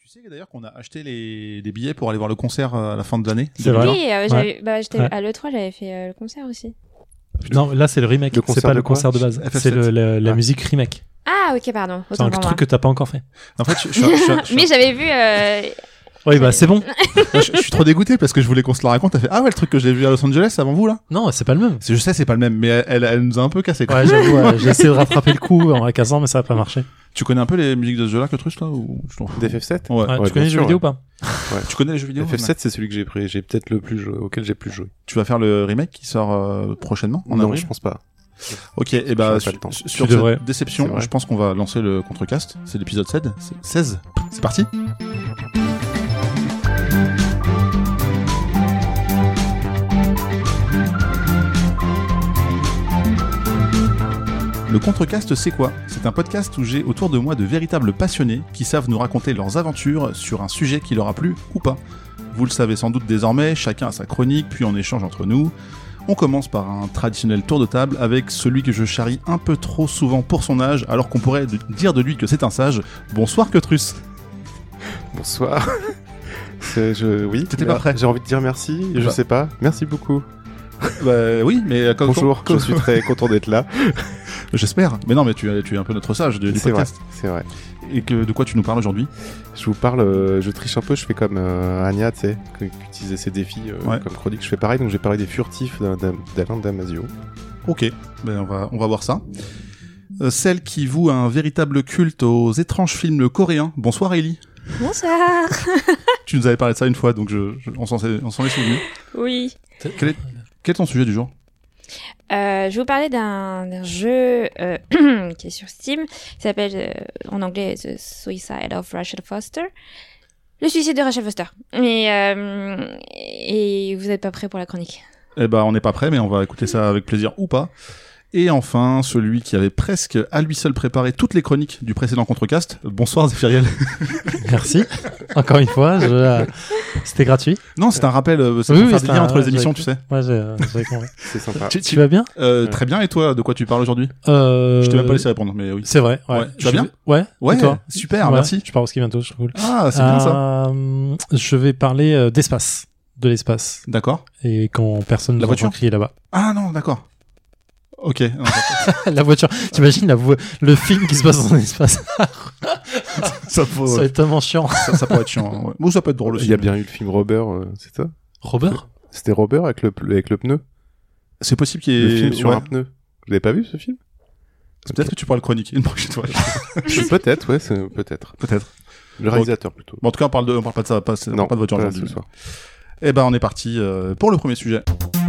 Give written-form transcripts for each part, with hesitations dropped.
Tu sais d'ailleurs qu'on a acheté des billets pour aller voir le concert à la fin de l'année. C'est vrai. Oui, j'étais Ouais. à l'E3, j'avais fait le concert aussi. Non, là c'est le remake, c'est pas le concert de base. FF7. C'est la musique remake. Ah, ok, pardon. C'est Autant un pour truc moi. que t'as pas encore fait. En fait, je Mais j'avais vu. Oui, bah c'est bon. je suis trop dégoûté parce que je voulais qu'on se la raconte. Elle fait ah ouais, le truc que j'ai vu à Los Angeles avant vous là. Non, c'est pas le même. Je sais, c'est pas le même, mais elle nous a un peu cassé. Quoi. Ouais, j'avoue, j'ai essayé de rattraper le coup en la cassant, mais ça a pas marché. Tu connais un peu les musiques de ce jeu-là, que truc, toi ou je t'en fous? d'FF7 Ouais. Ouais, Ouais, tu connais les bien jeux sûr, vidéo ouais. ou pas? Tu connais les jeux vidéo? FF7 c'est celui que j'ai pris, j'ai peut-être le plus joué, auquel j'ai plus joué. Tu vas faire le remake qui sort prochainement en Non, avril. je pense pas. Ok, et bah J'aurai pas le temps. sur Tu devrais. cette déception, C'est vrai. je pense qu'on va lancer le contrecast. C'est l'épisode 16. C'est parti. Le Contrecast, c'est quoi? C'est un podcast où j'ai autour de moi de véritables passionnés qui savent nous raconter leurs aventures sur un sujet qui leur a plu ou pas. Vous le savez sans doute désormais, chacun a sa chronique, puis on échange entre nous. On commence par un traditionnel tour de table avec celui que je charrie un peu trop souvent pour son âge, alors qu'on pourrait dire de lui que c'est un sage. Bonsoir Quetrus. Bonsoir. Oui. T'étais pas prêt. J'ai envie de dire merci. Je Bah. sais pas. Merci beaucoup. Bah oui, mais Bonjour. Je suis très content d'être là. J'espère. Mais non, mais tu es un peu notre sage du C'est vrai. podcast. C'est vrai. Et de quoi tu nous parles aujourd'hui? Je vous parle. Je triche un peu. Je fais comme Anya, tu sais, qui utilisait ses défis Ouais. comme chronique. Je fais pareil. Donc j'ai parlé des furtifs d'Alain Damasio. Ok, ben on va voir ça. Celle qui voue un véritable culte aux étranges films coréens. Bonsoir Ellie. Bonsoir. Tu nous avais parlé de ça une fois, donc on s'en est souvenu. Oui. Quel est ton sujet du jour? Je vais vous parler d'un jeu qui est sur Steam, qui s'appelle en anglais The Suicide of Rachel Foster. Le suicide de Rachel Foster. Et vous n'êtes pas prêts pour la chronique? Eh ben, on n'est pas prêt, mais on va écouter ça avec plaisir ou pas. Et enfin, celui qui avait presque à lui seul préparé toutes les chroniques du précédent Contrecast. Bonsoir Zéphiriel. Merci. Encore une fois, c'était gratuit. Non, c'est un rappel, c'est Oui, pour oui, faire c'est des liens un- entre les ouais, émissions, j'ai- tu sais. Ouais, j'ai compris. C'est sympa. Tu vas bien? Très bien, et toi, de quoi tu parles aujourd'hui? Je t'ai même pas laissé répondre, mais oui. C'est vrai, ouais. Ouais. Tu vas bien? Ouais. Ouais, Et toi? super, Ouais, merci. Je pars au ski bientôt, je trouve cool. Ah, c'est bien ça. Je vais parler d'espace. De l'espace. D'accord. Et quand personne ne La nous entend voiture crier là-bas. Ah non, d'accord. Ok. Non, La voiture. T'imagines le film qui se passe dans l'espace? ça, faut- Ça va être tellement chiant. ça pourrait être chiant. Ouais. Ou ça peut être drôle aussi. Il y a bien eu le film Robert, c'est ça? Robert? C'était Robert avec le pneu. C'est possible qu'il y Le ait... film sur ouais. un pneu. Vous l'avez pas vu ce film? Peut-être que tu pourras le chroniquer une prochaine fois. Peut-être, ouais, peut-être. Peut-être. Le réalisateur plutôt. Bon, en tout cas, on parle pas de ça, pas de voiture pas aujourd'hui. ce soir. Eh ben, on est parti pour le premier sujet.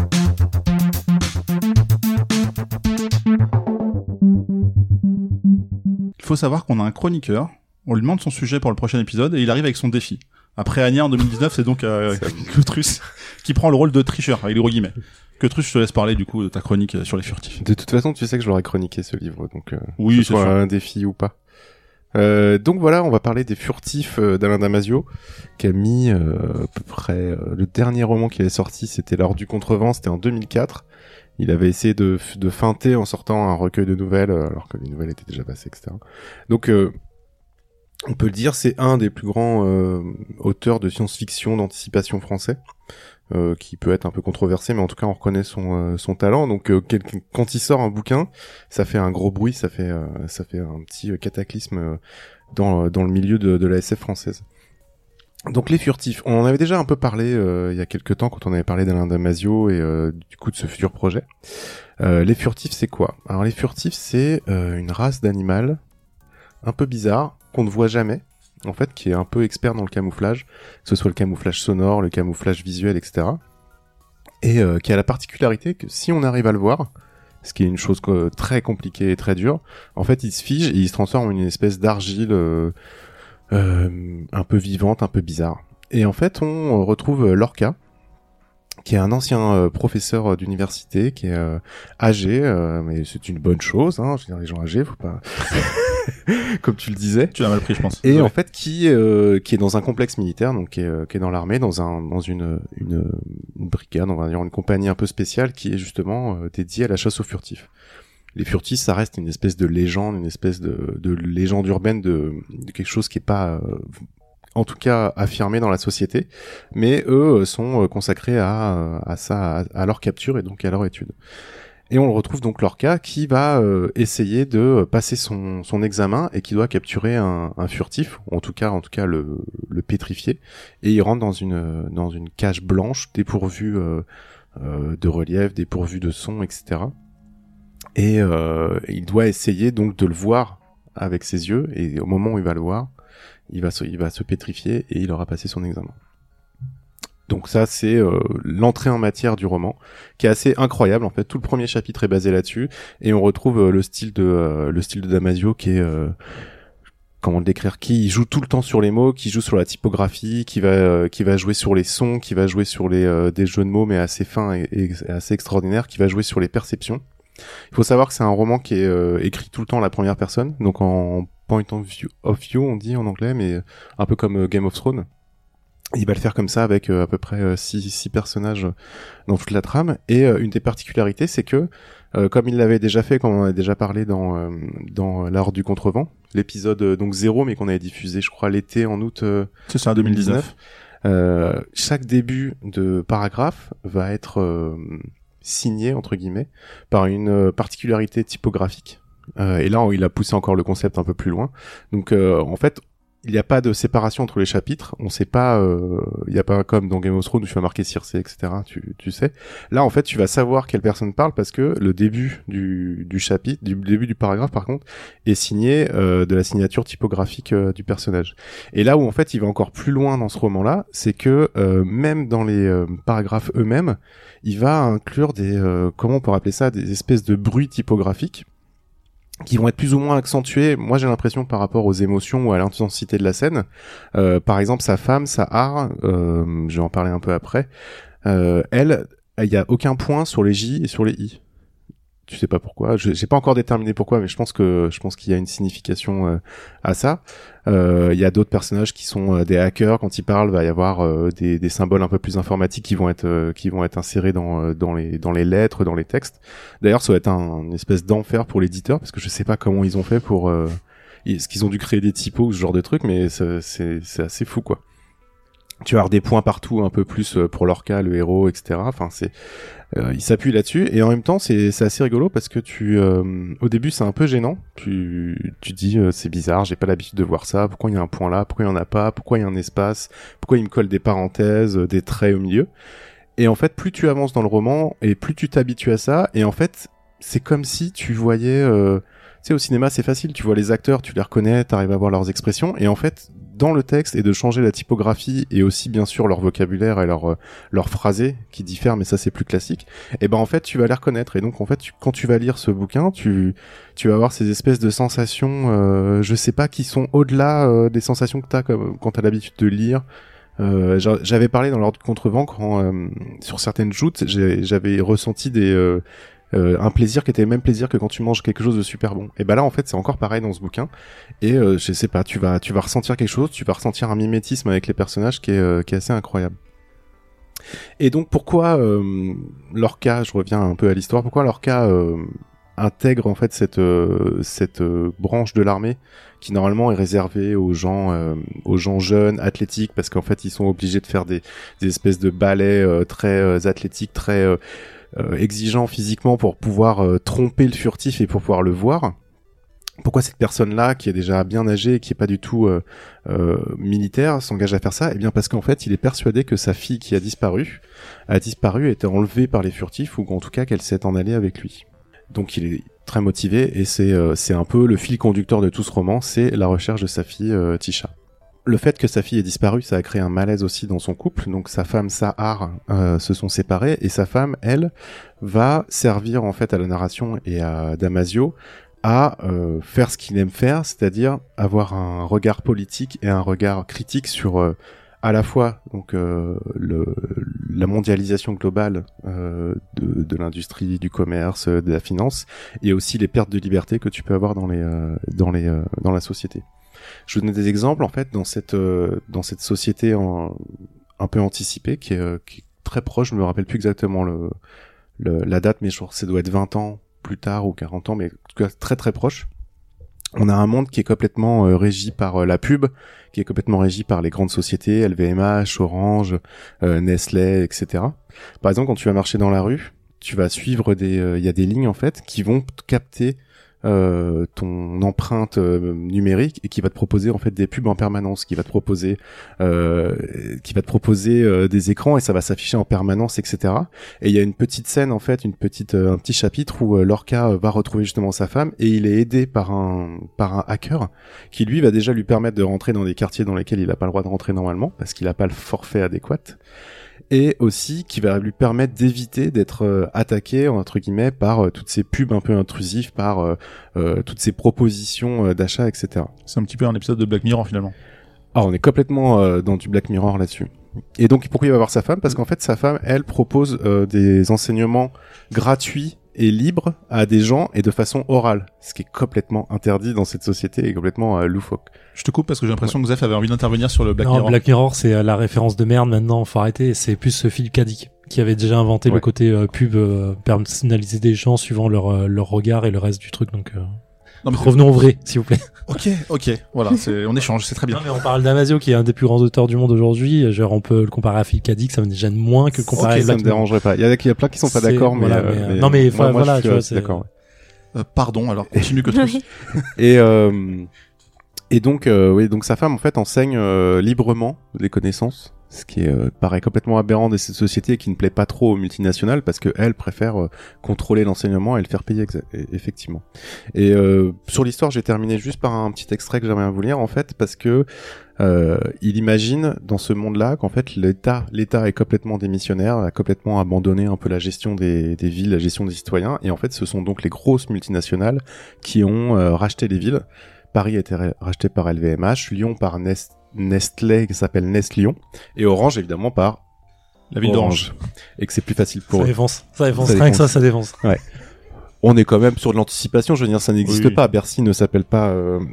Il faut savoir qu'on a un chroniqueur. On lui demande son sujet pour le prochain épisode et il arrive avec son défi. Après Anya en 2019, c'est donc Quetrus qui prend le rôle de tricheur avec les gros guillemets. Quetrus, je te laisse parler du coup de ta chronique sur les furtifs. De toute façon, tu sais que je l'aurais chroniqué ce livre, donc Oui, que c'est ce soit sûr. un défi ou pas. Donc voilà, on va parler des furtifs d'Alain Damasio, qui a mis à peu près le dernier roman qui est sorti, c'était L'Heure du Contrevent, c'était en 2004. Il avait essayé de feinter en sortant un recueil de nouvelles, alors que les nouvelles étaient déjà passées, etc. Donc on peut le dire, c'est un des plus grands auteurs de science-fiction, d'anticipation français. Qui peut être un peu controversé, mais en tout cas on reconnaît son talent. Donc quand il sort un bouquin, ça fait un gros bruit, ça fait un petit cataclysme dans le milieu de la SF française. Donc les furtifs, on en avait déjà un peu parlé il y a quelques temps quand on avait parlé d'Alain Damasio et du coup de ce futur projet. Les furtifs, c'est quoi? Alors les furtifs, c'est une race d'animal un peu bizarre qu'on ne voit jamais. En fait, qui est un peu expert dans le camouflage, que ce soit le camouflage sonore, le camouflage visuel, etc. Et qui a la particularité que si on arrive à le voir, ce qui est une chose très compliquée et très dure, en fait, il se fige et il se transforme en une espèce d'argile un peu vivante, un peu bizarre. Et en fait, on retrouve Lorca, qui est un ancien professeur d'université, qui est âgé, mais c'est une bonne chose, hein, je veux dire, les gens âgés, faut pas... Comme tu le disais. Tu l'as mal pris, je pense. Et Désolé. en fait, qui est dans un complexe militaire, donc qui est dans l'armée, dans une brigade, on va dire une compagnie un peu spéciale, qui est justement dédiée à la chasse aux furtifs. Les furtifs, ça reste une espèce de légende, une espèce de légende urbaine de quelque chose qui est pas en tout cas affirmés dans la société, mais eux sont consacrés à ça, à leur capture et donc à leur étude. Et on le retrouve donc Lorca qui va essayer de passer son examen et qui doit capturer un furtif, ou en tout cas le pétrifier, et il rentre dans une cage blanche dépourvue de relief, dépourvue de son, etc. Et il doit essayer donc de le voir avec ses yeux, et au moment où il va le voir, il va se pétrifier et il aura passé son examen. Donc ça, c'est l'entrée en matière du roman, qui est assez incroyable. En fait, tout le premier chapitre est basé là-dessus, et on retrouve le style de Damasio qui est comment le décrire, qui joue tout le temps sur les mots, qui joue sur la typographie, qui va jouer sur les sons, qui va jouer sur des jeux de mots mais assez fins et assez extraordinaires, qui va jouer sur les perceptions. Il faut savoir que c'est un roman qui est écrit tout le temps à la première personne, donc en point of view on dit en anglais, mais un peu comme Game of Thrones. Il va le faire comme ça avec à peu près 6 personnages dans toute la trame, et une des particularités, c'est que comme il l'avait déjà fait, comme on en a déjà parlé dans l'art du contrevent, l'épisode donc 0, mais qu'on avait diffusé je crois l'été en août c'est ça, 2019. Chaque début de paragraphe va être signé entre guillemets par une particularité typographique, et là il a poussé encore le concept un peu plus loin. Donc en fait il n'y a pas de séparation entre les chapitres, on sait pas, il n'y a pas comme dans Game of Thrones où tu vas marquer Circé, etc. Tu sais. Là, en fait, tu vas savoir quelle personne parle parce que le début du chapitre, du début du paragraphe, par contre, est signé de la signature typographique du personnage. Et là où, en fait, il va encore plus loin dans ce roman-là, c'est que même dans les paragraphes eux-mêmes, il va inclure des, comment on peut appeler ça, des espèces de bruits typographiques qui vont être plus ou moins accentués, moi j'ai l'impression, par rapport aux émotions ou à l'intensité de la scène. Par exemple, sa femme, Sahar, je vais en parler un peu après, elle, il y a aucun point sur les J et sur les I. Tu sais pas pourquoi, j'ai pas encore déterminé pourquoi, mais je pense qu'il y a une signification à ça. Il y a d'autres personnages qui sont des hackers, quand ils parlent, va y avoir des symboles un peu plus informatiques qui vont être insérés dans les lettres, dans les textes. D'ailleurs, ça va être une espèce d'enfer pour l'éditeur, parce que je sais pas comment ils ont fait pour est-ce qu'ils ont dû créer des typos ou ce genre de trucs, mais c'est assez fou, quoi. Tu vas avoir des points partout, un peu plus pour Lorca, le héros, etc. Enfin, il s'appuie là-dessus, et en même temps, c'est assez rigolo parce que au début, c'est un peu gênant. Tu dis, c'est bizarre, j'ai pas l'habitude de voir ça. Pourquoi il y a un point là? Pourquoi il y en a pas? Pourquoi il y a un espace? Pourquoi il me colle des parenthèses, des traits au milieu? Et en fait, plus tu avances dans le roman, et plus tu t'habitues à ça, et en fait, c'est comme si tu voyais, tu sais, au cinéma, c'est facile, tu vois les acteurs, tu les reconnais, t'arrives à voir leurs expressions, et en fait, dans le texte, et de changer la typographie et aussi bien sûr leur vocabulaire et leur phrasé qui diffèrent, mais ça c'est plus classique, et ben en fait tu vas les reconnaître. Et donc en fait quand tu vas lire ce bouquin, tu vas avoir ces espèces de sensations, je sais pas, qui sont au-delà des sensations que t'as quand t'as l'habitude de lire. J'avais parlé dans l'ordre du contrevent quand sur certaines joutes j'avais ressenti un plaisir qui était le même plaisir que quand tu manges quelque chose de super bon. Et ben là en fait c'est encore pareil dans ce bouquin, et je sais pas, tu vas ressentir quelque chose, tu vas ressentir un mimétisme avec les personnages qui est assez incroyable. Et donc pourquoi Lorca, je reviens un peu à l'histoire, pourquoi Lorca intègre en fait cette branche de l'armée qui normalement est réservée aux gens jeunes, athlétiques, parce qu'en fait ils sont obligés de faire des espèces de ballets très athlétiques, très exigeant physiquement pour pouvoir tromper le furtif et pour pouvoir le voir. Pourquoi cette personne-là, qui est déjà bien âgée et qui est pas du tout militaire, s'engage à faire ça? Eh bien parce qu'en fait, il est persuadé que sa fille qui a disparu, a été enlevée par les furtifs, ou en tout cas qu'elle s'est en allée avec lui. Donc il est très motivé, et c'est un peu le fil conducteur de tout ce roman, c'est la recherche de sa fille Tisha. Le fait que sa fille ait disparu, ça a créé un malaise aussi dans son couple. Donc sa femme Sahar se sont séparés, et sa femme, elle, va servir en fait à la narration et à Damasio à faire ce qu'il aime faire, c'est-à-dire avoir un regard politique et un regard critique sur à la fois donc la mondialisation globale de l'industrie, du commerce, de la finance, et aussi les pertes de liberté que tu peux avoir dans la société. Je vous donne des exemples en fait dans cette société un peu anticipée qui est très proche. Je me rappelle plus exactement la date, mais je crois que ça doit être 20 ans plus tard ou 40 ans, mais en tout cas très très proche. On a un monde qui est complètement régi par la pub, qui est complètement régi par les grandes sociétés, LVMH, Orange, Nestlé, etc. Par exemple, quand tu vas marcher dans la rue, tu vas suivre il y a des lignes en fait qui vont capter ton empreinte numérique et qui va te proposer en fait des pubs en permanence, qui va te proposer des écrans et ça va s'afficher en permanence, etc. Et il y a une petite scène en fait, un petit chapitre où Lorca va retrouver justement sa femme et il est aidé par un hacker qui lui va déjà lui permettre de rentrer dans des quartiers dans lesquels il n'a pas le droit de rentrer normalement parce qu'il n'a pas le forfait adéquat. Et aussi qui va lui permettre d'éviter d'être attaqué entre guillemets par toutes ces pubs un peu intrusives, par toutes ces propositions d'achat, etc. C'est un petit peu un épisode de Black Mirror finalement. Alors on est complètement dans du Black Mirror là-dessus. Et donc pourquoi il va voir sa femme ? Parce qu'en fait sa femme, elle propose des enseignements gratuits et libres à des gens et de façon orale, ce qui est complètement interdit dans cette société et complètement loufoque. Je te coupe parce que j'ai l'impression que Zef avait envie d'intervenir sur le Black Mirror. Black Mirror, c'est la référence de merde maintenant, faut arrêter. C'est plus Philip K. Dick qui avait déjà inventé le côté pub personnalisé des gens suivant leur regard et le reste du truc. Donc non, mais revenons au vrai, s'il vous plaît. Ok, voilà, on échange, c'est très bien. Non, mais on parle d'Amasio qui est un des plus grands auteurs du monde aujourd'hui. Genre, on peut le comparer à Philip K. Dick, ça me gêne moins que le comparer à Black Mirror. Ça me dérangerait pas. Il y a plein qui sont pas d'accord, mais, non, mais moi, voilà, je suis d'accord. Pardon, alors continue que tu. Et donc sa femme en fait enseigne librement les connaissances, ce qui paraît complètement aberrant de cette société et qui ne plaît pas trop aux multinationales parce que elle préfère contrôler l'enseignement et le faire payer effectivement. Et sur l'histoire, j'ai terminé juste par un petit extrait que j'aimerais vous lire en fait parce que il imagine dans ce monde-là qu'en fait l'État est complètement démissionnaire, a complètement abandonné un peu la gestion des villes, la gestion des citoyens et en fait ce sont donc les grosses multinationales qui ont racheté les villes. Paris a été racheté par LVMH, Lyon par Nestlé qui s'appelle Nestlyon et Orange évidemment par la ville d'Orange. Et que c'est plus facile pour eux. Ça défonce. Rien que ça défonce. Ouais. On est quand même sur de l'anticipation, je veux dire ça n'existe pas. Bercy ne s'appelle pas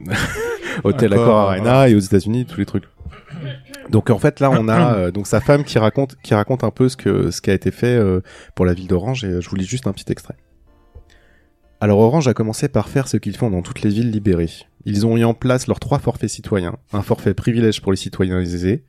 Hôtel Accor Arena et aux États-Unis tous les trucs. Donc en fait là on a donc sa femme qui raconte un peu ce qui a été fait pour la ville d'Orange et je vous lis juste un petit extrait. Alors Orange a commencé par faire ce qu'ils font dans toutes les villes libérées. Ils ont mis en place leurs 3 forfaits citoyens, un forfait privilège pour les citoyens aisés,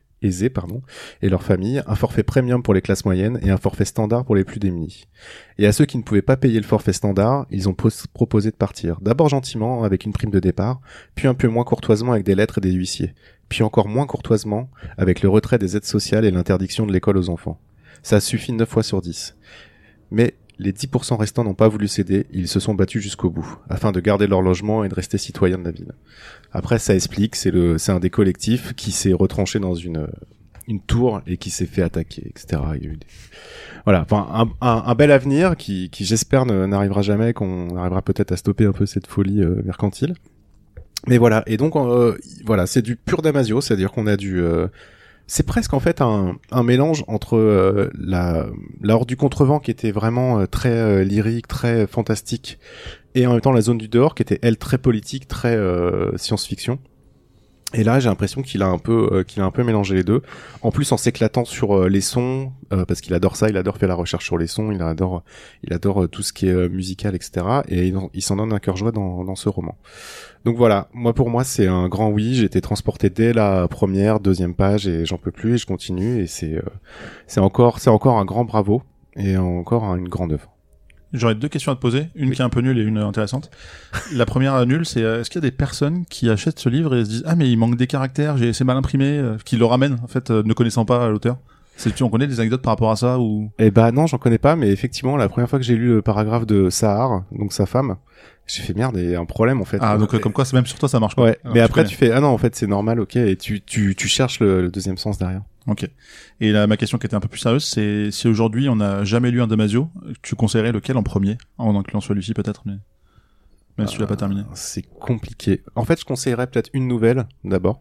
et leurs familles, un forfait premium pour les classes moyennes et un forfait standard pour les plus démunis. Et à ceux qui ne pouvaient pas payer le forfait standard, ils ont proposé de partir, d'abord gentiment avec une prime de départ, puis un peu moins courtoisement avec des lettres et des huissiers, puis encore moins courtoisement avec le retrait des aides sociales et l'interdiction de l'école aux enfants. Ça suffit 9 fois sur 10. Mais les 10% restants n'ont pas voulu céder, ils se sont battus jusqu'au bout, afin de garder leur logement et de rester citoyens de la ville. Après, ça explique, c'est un des collectifs qui s'est retranché dans une tour et qui s'est fait attaquer, etc. Il y a eu voilà, enfin, un bel avenir qui j'espère n'arrivera jamais, qu'on arrivera peut-être à stopper un peu cette folie mercantile. Mais voilà, et donc, voilà, c'est du pur Damasio, c'est-à-dire qu'on a c'est presque en fait un mélange entre la Horde du Contrevent qui était vraiment très lyrique, très fantastique, et en même temps la Zone du Dehors qui était elle très politique, très science-fiction. Et là, j'ai l'impression qu'il a un peu mélangé les deux. En plus, en s'éclatant sur les sons, parce qu'il adore ça, il adore faire la recherche sur les sons, il adore tout ce qui est musical, etc. Et il s'en donne un cœur joie dans ce roman. Donc voilà, pour moi, c'est un grand oui. J'ai été transporté dès la première, deuxième page, et j'en peux plus, et je continue. Et c'est encore un grand bravo, et encore une grande œuvre. J'aurais 2 questions à te poser, une qui est un peu nulle et une intéressante. La première nulle, c'est est-ce qu'il y a des personnes qui achètent ce livre et se disent « Ah mais il manque des caractères, c'est mal imprimé », qui le ramènent en fait, ne connaissant pas l'auteur. On connaît des anecdotes par rapport à ça ou... Eh ben non, j'en connais pas, mais effectivement, la première fois que j'ai lu le paragraphe de Sahar, donc sa femme, j'ai fait merde, il y a un problème en fait. Ah donc comme quoi, c'est même sur toi ça marche pas. Ouais, alors, mais après tu fais ah non en fait c'est normal, ok, et tu cherches le deuxième sens derrière. Ok. Et là, ma question qui était un peu plus sérieuse, c'est si aujourd'hui on n'a jamais lu un Damasio, tu conseillerais lequel en premier, en incluant celui-ci peut-être, mais même si tu l'as pas terminé. C'est compliqué. En fait, je conseillerais peut-être une nouvelle d'abord.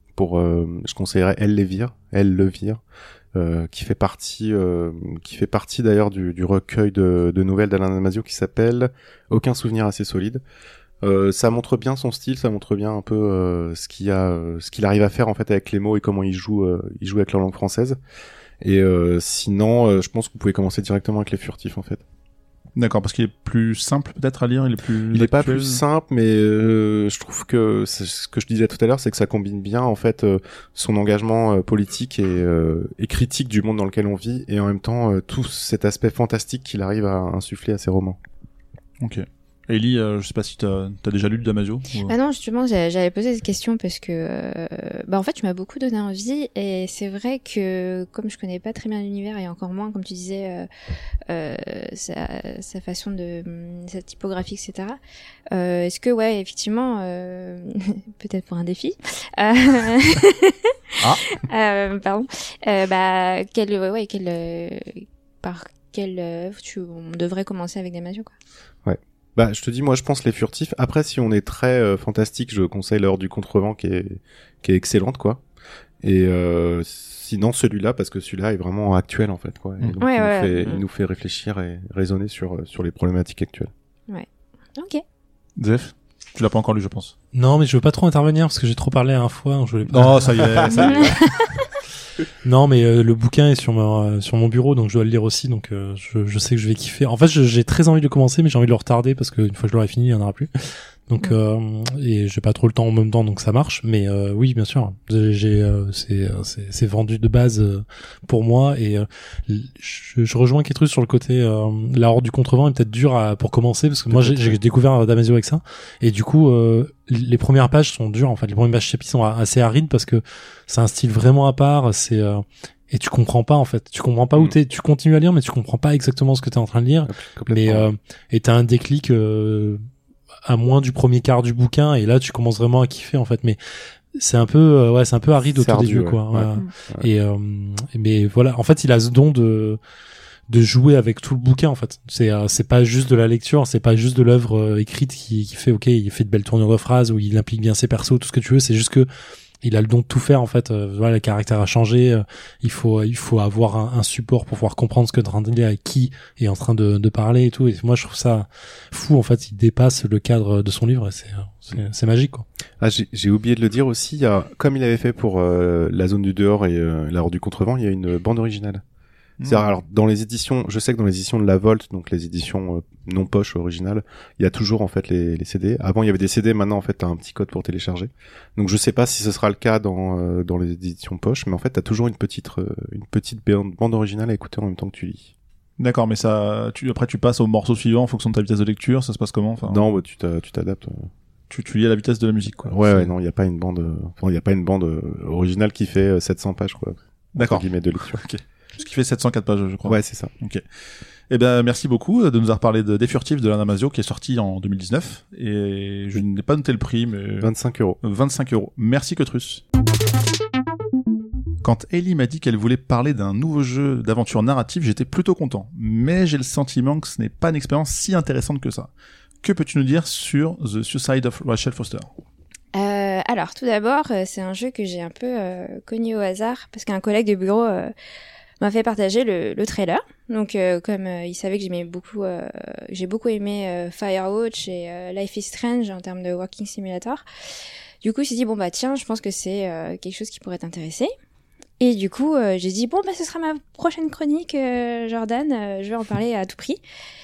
Je conseillerais Elle le vire, qui fait partie d'ailleurs du recueil de nouvelles d'Alain Damasio qui s'appelle Aucun souvenir assez solide. Ça montre bien son style, ça montre bien un peu ce qu'il arrive à faire en fait avec les mots et comment il joue avec la langue française. Et sinon, je pense que vous pouvez commencer directement avec Les Furtifs en fait. D'accord, parce qu'il est plus simple peut-être à lire, il est pas actuel. plus simple, mais je trouve que c'est ce que je disais tout à l'heure, c'est que ça combine bien en fait son engagement politique et critique du monde dans lequel on vit, et en même temps tout cet aspect fantastique qu'il arrive à insuffler à ses romans. Ok. Ellie, je sais pas si t'as déjà lu de Damasio ou... Ah non, justement, j'avais posé cette question parce que, en fait, tu m'as beaucoup donné envie, et c'est vrai que comme je connais pas très bien l'univers et encore moins, comme tu disais, sa façon de, sa typographie, etc. Est-ce que, ouais, effectivement, peut-être pour un défi. Pardon. Par quelle œuvre on devrait commencer avec Damasio, quoi. Ouais. Bah, je te dis, moi, je pense Les Furtifs. Après, si on est très fantastique, je conseille L'Heure du Contrevent qui est excellente, quoi. Et sinon, celui-là, parce que celui-là est vraiment actuel, en fait, quoi. Et donc, il nous fait réfléchir et raisonner sur les problématiques actuelles. Ouais. Ok. Zef, tu l'as pas encore lu, je pense. Non, mais je veux pas trop intervenir parce que j'ai trop parlé à la fois. Je voulais pas... Non, ça y est, ça y est. Non, mais le bouquin est sur mon bureau, donc je dois le lire aussi, donc je sais que je vais kiffer. En fait, j'ai très envie de le commencer, mais j'ai envie de le retarder parce que une fois que je l'aurai fini, il y en aura plus. Donc et j'ai pas trop le temps en même temps, donc ça marche. Mais oui, bien sûr, c'est vendu de base pour moi, et je rejoins Kétrus sur le côté la Horde du Contrevent est peut-être dur pour commencer, parce que moi j'ai découvert Damasio avec ça, et du coup les premières pages sont dures, en fait les premières pages chapitres sont assez arides parce que c'est un style vraiment à part, et tu comprends pas, en fait, tu comprends pas où tu continues à lire, mais tu comprends pas exactement ce que t'es en train de lire, mais et t'as un déclic à moins du premier quart du bouquin, et là tu commences vraiment à kiffer, en fait, mais c'est un peu c'est un peu aride au tout début, quoi. Ouais. Et mais voilà, en fait il a ce don de jouer avec tout le bouquin, en fait. C'est pas juste de la lecture, c'est pas juste de l'œuvre écrite qui fait, ok, il fait de belles tournures de phrases où il implique bien ses persos, tout ce que tu veux, c'est juste que il a le don de tout faire, en fait. Voilà, le caractère a changé, il faut avoir un support pour pouvoir comprendre ce que t'es en train de dire et qui est en train de parler et tout, et moi je trouve ça fou, en fait. Il dépasse le cadre de son livre, et c'est magique, quoi. Ah, j'ai oublié de le dire aussi, il y a, comme il avait fait pour La Zone du Dehors et La Horde du Contrevent, il y a une bande originale. C'est-à-dire, alors, dans les éditions, je sais que dans les éditions de La Volte, donc les éditions non poche originales, il y a toujours, en fait, les CD. Avant, il y avait des CD, maintenant, en fait, t'as un petit code pour télécharger. Donc, je sais pas si ce sera le cas dans les éditions poche, mais en fait, t'as toujours une petite bande originale à écouter en même temps que tu lis. D'accord, mais ça, après, tu passes au morceau suivant en fonction de ta vitesse de lecture, ça se passe comment, enfin... Non, bah, tu t'adaptes. Tu lis à la vitesse de la musique, quoi. Ouais, non, il y a pas une bande, originale qui fait 700 pages, quoi. D'accord. Entre guillemets de lecture. Ok. Ce qui fait 704 pages, je crois. Ouais, c'est ça. Ok. Eh ben, merci beaucoup de nous avoir parlé des Furtifs de Alain Damasio, qui est sorti en 2019. Et je n'ai pas noté le prix, mais... 25€. 25€. Merci, Kétrus. Quand Ellie m'a dit qu'elle voulait parler d'un nouveau jeu d'aventure narrative, j'étais plutôt content. Mais j'ai le sentiment que ce n'est pas une expérience si intéressante que ça. Que peux-tu nous dire sur The Suicide of Rachel Foster ? Alors, tout d'abord, c'est un jeu que j'ai un peu cogné au hasard, parce qu'un collègue de bureau m'a fait partager le trailer. Donc, comme il savait que j'ai beaucoup aimé Firewatch et Life is Strange en termes de Walking Simulator, du coup, il s'est dit, bon, bah tiens, je pense que c'est quelque chose qui pourrait t'intéresser. Et du coup, j'ai dit, bon, bah ce sera ma prochaine chronique, Jordan, je vais en parler à tout prix.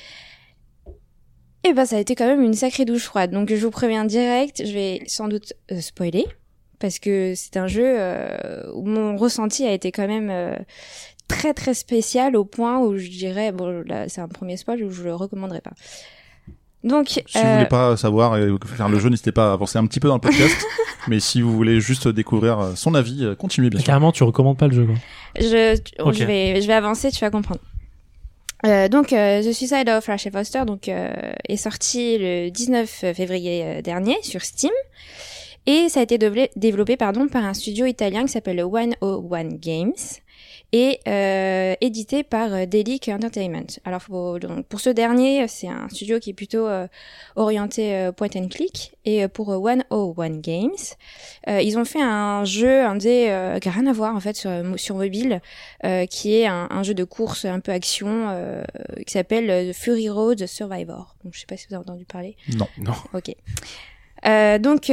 Et bah ça a été quand même une sacrée douche froide. Donc je vous préviens direct, je vais sans doute spoiler, parce que c'est un jeu où mon ressenti a été quand même très très spécial, au point où je dirais, bon là c'est un premier spoil où je le recommanderais pas. Donc si vous voulez pas savoir et faire le jeu, n'hésitez pas à avancer un petit peu dans le podcast. Mais si vous voulez juste découvrir son avis, continuez bien sûr. Carrément, tu recommandes pas le jeu, quoi. Je vais avancer, tu vas comprendre. Donc The Suicide of Rachel Foster est sorti le 19 février dernier sur Steam, et ça a été développé par un studio italien qui s'appelle 101 Games et édité par Delic Entertainment. Alors pour ce dernier, c'est un studio qui est plutôt orienté point and click, et pour 101 Games, ils ont fait un jeu indé qui a rien à voir en fait sur mobile, qui est un jeu de course un peu action qui s'appelle Fury Road Survivor. Donc je sais pas si vous avez entendu parler. Non. Ok.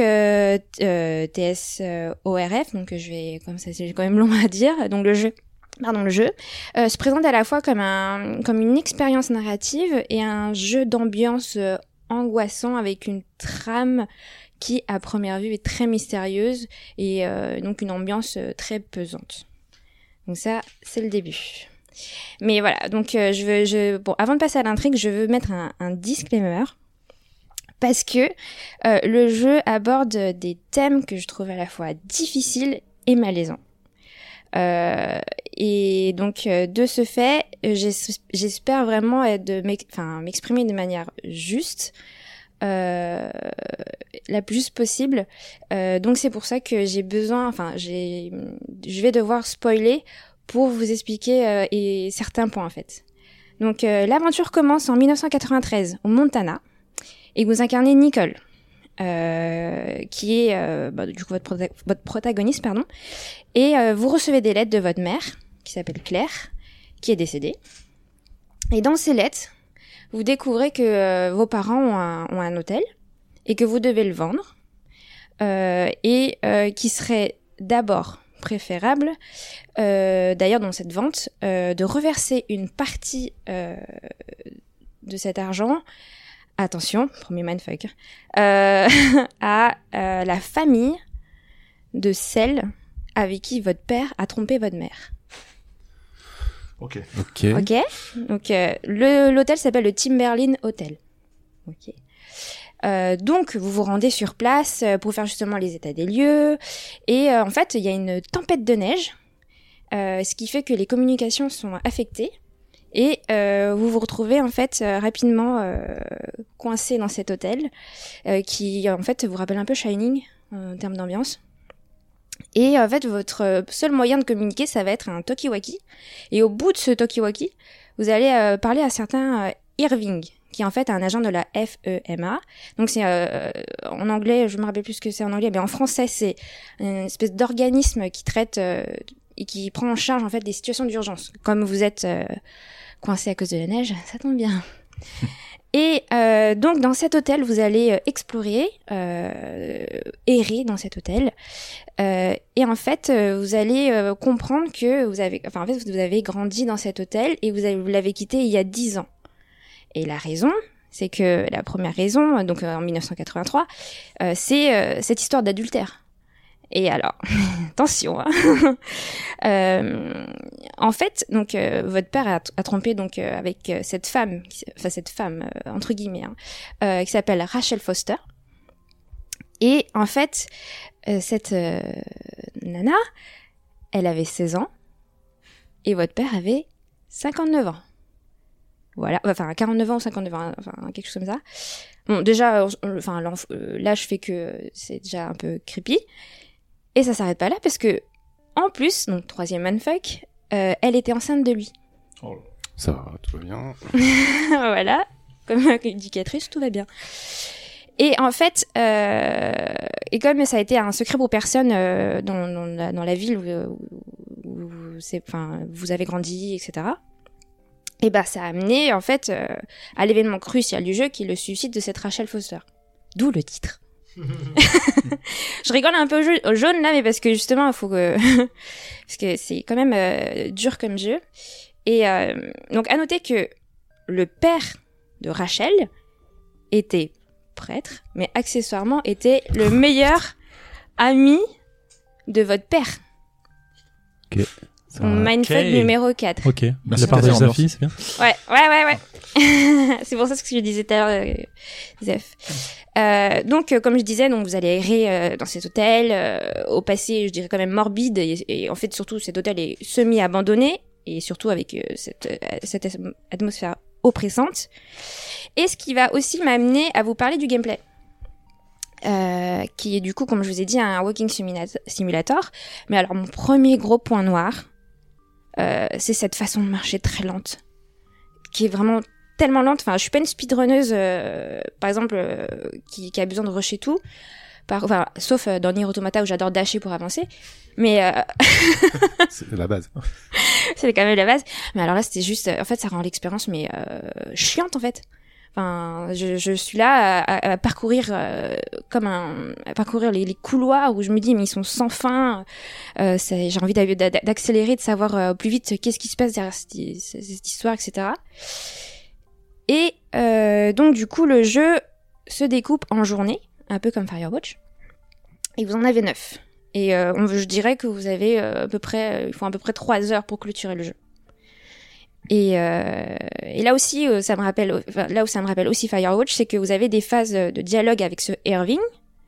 TSORF, donc j'ai quand même long à dire. Donc le jeu le jeu, se présente à la fois comme une expérience narrative et un jeu d'ambiance angoissant avec une trame qui, à première vue, est très mystérieuse et donc une ambiance très pesante. Donc ça, c'est le début. Mais voilà, donc bon, avant de passer à l'intrigue, je veux mettre un disclaimer parce que le jeu aborde des thèmes que je trouve à la fois difficiles et malaisants. Et donc de ce fait, j'espère vraiment m'exprimer de manière juste, la plus juste possible. Donc c'est pour ça que je vais devoir spoiler pour vous expliquer certains points en fait. Donc l'aventure commence en 1993 au Montana et vous incarnez Nicole. Qui est du coup votre protagoniste, pardon, et vous recevez des lettres de votre mère qui s'appelle Claire, qui est décédée. Et dans ces lettres, vous découvrez que vos parents ont un hôtel et que vous devez le vendre, et qui serait d'abord préférable, d'ailleurs dans cette vente, de reverser une partie de cet argent. Attention, premier mindfuck, à la famille de celle avec qui votre père a trompé votre mère. Ok. Donc l'hôtel s'appelle le Timberline Hotel. Ok. Donc vous vous rendez sur place pour faire justement les états des lieux et en fait il y a une tempête de neige, ce qui fait que les communications sont affectées. Et vous vous retrouvez en fait rapidement coincé dans cet hôtel qui en fait vous rappelle un peu Shining en termes d'ambiance. Et en fait votre seul moyen de communiquer ça va être un talkie-walkie. Et au bout de ce talkie-walkie, vous allez parler à certain Irving, qui est en fait un agent de la FEMA. Donc c'est en anglais, je me rappelle plus ce que c'est en anglais, mais en français c'est une espèce d'organisme qui traite et qui prend en charge en fait des situations d'urgence. Comme vous êtes coincé à cause de la neige, ça tombe bien. Et donc dans cet hôtel, vous allez explorer, errer dans cet hôtel, et en fait vous allez comprendre que vous avez grandi dans cet hôtel et vous l'avez quitté il y a 10 ans. Et la raison, c'est que la première raison, donc en 1983, c'est cette histoire d'adultère. Et alors, attention, hein. En fait, donc votre père a trompé donc avec cette femme entre guillemets, qui s'appelle Rachel Foster. Et en fait, cette nana, elle avait 16 ans et votre père avait 59 ans. Voilà, enfin 49 ans ou 59 ans, enfin quelque chose comme ça. Bon, déjà, l'âge fait que c'est déjà un peu creepy. Et ça s'arrête pas là parce que, en plus, donc troisième mindfuck, elle était enceinte de lui. Oh, ça va, tout va bien. Voilà, comme indicatrice, tout va bien. Et en fait, et comme ça a été un secret pour personne dans la ville où vous avez grandi, etc. Et bah ça a amené en fait à l'événement crucial du jeu qui est le suicide de cette Rachel Foster. D'où le titre. Je rigole un peu jaune là, mais parce que justement il faut que parce que c'est quand même dur comme jeu. Et donc à noter que le père de Rachel était prêtre, mais accessoirement était le meilleur ami de votre père. Ok. Mindfuck numéro 4. Ok. La part de sa fille, c'est bien. Ouais. C'est pour ça ce que je disais tout à l'heure, Zef. Donc, comme je disais, donc vous allez errer dans cet hôtel, au passé, je dirais quand même morbide, et en fait, surtout, cet hôtel est semi-abandonné, et surtout avec cette atmosphère oppressante. Et ce qui va aussi m'amener à vous parler du gameplay. Qui est du coup, comme je vous ai dit, un walking simulator. Mais alors, mon premier gros point noir, c'est cette façon de marcher très lente, qui est vraiment tellement lente. Enfin, je suis pas une speedrunneuse, par exemple, qui a besoin de rusher tout. Sauf dans Nier Automata où j'adore dasher pour avancer. Mais c'est la base. C'est quand même la base. Mais alors là, c'était juste, en fait, ça rend l'expérience chiante en fait. Enfin, je suis là à parcourir parcourir les couloirs où je me dis mais ils sont sans fin. J'ai envie d'accélérer, de savoir plus vite qu'est-ce qui se passe derrière cette histoire, etc. Et donc du coup le jeu se découpe en journées, un peu comme Firewatch. Et vous en avez 9. Et je dirais que vous avez il faut à peu près 3 heures pour clôturer le jeu. Et là aussi, ça me rappelle aussi Firewatch, c'est que vous avez des phases de dialogue avec ce Irving,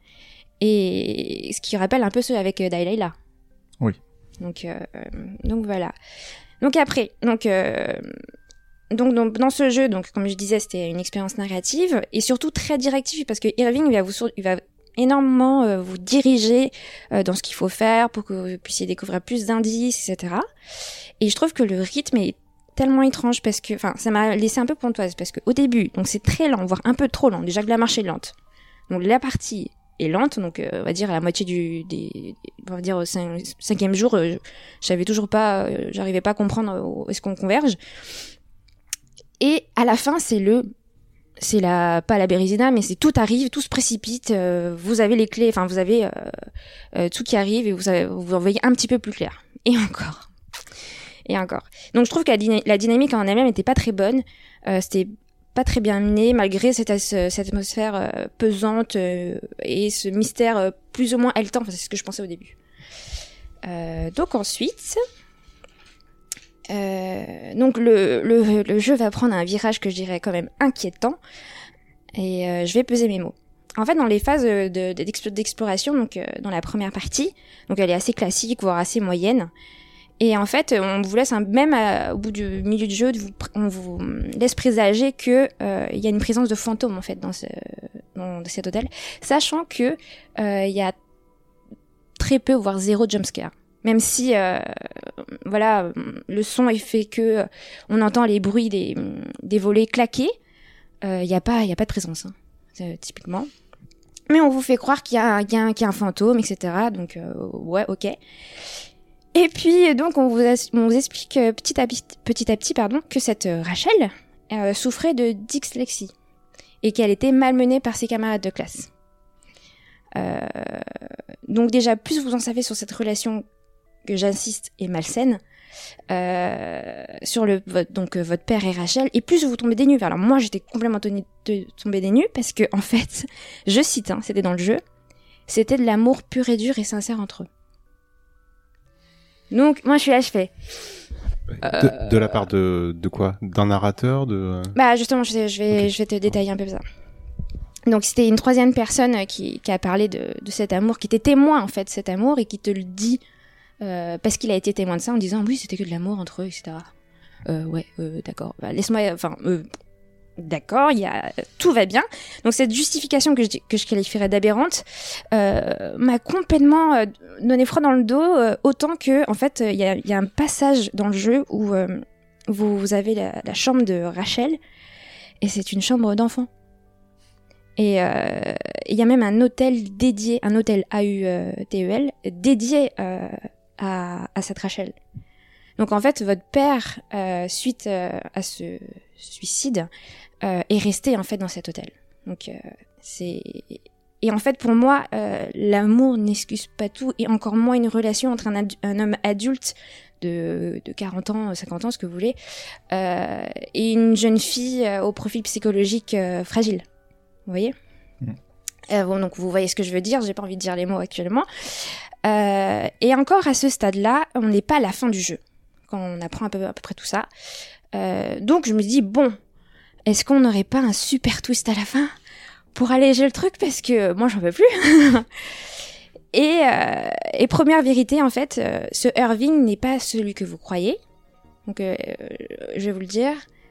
et ce qui rappelle un peu ceux avec Delilah. Oui. Donc voilà. Donc après, donc dans ce jeu, donc comme je disais, c'était une expérience narrative et surtout très directive parce que Irving il va énormément vous diriger dans ce qu'il faut faire pour que vous puissiez découvrir plus d'indices, etc. Et je trouve que le rythme est tellement étrange parce que, enfin, ça m'a laissé un peu pontoise parce que au début, donc c'est très lent, voire un peu trop lent. Déjà que la marche est lente. Donc la partie est lente, donc on va dire à la moitié on va dire au 5e jour, j'arrivais pas à comprendre où est-ce qu'on converge. Et à la fin, pas la Bérésina, mais c'est tout arrive, tout se précipite, vous avez les clés, enfin vous avez tout qui arrive et vous en voyez un petit peu plus clair. Et encore. Donc je trouve que la dynamique en elle-même était pas très bonne, c'était pas très bien mené malgré cette atmosphère pesante et ce mystère plus ou moins haletant, enfin, c'est ce que je pensais au début. Donc ensuite, donc le jeu va prendre un virage que je dirais quand même inquiétant et je vais peser mes mots. En fait, dans les phases d'exploration, donc dans la première partie, donc elle est assez classique, voire assez moyenne. Et en fait, on vous laisse même au bout du milieu du jeu, on vous laisse présager que il y a une présence de fantômes en fait dans cet hôtel, sachant que il y a très peu voire zéro jumpscare. Même si voilà, le son est fait que on entend les bruits des volets claquer, il y a pas de présence typiquement. Mais on vous fait croire qu'il y a un fantôme, etc. Donc ouais, ok. Et puis donc on vous explique petit à petit que cette Rachel souffrait de dyslexie et qu'elle était malmenée par ses camarades de classe. Donc déjà plus vous en savez sur cette relation que j'insiste est malsaine sur votre père et Rachel, et plus vous tombez des nues. Alors moi j'étais complètement tombée des nues parce que en fait, je cite, c'était dans le jeu, c'était de l'amour pur et dur et sincère entre eux. Donc moi je suis là, je fais de la part de quoi, d'un narrateur, Bah justement je vais te détailler un peu ça. Donc c'était une troisième personne qui a parlé de cet amour, qui était témoin en fait de cet amour et qui te le dit parce qu'il a été témoin de ça en disant oui c'était que de l'amour entre eux, etc. D'accord, bah, laisse-moi, d'accord, tout va bien. Donc cette justification que je qualifierais d'aberrante m'a complètement donné froid dans le dos, autant que en fait il y a un passage dans le jeu où vous avez la chambre de Rachel et c'est une chambre d'enfant. Et il y a même un hôtel dédié, un hôtel AUTEL dédié à cette Rachel. Donc en fait votre père suite à ce suicide est resté en fait dans cet hôtel. Donc et en fait pour moi l'amour n'excuse pas tout, et encore moins une relation entre un homme adulte de 40 ans, 50 ans, ce que vous voulez, et une jeune fille au profil psychologique fragile. Vous voyez? Bon, donc vous voyez ce que je veux dire, j'ai pas envie de dire les mots actuellement. Et encore à ce stade-là, on n'est pas à la fin du jeu quand on apprend à peu près tout ça. Donc je me dis bon, est-ce qu'on n'aurait pas un super twist à la fin pour alléger le truc, parce que moi j'en peux plus. Et première vérité en fait, ce Irving n'est pas celui que vous croyez. Donc je vais vous le dire.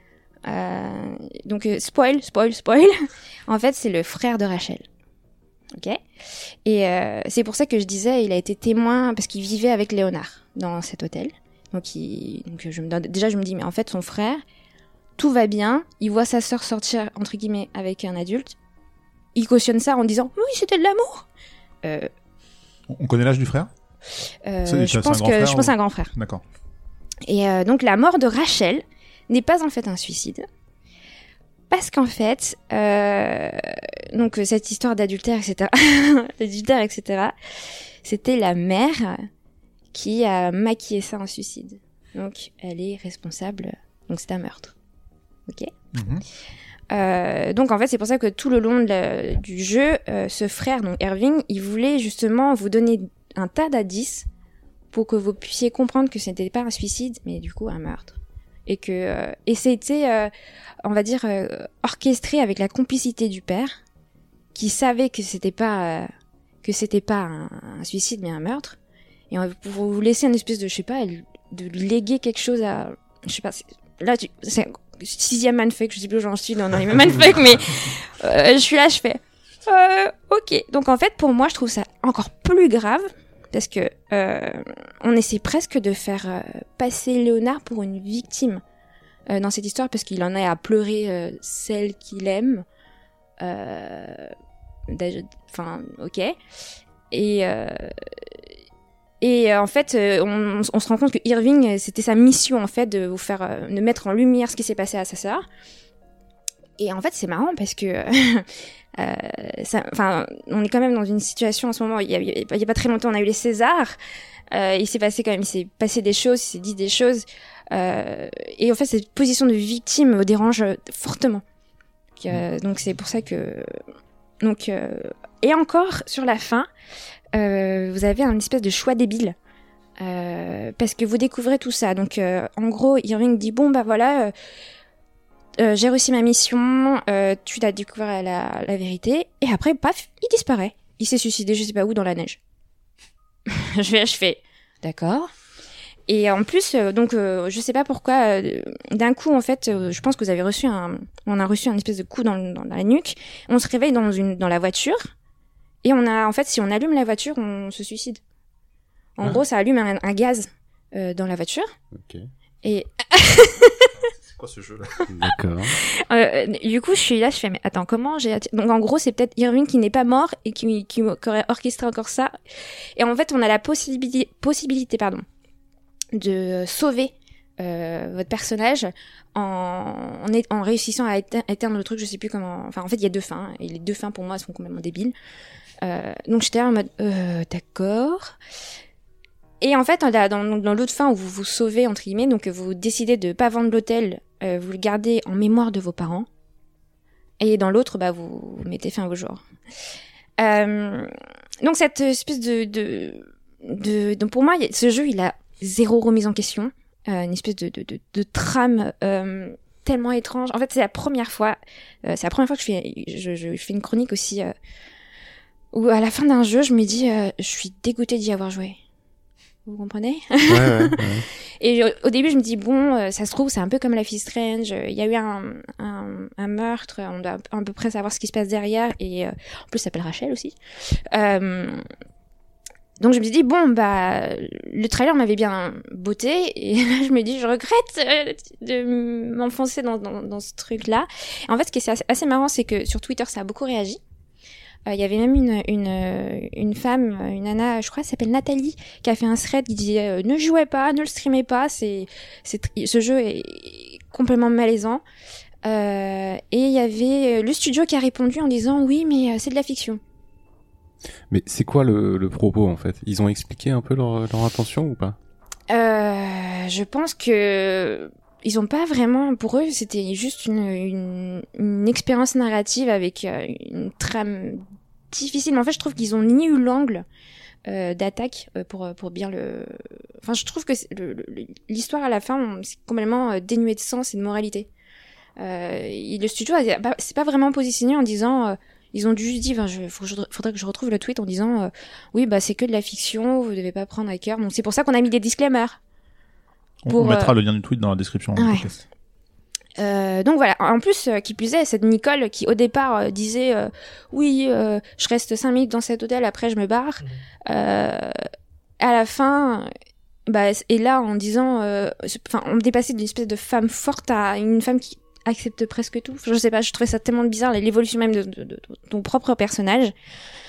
Donc spoil. En fait c'est le frère de Rachel. Ok. Et c'est pour ça que je disais il a été témoin parce qu'il vivait avec Léonard dans cet hôtel. Donc je me dis mais en fait son frère, tout va bien, il voit sa sœur sortir entre guillemets avec un adulte, il cautionne ça en disant oui c'était de l'amour. On connaît l'âge du frère? Je pense que c'est un grand frère. D'accord. Et donc la mort de Rachel n'est pas en fait un suicide, parce qu'en fait, donc cette histoire d'adultère, etc., c'était la mère qui a maquillé ça en suicide. Donc, elle est responsable. Donc, c'est un meurtre. Ok. Donc, en fait, c'est pour ça que tout le long du jeu, ce frère, donc Irving, il voulait justement vous donner un tas d'indices pour que vous puissiez comprendre que ce n'était pas un suicide, mais du coup un meurtre. Et c'était, on va dire, orchestré avec la complicité du père, qui savait que c'était pas un suicide, mais un meurtre. Et pour vous laisser une espèce de, je sais pas, de léguer quelque chose à, je sais pas, là, c'est 6e mindfuck, je sais plus où j'en suis dans les mêmes mindfuck, mais je suis là, je fais, ok. Donc en fait, pour moi, je trouve ça encore plus grave, parce que on essaie presque de faire passer Léonard pour une victime dans cette histoire, parce qu'il en a à pleurer celle qu'il aime. Enfin, ok. Et en fait, on se rend compte que Irving, c'était sa mission en fait de vous faire, de mettre en lumière ce qui s'est passé à sa sœur. Et en fait, c'est marrant parce que, enfin, on est quand même dans une situation en ce moment. Il y a pas très longtemps, on a eu les Césars. Il s'est passé des choses, il s'est dit des choses. Et en fait, cette position de victime me dérange fortement. Donc c'est pour ça que, et encore sur la fin. Vous avez un espèce de choix débile parce que vous découvrez tout ça. Donc en gros, Irving dit bon bah voilà, j'ai réussi ma mission, tu t'as découvert la vérité, et après paf, il disparaît. Il s'est suicidé, je sais pas où, dans la neige. je fais d'accord. Et en plus, donc je sais pas pourquoi, d'un coup en fait, je pense que vous avez on a reçu un espèce de coup dans la nuque. On se réveille dans la voiture. Et en fait, si on allume la voiture, on se suicide. En gros, ça allume un gaz dans la voiture. Ok. Et c'est quoi ce jeu-là? D'accord. Du coup, je suis là, je fais mais attends, comment donc en gros, c'est peut-être Irving qui n'est pas mort et qui aurait orchestré encore ça. Et en fait, on a la possibilité, de sauver votre personnage en réussissant à éteindre le truc. Je sais plus comment. Enfin, en fait, il y a deux fins, et les deux fins pour moi elles sont complètement débiles. Donc j'étais là en mode d'accord. Et en fait dans l'autre fin où vous vous sauvez entre guillemets, donc vous décidez de pas vendre l'hôtel, vous le gardez en mémoire de vos parents, et dans l'autre bah vous mettez fin à vos jours. Donc cette espèce donc pour moi ce jeu il a zéro remise en question, une espèce de trame tellement étrange. En fait c'est la première fois que je fais une chronique aussi où à la fin d'un jeu, je me dis, je suis dégoûtée d'y avoir joué. Vous comprenez? Ouais. Et au début, je me dis, bon, ça se trouve, c'est un peu comme Life is Strange. Il y a eu un meurtre, on doit à peu près savoir ce qui se passe derrière. Et en plus, ça s'appelle Rachel aussi. Donc je me dis, bon, bah, le trailer m'avait bien botté. Et là, je me dis, je regrette de m'enfoncer dans ce truc-là. Et en fait, ce qui est assez marrant, c'est que sur Twitter, ça a beaucoup réagi. Il y avait même une femme, une nana, je crois, elle s'appelle Nathalie, qui a fait un thread qui disait ne jouez pas, ne le streamez pas, ce jeu est complètement malaisant. Et il y avait le studio qui a répondu en disant oui, mais c'est de la fiction. Mais c'est quoi le propos en fait? Ils ont expliqué un peu leur intention ou pas? Je pense que ils ont pas vraiment, pour eux, c'était juste une expérience narrative avec une trame difficile. Mais en fait, je trouve qu'ils ont ni eu l'angle d'attaque pour bien le. Enfin, je trouve que l'histoire à la fin, c'est complètement dénué de sens et de moralité. Le studio c'est pas vraiment positionné en disant. Ils ont juste dit, faudrait que je retrouve le tweet en disant, oui, bah c'est que de la fiction, vous devez pas prendre à cœur. Donc c'est pour ça qu'on a mis des disclaimers. On mettra le lien du tweet dans la description. Ouais. Donc voilà, en plus, qui plus est, cette Nicole qui au départ disait oui, je reste 5 minutes dans cet hôtel, après je me barre. À la fin, bah, et là en disant, on est passé d'une espèce de femme forte à une femme qui accepte presque tout. Je sais pas, je trouvais ça tellement bizarre, l'évolution même de ton propre personnage.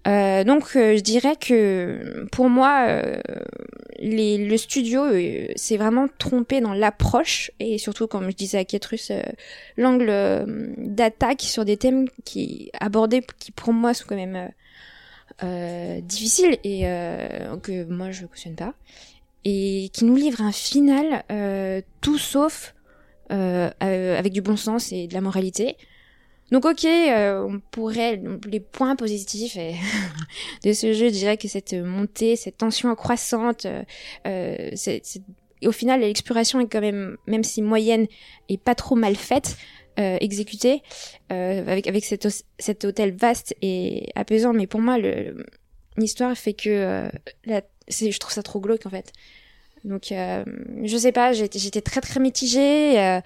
Donc je dirais que pour moi le studio s'est vraiment trompé dans l'approche et surtout comme je disais à Ketrus l'angle d'attaque sur des thèmes qui pour moi sont quand même difficiles et que moi je cautionne pas et qui nous livre un final tout sauf avec du bon sens et de la moralité. Donc on pourrait les points positifs de ce jeu, je dirais que cette montée, cette tension croissante, et au final l'exploration est quand même si moyenne et pas trop mal faite, exécutée, avec cet hôtel vaste et apaisant. Mais pour moi l'histoire fait que je trouve ça trop glauque en fait. Donc je sais pas, j'étais très très mitigée et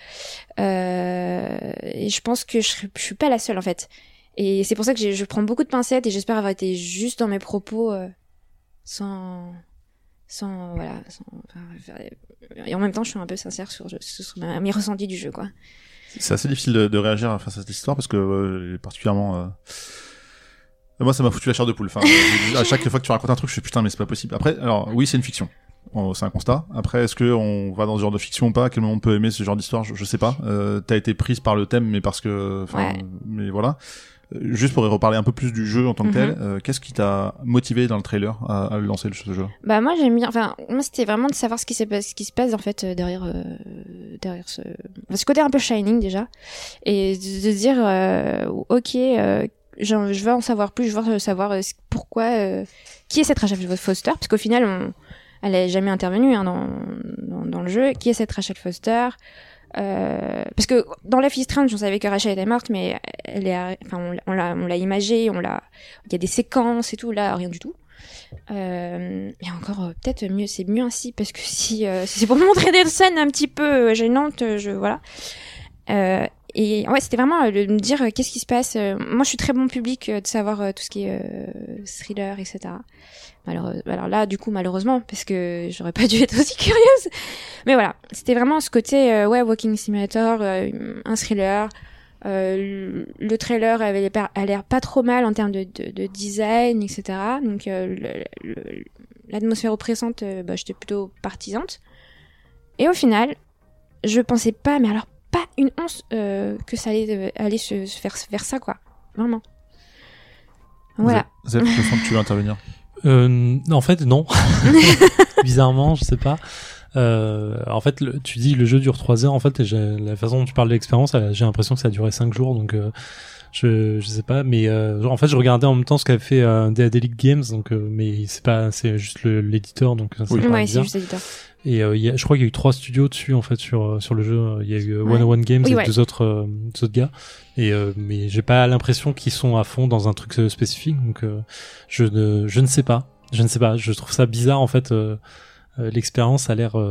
je pense que je suis pas la seule en fait. Et c'est pour ça que je prends beaucoup de pincettes et j'espère avoir été juste dans mes propos sans et en même temps je suis un peu sincère sur mes ressentis du jeu quoi. C'est assez difficile de réagir face à cette histoire parce que particulièrement moi ça m'a foutu la chair de poule. Enfin à chaque fois que tu racontes un truc je fais putain mais c'est pas possible. Après alors oui c'est une fiction. C'est un constat. Après, est-ce que on va dans ce genre de fiction ou pas? À quel moment on peut aimer ce genre d'histoire? Je sais pas. T'as été prise par le thème, mais parce que, mais voilà. Juste pour y reparler un peu plus du jeu en tant que tel, qu'est-ce qui t'a motivé dans le trailer à lancer ce jeu? Bah moi j'aime bien. Enfin moi c'était vraiment de savoir ce qui se passe en fait derrière ce côté un peu Shining déjà, et de dire je veux en savoir plus. Je veux savoir pourquoi qui est cette Rachel Foster, parce qu'au final elle est jamais intervenue dans le jeu. Qui est cette Rachel Foster? Parce que dans Life is Strange, on savait que Rachel était morte, mais on l'a imagée, il y a des séquences et tout. Là, rien du tout. Et encore, peut-être mieux, c'est mieux ainsi, parce que si c'est pour montrer des scènes un petit peu gênantes, voilà. Et ouais, c'était vraiment de me dire qu'est-ce qui se passe. Moi, je suis très bon public de savoir tout ce qui est thriller, etc. Alors là, du coup, malheureusement, parce que j'aurais pas dû être aussi curieuse. Mais voilà, c'était vraiment ce côté Walking Simulator, un thriller. Le trailer a l'air pas trop mal en termes de design, etc. Donc l'atmosphère oppressante, j'étais plutôt partisante. Et au final, je pensais pas, mais alors pas une once que ça allait aller se faire vers ça, quoi. Vraiment. Voilà. Zef, je sens que tu veux intervenir. En fait, non. Bizarrement, je sais pas. En fait, tu dis le jeu dure 3 heures. En fait, la façon dont tu parles de l'expérience, j'ai l'impression que ça a duré 5 jours. Donc, je sais pas. Mais en fait, je regardais en même temps ce qu'avait fait Daedalic Games. Donc, mais c'est juste l'éditeur. Donc, ça ouais, c'est juste l'éditeur. Et je crois qu'il y a eu 3 studios dessus en fait sur le jeu. Il y a eu 101 Games et deux autres gars. Et mais j'ai pas l'impression qu'ils sont à fond dans un truc spécifique. Donc je ne sais pas. Je trouve ça bizarre en fait. L'expérience a l'air.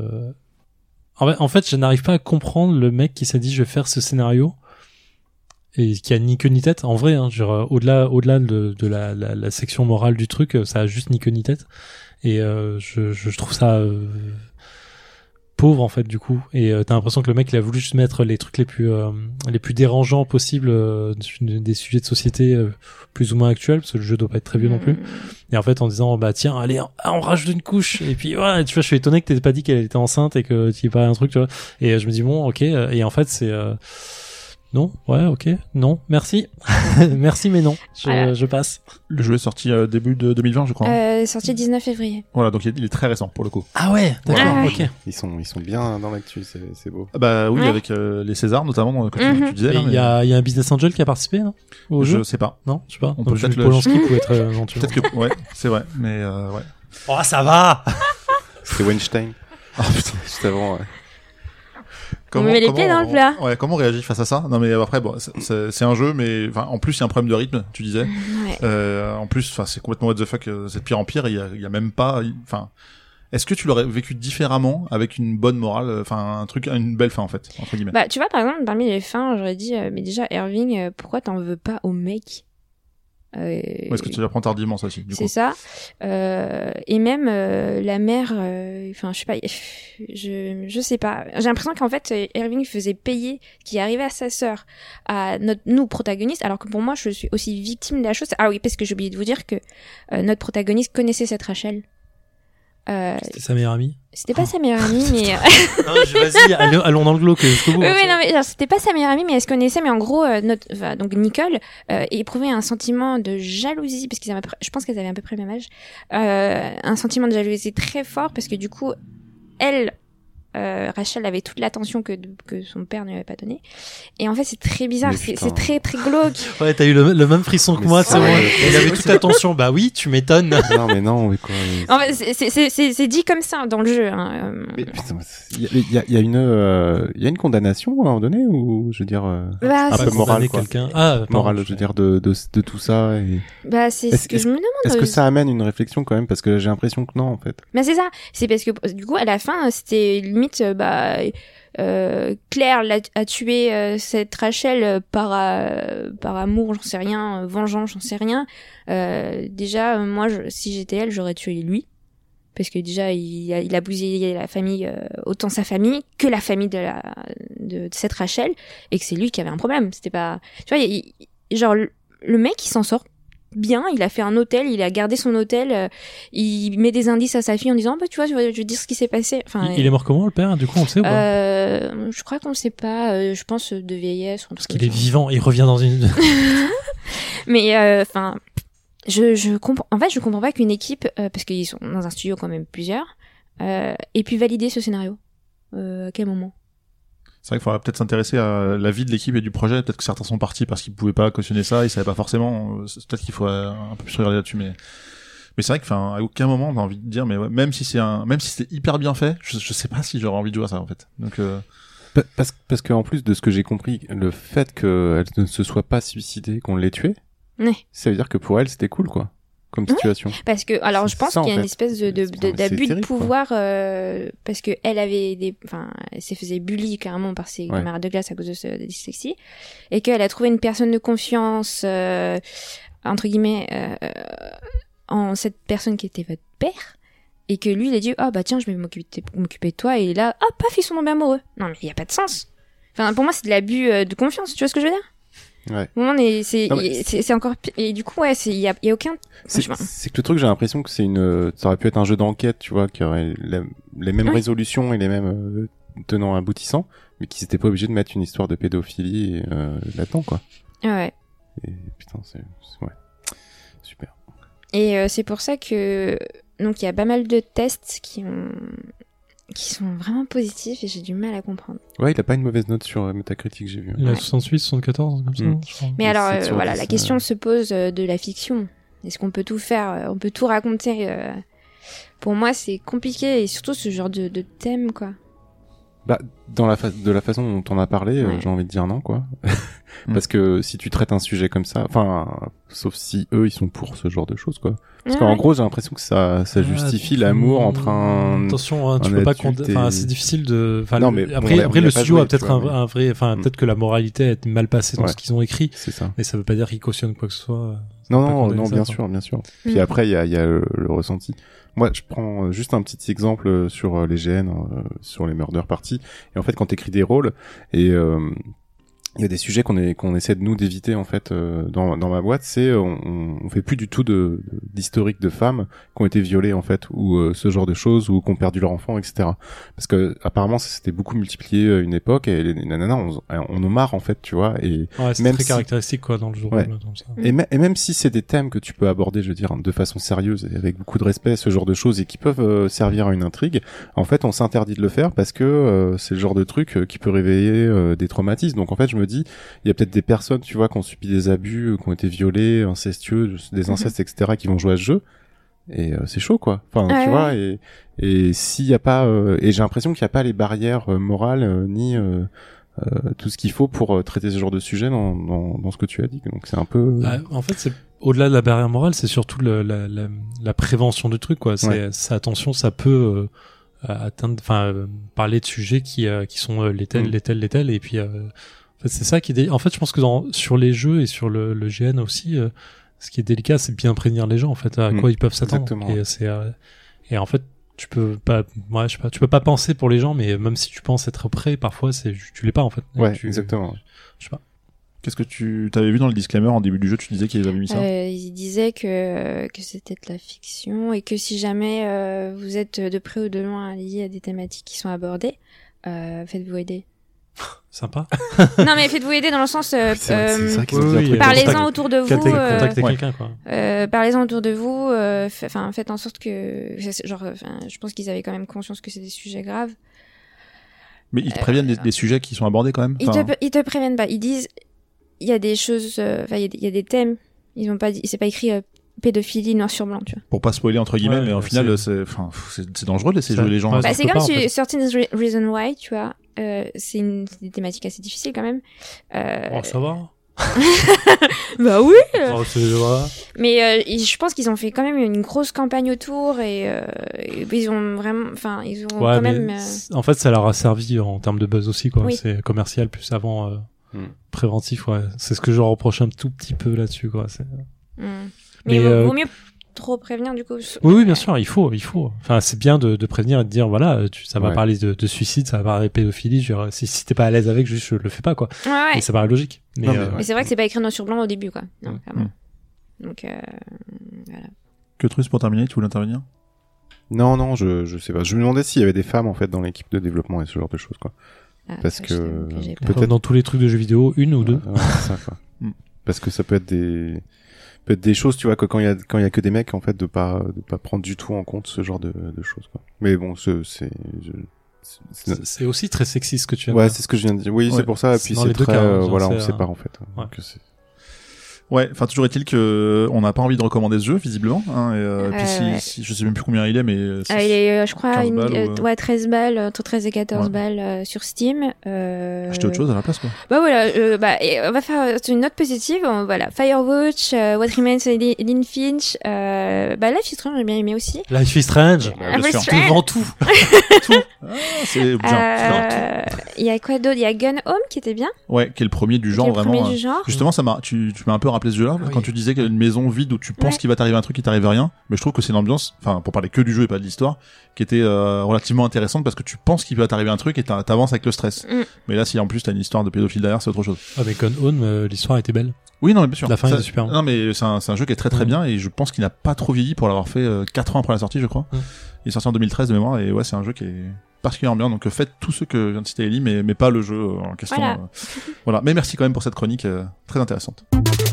En fait, je n'arrive pas à comprendre le mec qui s'est dit je vais faire ce scénario et qui a ni queue ni tête. En vrai, hein, genre au-delà de la section morale du truc, ça a juste ni queue ni tête. Et je trouve ça pauvre en fait du coup. Et t'as l'impression que le mec il a voulu juste mettre les trucs les plus dérangeants possibles des sujets de société plus ou moins actuels, parce que le jeu doit pas être très vieux non plus. Et en fait en disant bah tiens allez on rajoute une couche, et puis ouais tu vois je suis étonné que t'aies pas dit qu'elle était enceinte et que tu y pas un truc tu vois. Et je me dis bon ok, et en fait c'est non, ouais, ok, non, merci. Merci, mais non, je passe. Le jeu est sorti début de 2020, je crois. Sorti 19 février. Voilà, donc il est très récent, pour le coup. Ah ouais, d'accord, ok. Ils sont bien dans l'actu, c'est beau. Bah oui, avec les Césars, notamment, comme tu disais. Il y a un Business Angel qui a participé, non? Au jeu? Je sais pas. Non, je sais pas. On peut peut-être Polanski pouvait être éventuellement. Peut-être que, ouais, c'est vrai, mais ouais. Oh, ça va! C'était Weinstein. Oh putain, juste avant, ouais. On met les pieds dans le plat. Ouais, comment on réagit face à ça? Non, mais après, bon, c'est un jeu, mais enfin, en plus, il y a un problème de rythme, tu disais. Ouais. En plus, enfin, c'est complètement what the fuck, c'est de pire en pire. Il y a même pas, enfin, est-ce que tu l'aurais vécu différemment avec une bonne morale, enfin, une belle fin en fait, entre guillemets? Bah, tu vois, par exemple, parmi les fins, j'aurais dit, mais déjà, Irving, pourquoi t'en veux pas au mec? Est-ce que tu l'apprends tardivement, ça aussi, du coup. C'est ça. Et même la mère, enfin, je sais pas, je sais pas. J'ai l'impression qu'en fait, Irving faisait payer ce qui arrivait à sa sœur, à nous protagonistes, alors que pour moi, je suis aussi victime de la chose. Ah oui, parce que j'ai oublié de vous dire que notre protagoniste connaissait cette Rachel. C'était sa meilleure amie. C'était pas sa meilleure amie, mais non, vas-y, allons dans le glauque jusqu'au bout. Oui, non, mais genre, c'était pas sa meilleure amie, mais elle se connaissait. Mais en gros, donc Nicole éprouvait un sentiment de jalousie, parce je pense qu'elles avaient à peu près le même âge, un sentiment de jalousie très fort, parce que du coup, Rachel avait toute l'attention que son père ne lui avait pas donnée. Et en fait, c'est très bizarre, c'est très très glauque. Ouais, t'as eu le même frisson que moi, c'est bon. Il avait toute l'attention. Bah oui, tu m'étonnes. Non, mais non, mais quoi. En fait, c'est dit comme ça dans le jeu. Hein. Mais putain, il y a une condamnation à un moment donné, ou je veux dire un peu morale, quoi. Morale, je veux dire de tout ça. Et... Bah c'est ce que je me demande. Est-ce que ça amène une réflexion quand même, parce que j'ai l'impression que non, en fait. Bah c'est ça. C'est parce que du coup à la fin c'était limite Claire a tué cette Rachel par amour, j'en sais rien, vengeance, j'en sais rien. Déjà moi si j'étais elle, j'aurais tué lui, parce que déjà il a bousillé la famille, autant sa famille que la famille de cette Rachel, et que c'est lui qui avait un problème. C'était pas, tu vois, genre le mec il s'en sort bien, il a fait un hôtel, il a gardé son hôtel, il met des indices à sa fille en disant bah tu vois je vais dire ce qui s'est passé. Enfin, il est mort comment, le père, du coup on le sait ou pas? Je crois qu'on le sait pas, je pense de vieillesse. Parce qu'il est vivant, il revient dans une... Mais enfin je comprends, en fait je comprends pas qu'une équipe, parce qu'ils sont dans un studio quand même plusieurs, ait pu valider ce scénario. À quel moment? C'est vrai qu'il faudrait peut-être s'intéresser à la vie de l'équipe et du projet. Peut-être que certains sont partis parce qu'ils pouvaient pas cautionner ça, ils savaient pas forcément. Peut-être qu'il faudrait un peu plus regarder là-dessus, mais c'est vrai que, enfin, à aucun moment, on a envie de dire, mais ouais, même si c'est hyper bien fait, je sais pas si j'aurais envie de jouer à ça, en fait. Donc, parce que en plus de ce que j'ai compris, le fait qu'elle ne se soit pas suicidée, qu'on l'ait tuée, ouais. Ça veut dire que pour elle, c'était cool, quoi. Comme situation. Parce que, alors, je pense qu'il y a une espèce d'abus de pouvoir, parce que elle s'est faisait bully carrément par ses camarades de classe à cause de dyslexie, et qu'elle a trouvé une personne de confiance, entre guillemets, en cette personne qui était votre père, et que lui, il a dit, ah, bah, tiens, je vais m'occuper de toi, et là, ah, paf, ils sont tombés amoureux. Non, mais il y a pas de sens. Enfin, pour moi, c'est de l'abus de confiance, tu vois ce que je veux dire? Ouais. C'est encore pire. Et du coup, ouais, il y a aucun. C'est que le truc, j'ai l'impression que ça aurait pu être un jeu d'enquête, tu vois, qui aurait les mêmes résolutions et les mêmes tenants aboutissants, mais qui s'était pas obligé de mettre une histoire de pédophilie là-dedans, quoi. Ouais. Et putain, ouais. Super. Et c'est pour ça que donc il y a pas mal de tests qui sont vraiment positifs, et j'ai du mal à comprendre. Ouais, il a pas une mauvaise note sur Metacritic, j'ai vu. Il a 68, 74, comme ça, je crois. Mais alors, voilà, la question se pose de la fiction. Est-ce qu'on peut tout faire? On peut tout raconter? Pour moi, c'est compliqué, et surtout ce genre de thème, quoi. Bah, de la façon dont on a parlé, j'ai envie de dire non, quoi. Parce que si tu traites un sujet comme ça, enfin, sauf si eux, ils sont pour ce genre de choses, quoi. Parce qu'en gros, j'ai l'impression que ça justifie l'amour entre un... Attention, hein, tu peux pas enfin, c'est difficile de, enfin, non, mais après, le studio a peut-être un vrai, enfin, peut-être que la moralité est mal passée dans ce qu'ils ont écrit. C'est ça. Mais ça veut pas dire qu'ils cautionnent quoi que ce soit. Non, bien sûr. Puis après, il y a le ressenti. Moi, je prends juste un petit exemple sur les GN, sur les murder parties. Et en fait, quand t'écris des rôles, et il y a des sujets qu'on essaie de nous d'éviter, en fait, dans ma boîte, c'est on fait plus du tout d'historique de femmes qui ont été violées, en fait, ou ce genre de choses, ou qui ont perdu leur enfant, etc. Parce que apparemment ça s'était beaucoup multiplié une époque, et les nanas on en marre, en fait, tu vois. Et c'est même très caractéristique, quoi, dans le jour. Ouais. Comme ça. Et même si c'est des thèmes que tu peux aborder, je veux dire, de façon sérieuse et avec beaucoup de respect, ce genre de choses, et qui peuvent servir à une intrigue, en fait on s'interdit de le faire parce que c'est le genre de truc qui peut réveiller des traumatismes. Donc en fait je me dis, il y a peut-être des personnes, tu vois, qui ont subi des abus, qui ont été violées, incestueux, des incestes, etc., qui vont jouer à ce jeu. Et c'est chaud, quoi. Enfin, tu vois, et s'il y a pas, et j'ai l'impression qu'il y a pas les barrières morales ni tout ce qu'il faut pour traiter ce genre de sujet dans ce que tu as dit. Donc c'est un peu. En fait, c'est au-delà de la barrière morale, c'est surtout la prévention du truc, quoi. C'est attention, ça peut atteindre, enfin, parler de sujets qui sont les tels, et puis. En fait, c'est ça qui en fait, je pense que sur les jeux et sur le GN aussi, ce qui est délicat, c'est de bien prévenir les gens en fait à quoi ils peuvent s'attendre. Exactement. Et en fait, tu peux pas, je sais pas, tu peux pas penser pour les gens, mais même si tu penses être prêt, parfois tu l'es pas en fait. Ouais, exactement. Je sais pas. Qu'est-ce que tu t'avais vu dans le disclaimer en début du jeu? Tu disais qu'ils avaient mis ça. Il disait que c'était de la fiction et que si jamais vous êtes de près ou de loin lié à des thématiques qui sont abordées, faites-vous aider. Sympa. Non mais faites-vous aider dans le sens parlez-en autour de vous. Contactez quelqu'un quoi. Parlez-en autour de vous. Faites en sorte que je pense qu'ils avaient quand même conscience que c'est des sujets graves. Mais ils te préviennent des sujets qui sont abordés quand même. Ils te préviennent pas. Ils disent il y a des choses, il y a des thèmes. Ils ont pas dit, c'est pas écrit pédophilie noir sur blanc, tu vois. Pour pas spoiler entre guillemets, mais au final c'est dangereux de laisser jouer les gens. Bah, c'est comme si 13 Reasons Why, tu vois. C'est des thématiques assez difficiles quand même. Ça va. Bah oui. Mais je pense qu'ils ont fait quand même une grosse campagne autour et ils ont vraiment, ils ont quand même. En fait, ça leur a servi en termes de buzz aussi, quoi. Oui. C'est commercial plus avant préventif, ouais. C'est ce que je leur reproche un tout petit peu là-dessus, quoi. Mais vaut mieux trop prévenir du coup. Oui, bien sûr, il faut. Enfin, c'est bien de prévenir et de dire voilà, ça va parler de suicide, ça va parler de pédophilie. Je veux dire, si t'es pas à l'aise avec, juste je le fais pas, quoi. Ouais. Et ça paraît logique. Mais c'est vrai que c'est pas écrit noir sur blanc au début, quoi. Non, clairement. Donc voilà. Que Truss, pour terminer, tu voulais intervenir? Non, je sais pas. Je me demandais s'il y avait des femmes en fait dans l'équipe de développement et ce genre de choses, quoi. Parce que peut-être dans tous les trucs de jeux vidéo, une ou deux. C'est ça, quoi. Parce que ça peut être des choses, tu vois, que quand il y a que des mecs, en fait, de pas prendre du tout en compte ce genre de choses, quoi. Mais bon, c'est aussi très sexiste ce que tu viens de dire. Ouais, dire. c'est ce que je viens de dire. Oui, c'est pour ça. Et puis c'est très, voilà, on sait pas, en fait. Ouais. Donc c'est... Ouais, enfin toujours est-il que on n'a pas envie de recommander ce jeu visiblement, hein, et puis si je sais même plus combien il est, mais il est je crois 13 balles, entre 13 et 14 balles sur Steam. Acheter autre chose à la place, quoi. Bah voilà, et on va faire une note positive. Voilà, Firewatch, What Remains of Edith Finch, Life is Strange, j'ai bien aimé aussi. Life is Strange, devant tout. Tout. C'est bien. Il y a quoi d'autre? Il y a Gun Home qui était bien. Ouais, qui est le premier du genre vraiment. Justement, ça m'a tu m'as un peu rappelé ce jeu-là quand tu disais qu'il y a une maison vide où tu penses qu'il va t'arriver un truc, il t'arrive rien. Mais je trouve que c'est une ambiance, enfin pour parler que du jeu et pas de l'histoire, qui était relativement intéressante parce que tu penses qu'il va t'arriver un truc et t'avances avec le stress. Mais là, si en plus t'as une histoire de pédophile derrière, c'est autre chose. Ah mais Gone Home, l'histoire était belle. Oui, non, mais bien sûr. La fin était super. Non, mais c'est un jeu qui est très très bien et je pense qu'il n'a pas trop vieilli pour l'avoir fait 4 ans après la sortie, je crois. Il est sorti en 2013 de mémoire et ouais, c'est un jeu qui est particulièrement bien. Donc faites tous ceux que vient de citer Ellie, mais pas le jeu en question. Voilà. Mais merci quand même pour cette chronique très intéressante.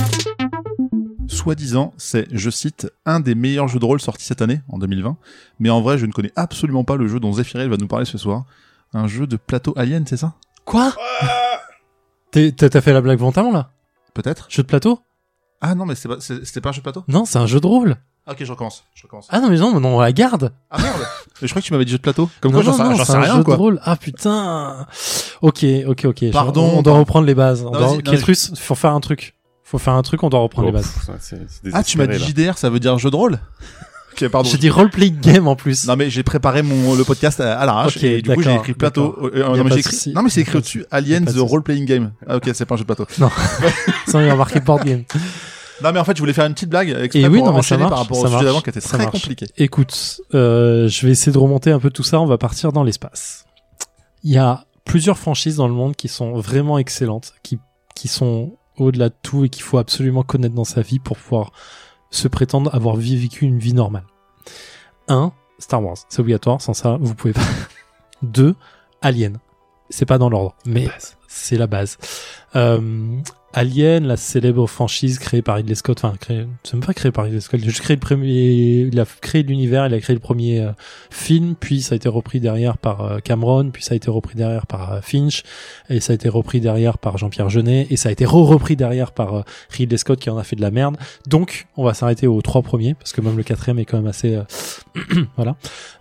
Soi-disant, c'est, je cite, un des meilleurs jeux de rôle sortis cette année, en 2020. Mais en vrai, je ne connais absolument pas le jeu dont Zephyriel va nous parler ce soir. Un jeu de plateau Alien, c'est ça? Quoi? T'as fait la blague volontairement, là? Peut-être. Jeu de plateau? Ah non, mais c'était pas un jeu de plateau? Non, c'est un jeu de rôle. Ah, ok, je recommence. Ah non, mais non, on la garde. Ah merde. Mais je crois que tu m'avais dit jeu de plateau. Comme non, quoi, j'en sais rien, jeu quoi. De rôle. Ah putain. Ok. Pardon. On doit reprendre les bases. Kétrus, faut faire un truc. On doit reprendre les bases. Tu m'as dit JDR, ça veut dire jeu de rôle? Ok, pardon. J'ai dit role-playing game en plus. Non, mais j'ai préparé le podcast à l'arrache, et du coup, j'ai écrit plateau. Non, mais c'est écrit au-dessus, Alien the Role-Playing Game. Ah, ok, c'est pas un jeu de plateau. Non. Sans y avoir marqué board game. Non, mais en fait, je voulais faire une petite blague exprès pour enchaîner par rapport au sujet d'avant qui était très compliqué. Écoute, je vais essayer de remonter un peu tout ça. On va partir dans l'espace. Il y a plusieurs franchises dans le monde qui sont vraiment excellentes, qui sont au-delà de tout et qu'il faut absolument connaître dans sa vie pour pouvoir se prétendre avoir vécu une vie normale. 1. Star Wars. C'est obligatoire. Sans ça, vous pouvez pas. 2. Alien. C'est pas dans l'ordre, mais c'est la base. Alien, la célèbre franchise créée par Ridley Scott, c'est même pas créé par Ridley Scott, il a créé l'univers, il a créé le premier film, puis ça a été repris derrière par Cameron, puis ça a été repris derrière par Finch, et ça a été repris derrière par Jean-Pierre Jeunet, et ça a été repris derrière par Ridley Scott qui en a fait de la merde. Donc, on va s'arrêter aux 3 premiers, parce que même le 4e est quand même assez... voilà.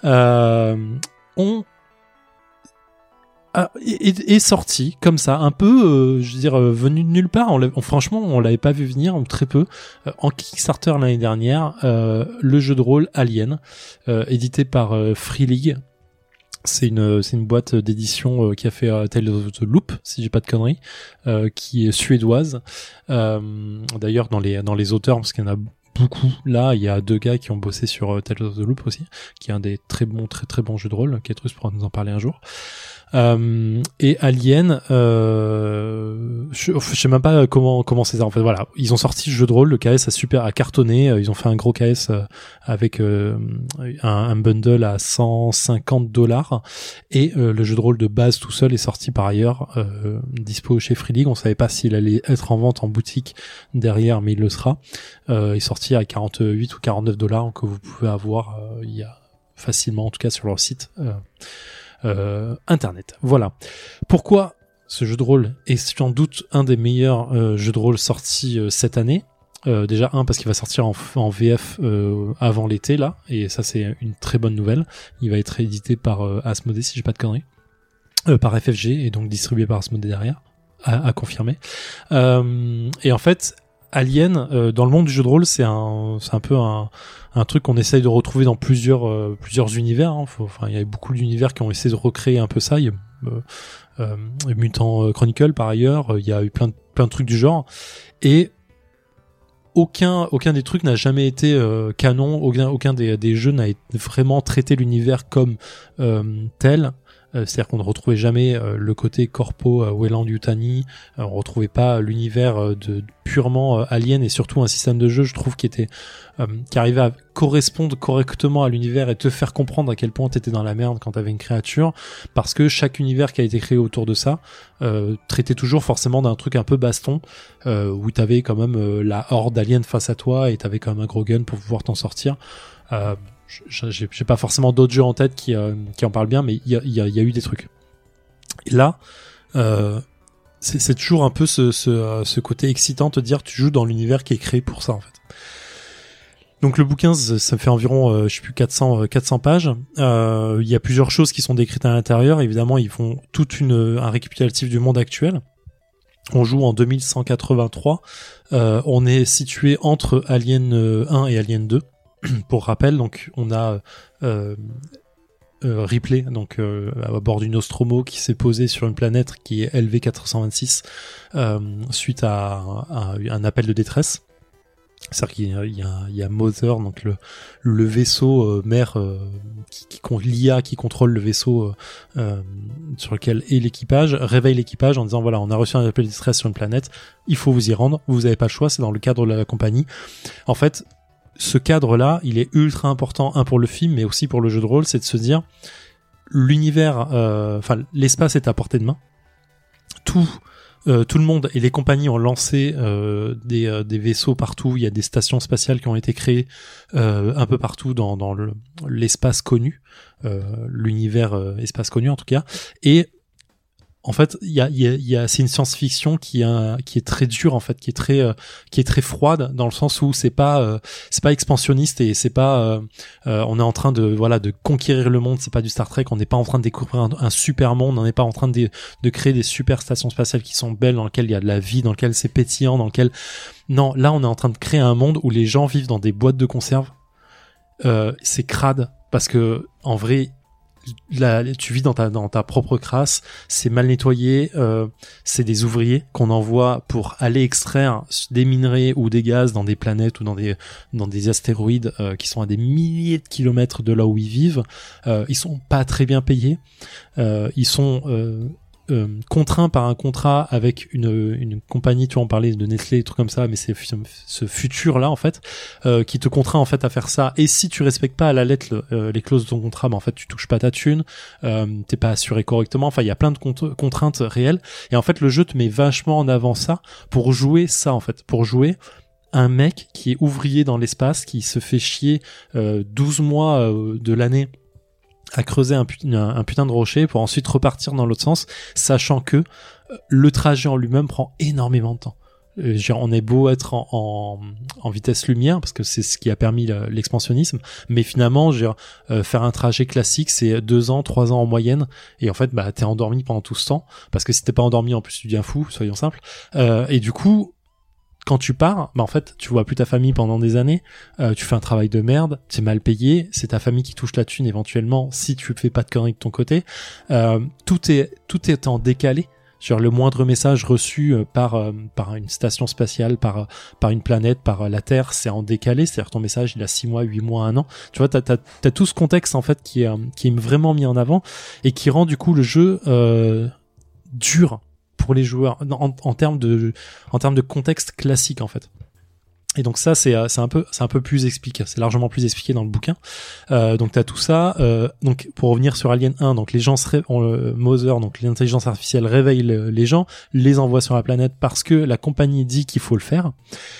Est sorti comme ça, un peu, venu de nulle part. Franchement, on l'avait pas vu venir, ou très peu. En Kickstarter l'année dernière, le jeu de rôle Alien, édité par Free League. C'est une boîte d'édition qui a fait Tales of the Loop, si j'ai pas de conneries, qui est suédoise. D'ailleurs, dans les auteurs, parce qu'il y en a beaucoup là, il y a 2 gars qui ont bossé sur Tales of the Loop aussi, qui est un des très bons jeux de rôle. Ketrus pourra nous en parler un jour. Et Alien, je sais même pas comment c'est ça en fait. Voilà, ils ont sorti le jeu de rôle, le KS a cartonné. Ils ont fait un gros KS avec un bundle à $150 et le jeu de rôle de base tout seul est sorti par ailleurs, dispo chez Free League. On savait pas s'il allait être en vente en boutique derrière, mais il le sera. Il est sorti à $48 ou $49 que vous pouvez avoir il y a facilement, en tout cas sur leur site. Internet. Voilà. Pourquoi ce jeu de rôle est sans doute un des meilleurs jeux de rôle sortis cette année. Déjà parce qu'il va sortir en VF avant l'été là, et ça c'est une très bonne nouvelle. Il va être édité par Asmodée si j'ai pas de conneries, par FFG et donc distribué par Asmodée derrière, à confirmer. Et en fait, Alien dans le monde du jeu de rôle, c'est un peu un truc qu'on essaye de retrouver dans plusieurs univers. Enfin, il y a beaucoup d'univers qui ont essayé de recréer un peu ça. Il y a Mutant Chronicle par ailleurs. Il y a eu plein de trucs du genre. Et aucun des trucs n'a jamais été canon. Aucun des jeux n'a vraiment traité l'univers comme tel. C'est-à-dire qu'on ne retrouvait jamais le côté corpo Weyland Yutani, on retrouvait pas l'univers de purement Alien, et surtout un système de jeu, je trouve, qui arrivait à correspondre correctement à l'univers et te faire comprendre à quel point t'étais dans la merde quand t'avais une créature, parce que chaque univers qui a été créé autour de ça traitait toujours forcément d'un truc un peu baston, où t'avais quand même la horde d'aliens face à toi et t'avais quand même un gros gun pour pouvoir t'en sortir. J'ai pas forcément d'autres jeux en tête qui en parlent bien, mais il y a eu des trucs. Et là, c'est toujours un peu ce côté excitant, te dire tu joues dans l'univers qui est créé pour ça en fait. Donc le bouquin, ça fait environ 400 pages. Il y a plusieurs choses qui sont décrites à l'intérieur. Évidemment, ils font un récapitulatif du monde actuel. On joue en 2183. On est situé entre Alien 1 et Alien 2. Pour rappel, donc on a Ripley, donc à bord du Nostromo, qui s'est posé sur une planète qui est LV426 suite à un appel de détresse. C'est-à-dire qu'il y a Mother, donc le vaisseau mère l'IA qui contrôle le vaisseau sur lequel est l'équipage, réveille l'équipage en disant voilà, on a reçu un appel de détresse sur une planète, il faut vous y rendre, vous avez pas le choix, c'est dans le cadre de la compagnie. En fait, ce cadre-là, il est ultra important, pour le film, mais aussi pour le jeu de rôle, c'est de se dire, l'univers, l'espace est à portée de main. Tout le monde et les compagnies ont lancé des vaisseaux partout. Il y a des stations spatiales qui ont été créées un peu partout dans l'espace connu, l'univers espace connu en tout cas. Et en fait, c'est une science-fiction qui est très dure en fait, qui est très froide dans le sens où c'est pas expansionniste et c'est pas on est en train de conquérir le monde, c'est pas du Star Trek, on n'est pas en train de découvrir un super monde, on n'est pas en train de créer des super stations spatiales qui sont belles, dans lesquelles il y a de la vie, dans lesquelles c'est pétillant, dans lesquelles non, là on est en train de créer un monde où les gens vivent dans des boîtes de conserve. C'est crade parce que en vrai, là, tu vis dans ta propre crasse, c'est mal nettoyé, c'est des ouvriers qu'on envoie pour aller extraire des minerais ou des gaz dans des planètes ou dans des astéroïdes qui sont à des milliers de kilomètres de là où ils vivent. Ils sont pas très bien payés, ils sont contraints par un contrat avec une compagnie, tu vois, on parlait de Nestlé, des trucs comme ça, mais c'est ce futur là en fait qui te contraint en fait à faire ça, et si tu respectes pas à la lettre les clauses de ton contrat, en fait tu touches pas ta thune, t'es pas assuré correctement, enfin il y a plein de contraintes réelles, et en fait le jeu te met vachement en avant ça pour jouer un mec qui est ouvrier dans l'espace, qui se fait chier 12 mois de l'année à creuser un putain de rocher pour ensuite repartir dans l'autre sens, sachant que le trajet en lui-même prend énormément de temps. On est beau être en vitesse lumière, parce que c'est ce qui a permis l'expansionnisme, mais finalement faire un trajet classique c'est 2 ans, 3 ans en moyenne, et en fait t'es endormi pendant tout ce temps, parce que si t'es pas endormi en plus tu deviens fou, soyons simples, et du coup quand tu pars, bah en fait, tu vois plus ta famille pendant des années, tu fais un travail de merde, t'es mal payé, c'est ta famille qui touche la thune éventuellement si tu fais pas de conneries de ton côté. Tout est en décalé. Genre le moindre message reçu par une station spatiale, par une planète, par la Terre, c'est en décalé. C'est-à-dire ton message, il a 6 mois, 8 mois, 1 an. Tu vois, t'as tout ce contexte en fait qui est vraiment mis en avant et qui rend du coup le jeu dur pour les joueurs en termes de contexte classique en fait. Et donc ça c'est un peu plus expliqué, c'est largement plus expliqué dans le bouquin. Donc t'as tout ça. Donc pour revenir sur Alien 1, donc les gens Mother, donc l'intelligence artificielle réveille les gens, les envoie sur la planète parce que la compagnie dit qu'il faut le faire.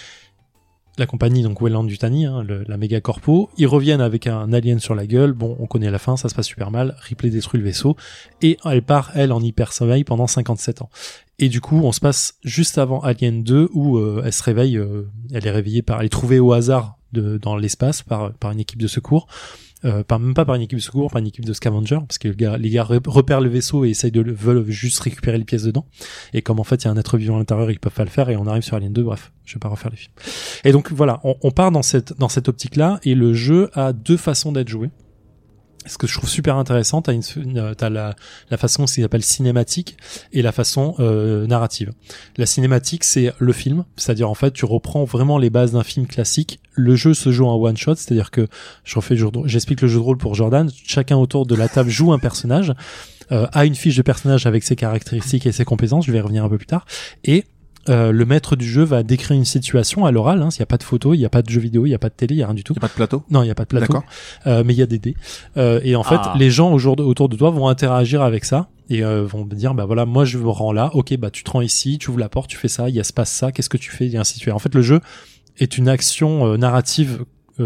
La compagnie, donc Weyland-Yutani, la méga corpo, ils reviennent avec un alien sur la gueule. Bon, on connaît la fin, ça se passe super mal. Ripley détruit le vaisseau et elle part, elle, en hyper-sommeil pendant 57 ans. Et du coup, on se passe juste avant Alien 2 où elle se réveille, elle est trouvée au hasard dans l'espace par une équipe de secours. Même pas par une équipe de secours, par une équipe de scavengers, parce que les gars repèrent le vaisseau et veulent juste récupérer les pièces dedans. Et comme en fait il y a un être vivant à l'intérieur, ils peuvent pas le faire et on arrive sur Alien 2. Bref, je vais pas refaire les films. Et donc voilà, on part dans cette optique-là et le jeu a 2 façons d'être joué. Ce que je trouve super intéressant, t'as la façon qui s'appelle cinématique et la façon narrative. La cinématique, c'est le film, c'est-à-dire en fait tu reprends vraiment les bases d'un film classique. Le jeu se joue en one shot, c'est-à-dire que j'explique le jeu de rôle pour Jordan. Chacun autour de la table joue un personnage, a une fiche de personnage avec ses caractéristiques et ses compétences. Je vais y revenir un peu plus tard. Et le maître du jeu va décrire une situation à l'oral, hein, s'il n'y a pas de photo, il n'y a pas de jeu vidéo, il n'y a pas de télé, il n'y a rien du tout. Il n'y a pas de plateau? Non, il n'y a pas de plateau. Mais il y a des dés. Et en fait, les gens autour de toi vont interagir avec ça et vont dire, bah voilà, moi je me rends là, ok, bah tu te rends ici, tu ouvres la porte, tu fais ça, il se passe ça, qu'est-ce que tu fais, et ainsi de suite. En fait, le jeu est une action narrative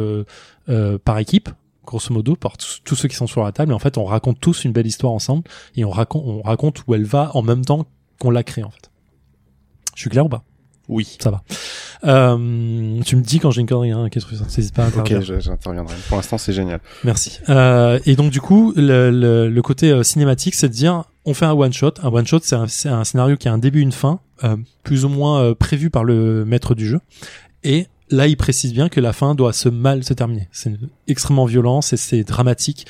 par équipe, grosso modo, par tous ceux qui sont sur la table. Et en fait, on raconte tous une belle histoire ensemble et on raconte où elle va en même temps qu'on l'a créée, en fait. Je suis clair ou pas? Oui. Ça va. Tu me dis quand j'ai une connerie, hein, qu'est-ce que ça n'hésite pas à intervenir. Ok, j'interviendrai. Pour l'instant, c'est génial. Merci. Et donc, du coup, le côté cinématique, c'est de dire, on fait un one-shot. Un one-shot, c'est un scénario qui a un début, une fin, plus ou moins prévu par le maître du jeu. Et là, il précise bien que la fin doit se terminer. C'est extrêmement violent, c'est dramatique.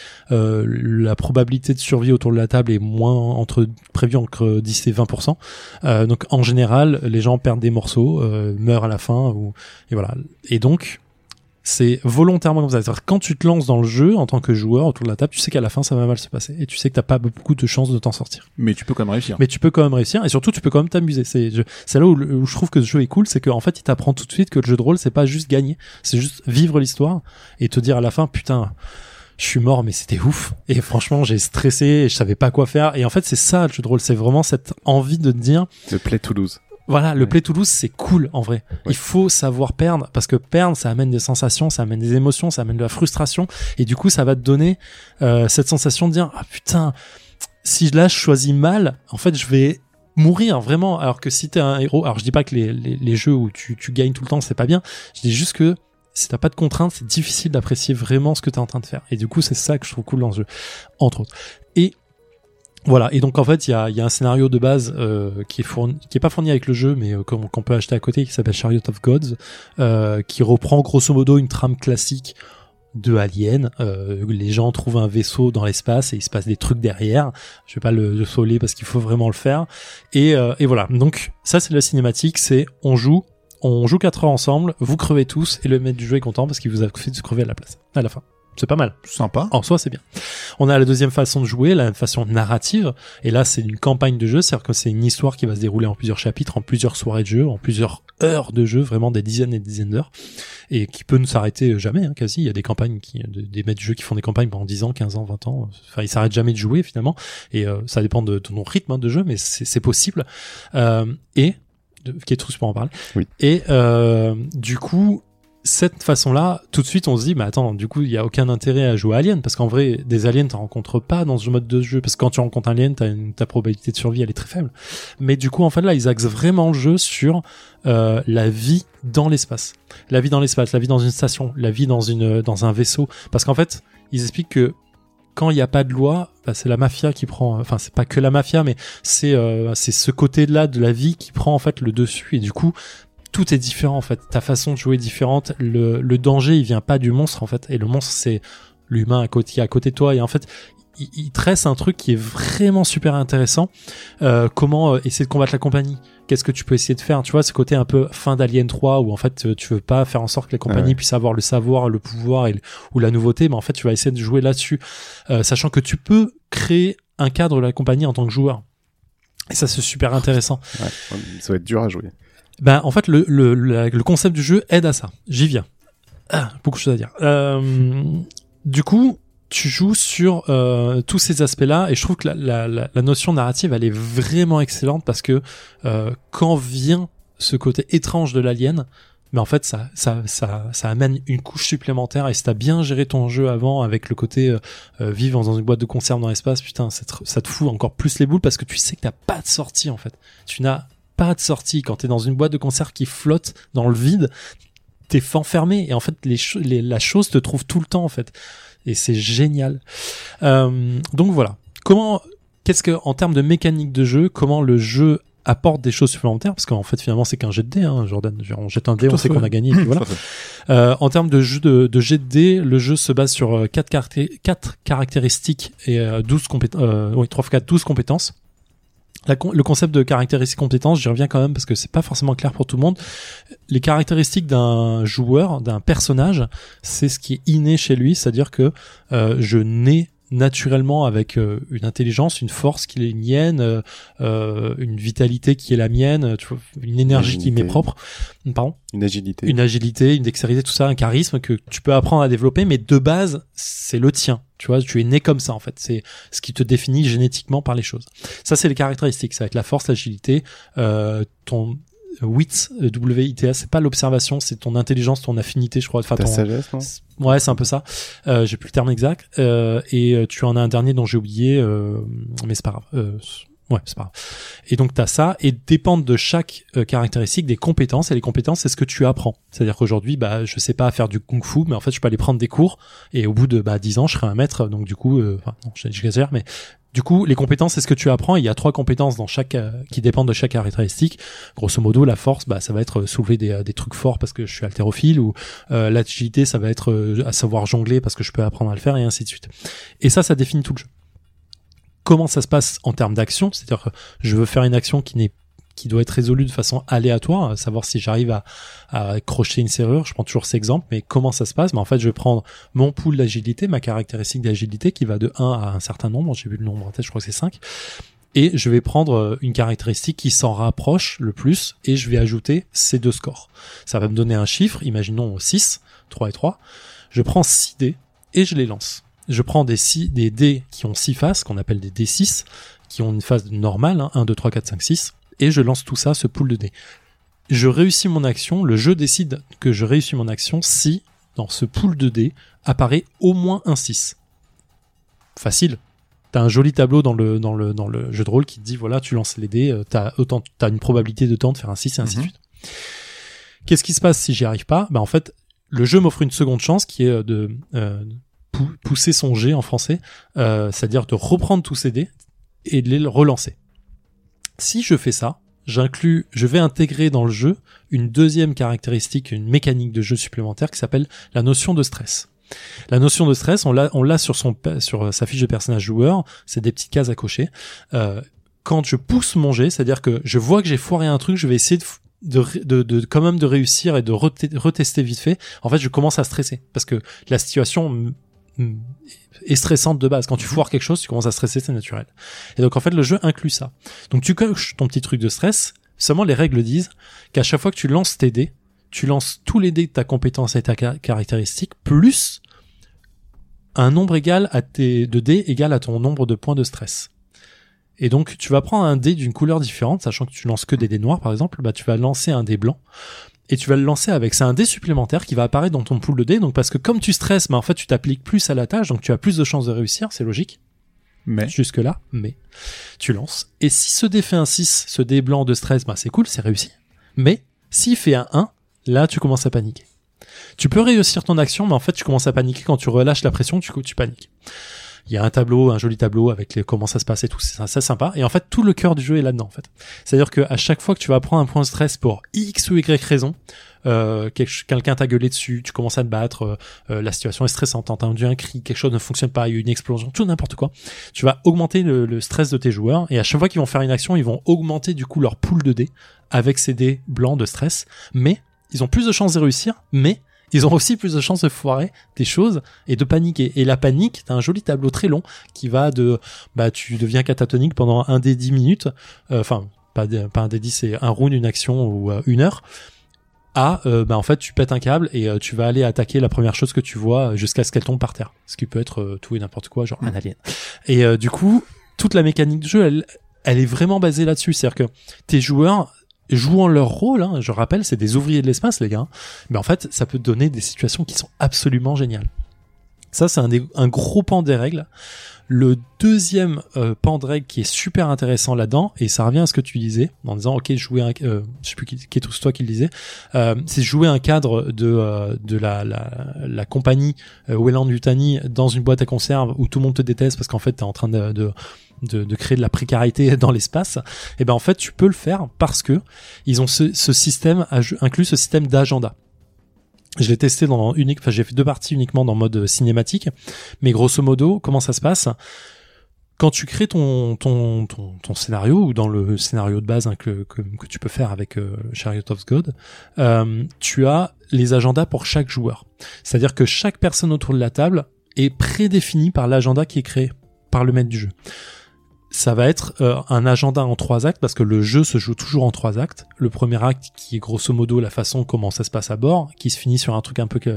La probabilité de survie autour de la table est prévue entre 10 et 20%. Donc, en général, les gens perdent des morceaux, meurent à la fin, et voilà. Et donc, c'est volontairement comme ça. C'est-à-dire, quand tu te lances dans le jeu en tant que joueur autour de la table, tu sais qu'à la fin ça va mal se passer et tu sais que t'as pas beaucoup de chances de t'en sortir. Mais tu peux quand même réussir. Et surtout tu peux quand même t'amuser. C'est là où je trouve que ce jeu est cool, c'est qu'en fait il t'apprend tout de suite que le jeu de rôle c'est pas juste gagner, c'est juste vivre l'histoire et te dire à la fin putain je suis mort mais c'était ouf et franchement j'ai stressé et je savais pas quoi faire et en fait c'est ça le jeu de rôle, c'est vraiment cette envie de te dire le Play Toulouse. Voilà, le Play Toulouse, c'est cool, en vrai. Ouais. Il faut savoir perdre, parce que perdre, ça amène des sensations, ça amène des émotions, ça amène de la frustration, et du coup, ça va te donner cette sensation de dire, ah putain, si là, je choisis mal, en fait, je vais mourir, vraiment, alors que si t'es un héros, alors je dis pas que les jeux où tu gagnes tout le temps, c'est pas bien, je dis juste que si t'as pas de contraintes, c'est difficile d'apprécier vraiment ce que t'es en train de faire. Et du coup, c'est ça que je trouve cool dans ce jeu, entre autres. Et voilà, et donc en fait il y a un scénario de base qui est pas fourni avec le jeu mais qu'on peut acheter à côté qui s'appelle Chariot of Gods qui reprend grosso modo une trame classique de Alien. Les gens trouvent un vaisseau dans l'espace et il se passe des trucs derrière. Je vais pas le spoiler parce qu'il faut vraiment le faire. Et voilà, donc ça c'est la cinématique, c'est on joue 4 heures ensemble, vous crevez tous et le maître du jeu est content parce qu'il vous a fait se crever à la fin. C'est pas mal. Sympa. En soi, c'est bien. On a la deuxième façon de jouer, la façon narrative. Et là, c'est une campagne de jeu. C'est-à-dire que c'est une histoire qui va se dérouler en plusieurs chapitres, en plusieurs soirées de jeu, en plusieurs heures de jeu, vraiment des dizaines et des dizaines d'heures. Et qui peut ne s'arrêter jamais, hein, quasi. Il y a des campagnes des maîtres de jeu qui font des campagnes pendant 10 ans, 15 ans, 20 ans. Enfin, ils s'arrêtent jamais de jouer, finalement. Et, ça dépend de ton rythme, hein, de jeu, mais c'est possible. Ketrus peut en parler. Oui. Et, du coup, cette façon-là, tout de suite, on se dit, mais attends, du coup, il y a aucun intérêt à jouer à Alien, parce qu'en vrai, des aliens, t'en rencontres pas dans ce mode de jeu, parce que quand tu rencontres un alien, ta probabilité de survie, elle est très faible. Mais du coup, en fait, là, ils axent vraiment le jeu sur la vie dans l'espace. La vie dans l'espace, la vie dans une station, la vie dans un vaisseau. Parce qu'en fait, ils expliquent que quand il n'y a pas de loi, bah, c'est la mafia qui prend, enfin, c'est pas que la mafia, mais c'est ce côté-là de la vie qui prend, en fait, le dessus, et du coup, tout est différent en fait. Ta façon de jouer est différente. Le danger, il vient pas du monstre en fait. Et le monstre, c'est l'humain qui est à côté de toi. Et en fait, il tresse un truc qui est vraiment super intéressant. Comment essayer de combattre la compagnie. Qu'est-ce que tu peux essayer de faire? Tu vois, ce côté un peu fin d'Alien 3 où en fait tu veux pas faire en sorte que la compagnie puisse avoir le savoir, le pouvoir ou la nouveauté, mais en fait tu vas essayer de jouer là-dessus, sachant que tu peux créer un cadre de la compagnie en tant que joueur. Et ça c'est super intéressant. Ouais, ça va être dur à jouer. Ben en fait le concept du jeu aide à ça. J'y viens. Beaucoup de choses à dire. Du coup, tu joues sur tous ces aspects-là et je trouve que la notion narrative elle est vraiment excellente parce que quand vient ce côté étrange de l'alien, mais en fait ça amène une couche supplémentaire et si t'as bien géré ton jeu avant avec le côté vivre dans une boîte de conserve dans l'espace, putain ça te fout encore plus les boules parce que tu sais que t'as pas de sortie en fait. Tu n'as pas de sortie quand t'es dans une boîte de conserve qui flotte dans le vide, t'es enfermé et en fait la chose te trouve tout le temps en fait. Et c'est génial. Donc voilà. Qu'est-ce que, en termes de mécanique de jeu, comment le jeu apporte des choses supplémentaires? Parce qu'en fait, finalement, c'est qu'un jet de dés, hein, Jordan. On jette un dé, on sait qu'on a gagné, et puis voilà. En termes de jeu de jet de dés, le jeu se base sur 4 caractéristiques et 12 compétences. Le concept de caractéristiques compétences, j'y reviens quand même parce que c'est pas forcément clair pour tout le monde. Les caractéristiques d'un joueur, d'un personnage, c'est ce qui est inné chez lui, c'est-à-dire que je nais naturellement avec une intelligence, une force qui est mienne, une vitalité qui est la mienne, tu vois, une énergie qui m'est propre. Pardon ? Une agilité, une dextérité, tout ça, un charisme que tu peux apprendre à développer, mais de base, c'est le tien. Tu vois, tu es né comme ça en fait. C'est ce qui te définit génétiquement par les choses. Ça, c'est les caractéristiques. Ça va être la force, l'agilité, ton wit, W-I-T-S, c'est pas l'observation, c'est ton intelligence, ton affinité, je crois. Enfin, ta sagesse, non ? Ouais, c'est un peu ça. J'ai plus le terme exact. Et tu en as un dernier dont j'ai oublié, mais c'est pas grave. Ouais, c'est pas grave. Et donc t'as ça, et dépendent de chaque caractéristique des compétences, et les compétences c'est ce que tu apprends. C'est-à-dire qu'aujourd'hui, je sais pas faire du kung-fu, mais en fait je peux aller prendre des cours, et au bout de 10 ans je serai un maître, donc du coup, non, j'exagère, mais du coup les compétences c'est ce que tu apprends, et il y a 3 compétences dans chaque qui dépendent de chaque caractéristique. Grosso modo, la force, ça va être soulever des trucs forts parce que je suis haltérophile, ou l'agilité ça va être à savoir jongler parce que je peux apprendre à le faire, et ainsi de suite. Et ça définit tout le jeu. Comment ça se passe en termes d'action, c'est-à-dire que je veux faire une action qui doit être résolue de façon aléatoire, savoir si j'arrive à accrocher une serrure, je prends toujours cet exemple, mais comment ça se passe? En fait, je vais prendre mon pool d'agilité, ma caractéristique d'agilité qui va de 1 à un certain nombre, j'ai vu le nombre en tête, je crois que c'est 5, et je vais prendre une caractéristique qui s'en rapproche le plus, et je vais ajouter ces 2 scores. Ça va me donner un chiffre, imaginons 6, 3 et 3, je prends 6 dés, et je les lance. Je prends des dés qui ont 6 faces, qu'on appelle des D6, qui ont une phase normale, 1, 2, 3, 4, 5, 6, et je lance tout ça, ce pool de dés. Je réussis mon action, le jeu décide que je réussis mon action si, dans ce pool de dés, apparaît au moins un 6. Facile. T'as un joli tableau dans le jeu de rôle qui te dit, voilà, tu lances les dés, t'as une probabilité de temps de faire un 6 et ainsi de suite. Qu'est-ce qui se passe si j'y arrive pas? En fait, le jeu m'offre une seconde chance qui est de pousser son jet en français, c'est-à-dire de reprendre tous ces dés et de les relancer. Si je fais ça, je vais intégrer dans le jeu une deuxième caractéristique, une mécanique de jeu supplémentaire qui s'appelle la notion de stress. La notion de stress, on l'a sur sa fiche de personnage joueur, c'est des petites cases à cocher. Quand je pousse mon jet, c'est-à-dire que je vois que j'ai foiré un truc, je vais essayer de quand même de réussir et de retester vite fait. En fait, je commence à stresser parce que la situation est stressante de base. Quand tu foires quelque chose, tu commences à stresser, c'est naturel. Et donc en fait, le jeu inclut ça. Donc tu coches ton petit truc de stress. Seulement les règles disent qu'à chaque fois que tu lances tes dés, tu lances tous les dés de ta compétence et ta caractéristique plus un nombre égal de dés égal à ton nombre de points de stress. Et donc tu vas prendre un dé d'une couleur différente, sachant que tu lances que des dés noirs par exemple, tu vas lancer un dé blanc. Et tu vas le lancer avec, c'est un dé supplémentaire qui va apparaître dans ton pool de dés, donc parce que comme tu stresses, en fait tu t'appliques plus à la tâche, donc tu as plus de chances de réussir, c'est logique. Mais tu lances. Et si ce dé fait un 6, ce dé blanc de stress, c'est cool, c'est réussi. Mais s'il fait un 1, là tu commences à paniquer. Tu peux réussir ton action, mais en fait tu commences à paniquer quand tu relâches la pression, tu paniques. il y a un joli tableau avec comment ça se passe et tout, c'est sympa. Et en fait, tout le cœur du jeu est là-dedans, en fait. C'est-à-dire que à chaque fois que tu vas prendre un point de stress pour X ou Y raison, quelqu'un t'a gueulé dessus, tu commences à te battre, la situation est stressante, t'as entendu un cri, quelque chose ne fonctionne pas, il y a eu une explosion, tout n'importe quoi. Tu vas augmenter le stress de tes joueurs, et à chaque fois qu'ils vont faire une action, ils vont augmenter du coup leur pool de dés avec ces dés blancs de stress, mais ils ont plus de chances de réussir, mais ils ont aussi plus de chances de foirer des choses et de paniquer. Et la panique, t'as un joli tableau très long qui va de tu deviens catatonique pendant un des 10 minutes, enfin pas un des 10, c'est un round, une action ou une heure, en fait tu pètes un câble et tu vas aller attaquer la première chose que tu vois jusqu'à ce qu'elle tombe par terre, ce qui peut être tout et n'importe quoi, genre un alien. Et du coup toute la mécanique du jeu elle est vraiment basée là-dessus, c'est-à-dire que tes joueurs jouant leur rôle, hein, je rappelle, c'est des ouvriers de l'espace les gars, mais en fait ça peut te donner des situations qui sont absolument géniales. Ça c'est un gros pan des règles. Le deuxième pan de règle qui est super intéressant là-dedans, et ça revient à ce que tu disais, en disant ok, jouer je sais plus qui est tous toi qui le disais, c'est jouer un cadre de la compagnie Weyland-Yutani dans une boîte à conserve où tout le monde te déteste parce qu'en fait t'es en train de créer de la précarité dans l'espace. Et ben en fait tu peux le faire parce que ils ont ce système inclus ce système d'agenda. Je l'ai testé j'ai fait 2 parties uniquement dans mode cinématique, mais grosso modo, comment ça se passe? Quand tu crées ton scénario, ou dans le scénario de base que tu peux faire avec Chariot of God, tu as les agendas pour chaque joueur. C'est-à-dire que chaque personne autour de la table est prédéfinie par l'agenda qui est créé par le maître du jeu. Ça va être un agenda en 3 actes, parce que le jeu se joue toujours en 3 actes. Le premier acte qui est grosso modo la façon comment ça se passe à bord, qui se finit sur un truc un peu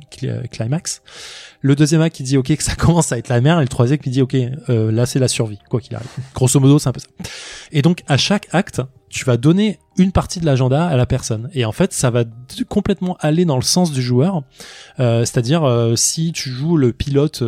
climax. Le deuxième acte qui dit ok que ça commence à être la merde, et le troisième qui dit ok là c'est la survie, quoi qu'il arrive. Grosso modo c'est un peu ça. Et donc à chaque acte tu vas donner une partie de l'agenda à la personne, et en fait ça va complètement aller dans le sens du joueur, c'est-à-dire si tu joues le pilote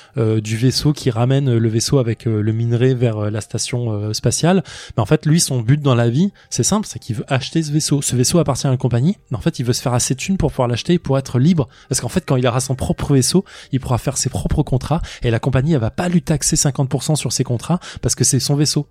du vaisseau qui ramène le vaisseau avec le minerai vers la station spatiale, en fait lui son but dans la vie c'est simple, c'est qu'il veut acheter ce vaisseau appartient à une compagnie, mais en fait il veut se faire assez de thunes pour pouvoir l'acheter et pour être libre, parce qu'en fait quand il aura son propre vaisseau il pourra faire ses propres contrats, et la compagnie elle va pas lui taxer 50% sur ses contrats parce que c'est son vaisseau.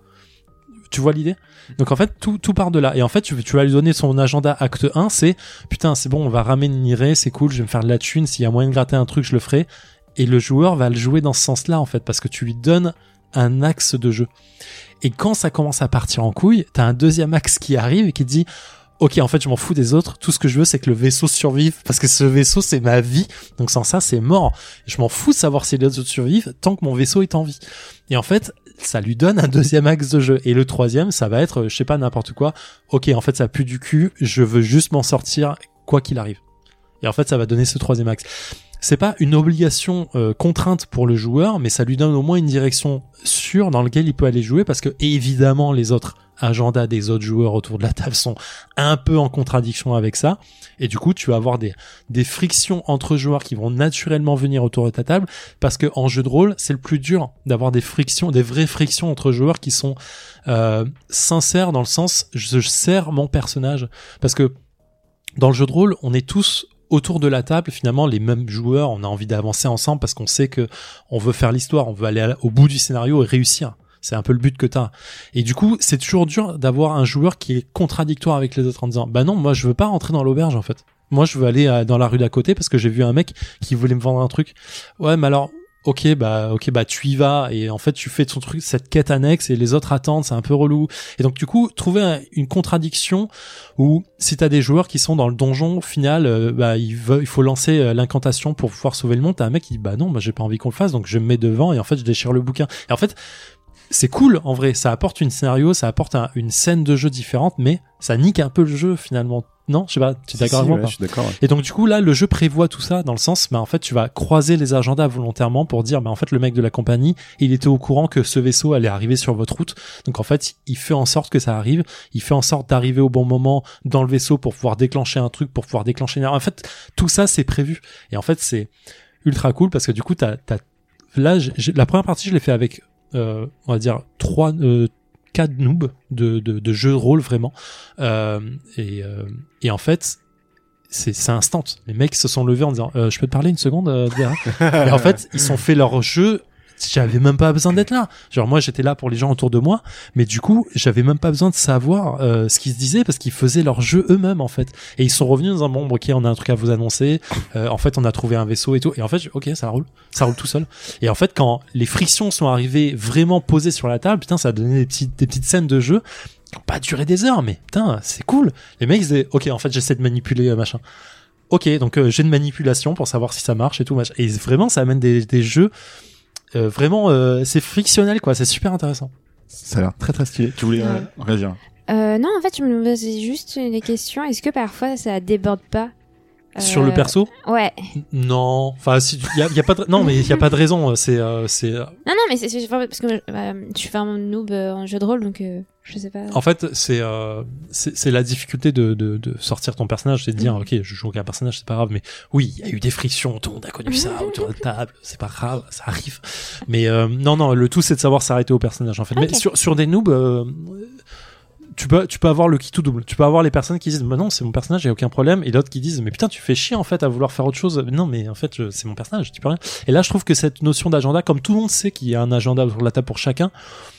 Tu vois l'idée? Donc en fait tout part de là, et en fait tu vas lui donner son agenda acte 1, c'est putain c'est bon, on va ramener une minerai, c'est cool, je vais me faire de la thune, s'il y a moyen de gratter un truc je le ferai, et le joueur va le jouer dans ce sens là en fait, parce que tu lui donnes un axe de jeu. Et quand ça commence à partir en couille, t'as un deuxième axe qui arrive et qui te dit ok, en fait je m'en fous des autres, tout ce que je veux c'est que le vaisseau survive, parce que ce vaisseau c'est ma vie, donc sans ça c'est mort, je m'en fous de savoir si les autres survivent tant que mon vaisseau est en vie. Et en fait ça lui donne un deuxième axe de jeu, et le troisième ça va être je sais pas n'importe quoi, ok en fait ça pue du cul, je veux juste m'en sortir quoi qu'il arrive, et en fait ça va donner ce troisième axe. C'est pas une obligation contrainte pour le joueur, mais ça lui donne au moins une direction sûre dans laquelle il peut aller jouer, parce que évidemment les autres agendas des autres joueurs autour de la table sont un peu en contradiction avec ça, et du coup tu vas avoir des frictions entre joueurs qui vont naturellement venir autour de ta table, parce que en jeu de rôle c'est le plus dur d'avoir des vraies frictions entre joueurs qui sont sincères, dans le sens je sers mon personnage, parce que dans le jeu de rôle on est tous autour de la table, finalement les mêmes joueurs, on a envie d'avancer ensemble parce qu'on sait que on veut faire l'histoire, on veut aller au bout du scénario et réussir. C'est un peu le but que t'as. Et du coup, c'est toujours dur d'avoir un joueur qui est contradictoire avec les autres en disant bah non, moi je veux pas rentrer dans l'auberge en fait. Moi je veux aller dans la rue d'à côté parce que j'ai vu un mec qui voulait me vendre un truc. Ouais, mais alors ok, tu y vas, et en fait tu fais ton truc, cette quête annexe, et les autres attendent, c'est un peu relou. Et donc du coup, trouver une contradiction où si t'as des joueurs qui sont dans le donjon final, il faut lancer l'incantation pour pouvoir sauver le monde, t'as un mec qui dit bah non, j'ai pas envie qu'on le fasse, donc je me mets devant et en fait je déchire le bouquin. Et en fait c'est cool en vrai, ça apporte une scénario, ça apporte une scène de jeu différente, mais ça nique un peu le jeu finalement. Non, je sais pas, tu es d'accord avec moi? Je suis d'accord. Ouais. Et donc du coup là, le jeu prévoit tout ça dans le sens, en fait tu vas croiser les agendas volontairement pour dire, en fait le mec de la compagnie, il était au courant que ce vaisseau allait arriver sur votre route, donc en fait il fait en sorte que ça arrive, il fait en sorte d'arriver au bon moment dans le vaisseau pour pouvoir déclencher un truc, pour pouvoir déclencher en fait tout ça c'est prévu. Et en fait c'est ultra cool parce que du coup là la première partie je l'ai fait avec on va dire 4 noobs de jeux de rôle vraiment, et en fait c'est instant, les mecs se sont levés en disant je peux te parler une seconde et en fait ils ont fait leur jeu j'avais même pas besoin d'être là. Genre moi j'étais là pour les gens autour de moi, mais du coup j'avais même pas besoin de savoir ce qu'ils se disaient parce qu'ils faisaient leur jeu eux-mêmes en fait. Et ils sont revenus en disant bon ok on a un truc à vous annoncer. En fait on a trouvé un vaisseau et tout. Et en fait ok ça roule tout seul. Et en fait quand les frictions sont arrivées vraiment posées sur la table, putain ça a donné des petites scènes de jeu qui ont pas duré des heures, mais putain c'est cool. Les mecs ils disaient ok en fait j'essaie de manipuler machin. Ok donc j'ai une manipulation pour savoir si ça marche et tout machin. Et vraiment ça amène des jeux vraiment c'est frictionnel quoi, c'est super intéressant. Ça a l'air très très stylé. Tu voulais réagir? Non, en fait, je me posais juste des questions. Est-ce que parfois ça déborde pas sur le perso? Ouais. Non, enfin si y a pas de non mais il y a pas de raison, c'est Non mais c'est parce que je fais un noob en jeu de rôle donc je sais pas. En fait, c'est la difficulté de sortir ton personnage, c'est de dire OK, je joue avec un personnage, c'est pas grave, mais oui, il y a eu des frictions, tout le monde a connu ça autour de la table, c'est pas grave, ça arrive. Mais non, le tout c'est de savoir s'arrêter au personnage en fait. Okay. Mais sur des noobs tu peux avoir le qui tout double. Tu peux avoir les personnes qui disent bah non, c'est mon personnage, il y a aucun problème, et d'autres qui disent mais putain, tu fais chier en fait à vouloir faire autre chose. Non mais en fait, c'est mon personnage, tu peux rien. Et là, je trouve que cette notion d'agenda, comme tout le monde sait qu'il y a un agenda autour de la table pour chacun,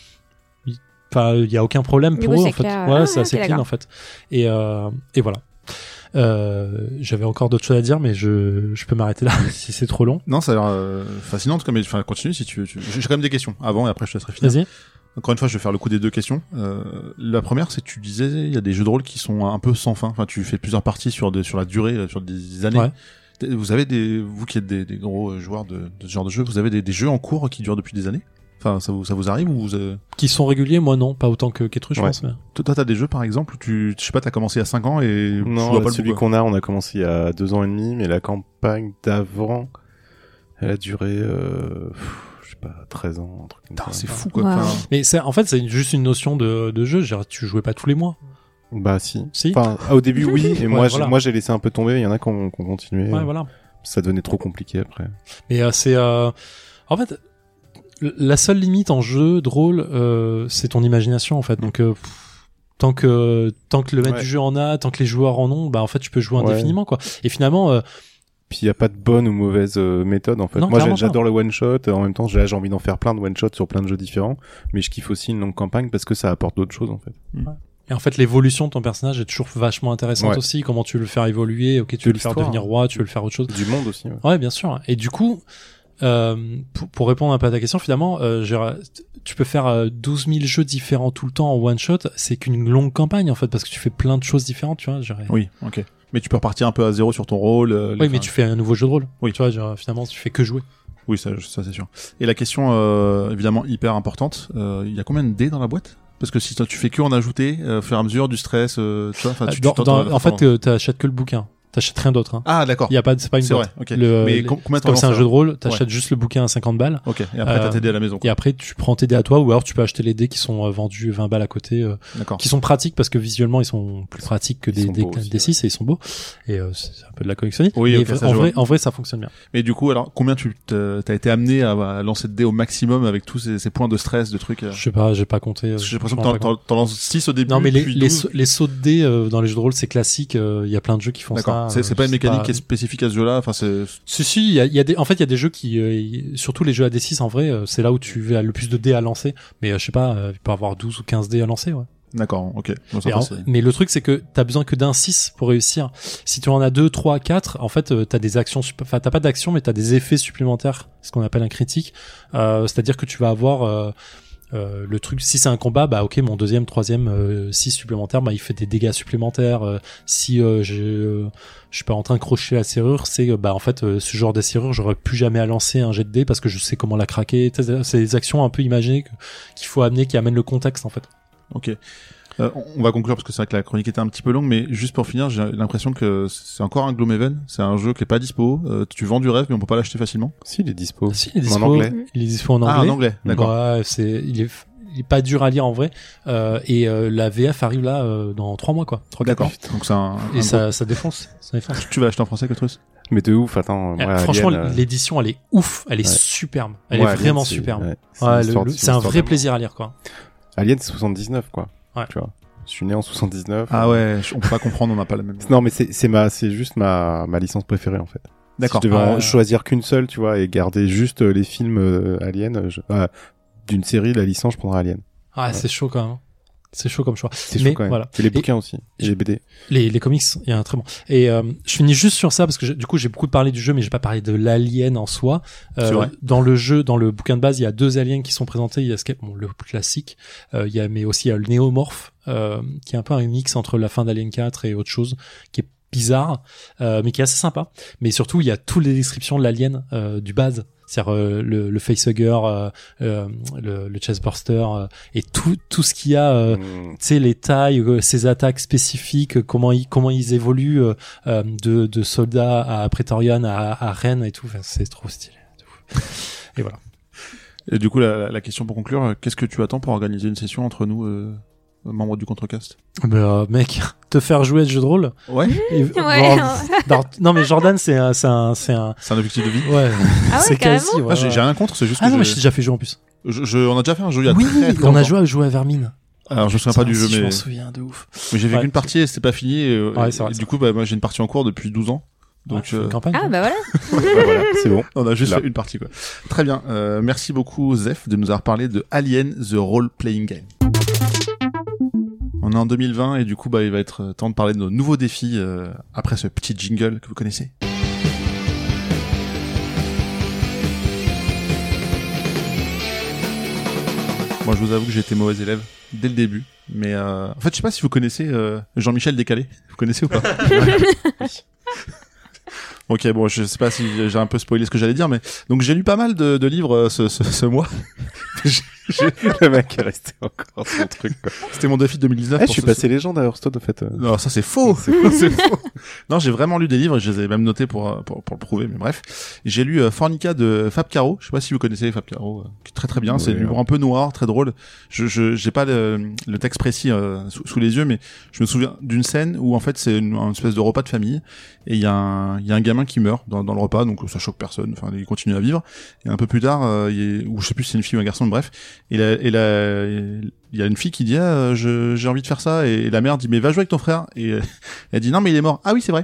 enfin, il y a aucun problème pour eux en fait. Ouais, c'est assez clean en fait. Et voilà. J'avais encore d'autres choses à dire, mais je peux m'arrêter là si c'est trop long. Non, ça a l'air fascinant en tout cas, mais enfin continue si tu veux. J'ai quand même des questions avant et après je te laisserai finir. Vas-y. Encore une fois, je vais faire le coup des deux questions. La première, c'est que tu disais, il y a des jeux de rôle qui sont un peu sans fin. Enfin, tu fais plusieurs parties sur la durée, sur des années. Ouais. Vous avez vous qui êtes des gros joueurs de ce genre de jeu, vous avez des jeux en cours qui durent depuis des années? Enfin, ça vous arrive ou Qui sont réguliers? Moi, non, pas autant que Ketru, je pense. Mais... Toi, t'as des jeux, par exemple, où je sais pas, t'as commencé il y a 5 ans et non, là, pas celui qu'on a commencé il y a 2 ans et demi, mais la campagne d'avant, elle a duré, je sais pas, 13 ans, un truc comme ça. C'est fou, quoi. Wow. Enfin... Mais en fait, c'est juste une notion de jeu. Genre, tu jouais pas tous les mois. Bah, si. Si. Enfin, au début, oui, et ouais, moi, j'ai laissé un peu tomber, il y en a qui ont continué. Ouais, voilà. Ça devenait trop compliqué après. Mais en fait, la seule limite en jeu de rôle, c'est ton imagination en fait. Donc tant que le maître du jeu en a, tant que les joueurs en ont, bah en fait tu peux jouer indéfiniment quoi. Et finalement puis il y a pas de bonne ou mauvaise méthode en fait. Non, moi j'adore le one shot, en même temps j'ai envie d'en faire plein de one shot sur plein de jeux différents, mais je kiffe aussi une longue campagne parce que ça apporte d'autres choses en fait. Ouais. Et en fait, l'évolution de ton personnage est toujours vachement intéressante aussi. Comment tu veux le faire évoluer? Ok, tu veux le faire devenir roi, tu veux le faire autre chose. Du monde aussi. Ouais, bien sûr. Et du coup, pour répondre un peu à ta question, finalement, tu peux faire 12 000 jeux différents tout le temps en one shot. C'est qu'une longue campagne en fait, parce que tu fais plein de choses différentes, tu vois. Oui, ok. Mais tu peux repartir un peu à zéro sur ton rôle. Oui, mais tu fais un nouveau jeu de rôle. Oui, tu vois, finalement, tu fais que jouer. Oui, ça c'est sûr. Et la question, évidemment, hyper importante. Il y a combien de dés dans la boîte? Parce que si toi tu fais que en ajouter, au fur et à mesure du stress, tu vois, enfin, en fait, t'achètes que le bouquin. T'achètes rien d'autre, hein. Ah, d'accord. Il y a pas, c'est pas une boîte. C'est vrai, ok. Mais combien comme c'est un jeu de rôle, t'achètes juste le bouquin à 50 balles. Ok. Et après, t'as tes dés à la maison, quoi. Et après, tu prends tes dés à toi, ou alors tu peux acheter les dés qui sont vendus 20 balles à côté, qui sont pratiques parce que visuellement, ils sont plus pratiques que des 6 et ils sont beaux. Et, c'est un peu de la collectionner. Oui, mais en vrai, ça fonctionne bien. Mais du coup, alors, combien t'as été amené à lancer de dés au maximum avec tous ces points de stress, de trucs? Je sais pas, j'ai pas compté. J'ai l'impression que t'en lances 6 au début. Non, mais les sauts de dés, dans les jeux de rôle, c'est classique, il y a plein de jeux qui font ça. C'est pas une mécanique qui est spécifique à ce jeu-là. Enfin, si, il y a des jeux qui, surtout les jeux à D6, en vrai, c'est là où tu as le plus de dés à lancer. Mais, je sais pas, il peut avoir 12 ou 15 dés à lancer, ouais. D'accord, ok. Mais le truc, c'est que t'as besoin que d'un 6 pour réussir. Si tu en as 2, 3, 4, en fait, t'as des actions, enfin, t'as pas d'action, mais t'as des effets supplémentaires. Ce qu'on appelle un critique. C'est-à-dire que tu vas avoir, le truc, si c'est un combat, bah ok, mon deuxième, troisième 6 supplémentaires, bah il fait des dégâts supplémentaires. Si je suis pas en train de crocher la serrure, c'est bah en fait ce genre de serrure, j'aurais plus jamais à lancer un jet de dés parce que je sais comment la craquer. C'est des actions un peu imaginées qu'il faut amener, qui amènent le contexte en fait. Ok. On va conclure parce que c'est vrai que la chronique était un petit peu longue, mais juste pour finir, j'ai l'impression que c'est encore un Gloomhaven. C'est un jeu qui est pas dispo. Tu vends du rêve, mais on peut pas l'acheter facilement. Si, il est dispo. Si, il est dispo. En anglais. Il est dispo en anglais. Ah, en anglais. D'accord. Ouais, il est pas dur à lire en vrai. Et la VF arrive là dans 3 mois quoi. 3-4 D'accord. mois. Donc c'est ça défonce. Tu vas acheter en français, Ketrus? Mais de ouf, attends. Franchement, Alien, l'édition, elle est ouf. Elle est superbe. Elle est vraiment superbe. C'est un vrai plaisir à lire quoi. Alien, c'est 79 quoi. Ouais. Tu vois. Je suis né en 79. Ah ouais, on peut pas comprendre, on n'a pas la même. Non, mais c'est juste ma licence préférée en fait. D'accord. Si je devais en choisir qu'une seule, tu vois, et garder juste les films Alien, d'une série, la licence, je prendrais Alien. Ah, c'est chaud quand même. C'est chaud comme choix. C'est chaud quand même. Voilà. Et les bouquins aussi, et les BD. Les comics, il y a un très bon. Et je finis juste sur ça parce que du coup j'ai beaucoup parlé du jeu, mais j'ai pas parlé de l'alien en soi. C'est vrai. Dans le jeu, dans le bouquin de base, il y a 2 aliens qui sont présentés. Il y a le plus classique, mais aussi il y a le néomorphe, qui est un peu un mix entre la fin d'Alien 4 et autre chose, qui est bizarre, mais qui est assez sympa. Mais surtout, il y a toutes les descriptions de l'alien du base. C'est-à-dire le facehugger, le chestburster et tout ce qu'il y a, tu sais, les tailles, ses attaques spécifiques, comment ils évoluent de soldats à Praetorian à Rennes et tout. Enfin, c'est trop stylé. Et voilà. Et du coup, la question pour conclure, qu'est-ce que tu attends pour organiser une session entre nous, membres du Contrecast? Mec, te faire jouer à ce jeu de rôle. Ouais. Non mais Jordan, c'est un objectif de vie. Ouais. Ah ouais, c'est carrément. quasi. Ouais, J'ai rien contre, c'est juste que non, mais j'ai déjà fait jouer en plus. on a déjà fait un jeu il y a Oui, très on a longtemps. joué à Vermine. Alors je me souviens pas du jeu, Je mais m'en souviens de ouf. j'ai fait Ouais. qu'une partie et c'est pas fini. Et c'est vrai, du coup, moi j'ai une partie en cours depuis 12 ans. Donc une campagne. Ah bah voilà. Voilà, c'est bon. on a juste Là. fait une partie quoi. Très bien. Merci beaucoup Zef de nous avoir parlé de Alien The Role Playing Game. On est en 2020 et du coup il va être temps de parler de nos nouveaux défis après ce petit jingle que vous connaissez. Moi je vous avoue que j'ai été mauvais élève dès le début, mais en fait je sais pas si vous connaissez Jean-Michel Décalé. Vous connaissez ou pas? Ok, bon, je sais pas si j'ai un peu spoilé ce que j'allais dire, mais donc j'ai lu pas mal de livres ce mois. Le mec est resté encore sur le truc, quoi. C'était mon défi de 2019. Je suis passé légende à Hearthstone, en fait. Non, ça c'est faux. C'est faux. Non, j'ai vraiment lu des livres et je les ai même notés pour le prouver, mais bref. J'ai lu Fornica de Fab Caro. Je sais pas si vous connaissez Fab Caro, qui est très très bien. Oui, C'est du livre un peu noir, très drôle. J'ai pas le texte précis sous les yeux, mais je me souviens d'une scène où en fait c'est une espèce de repas de famille et il y a un gamin qui meurt dans le repas, donc ça choque personne. Enfin, il continue à vivre. Et un peu plus tard, ou je sais plus si c'est une fille ou un garçon, bref. Il y a une fille qui dit j'ai envie de faire ça et la mère dit mais va jouer avec ton frère et elle dit non mais il est mort. Ah oui c'est vrai.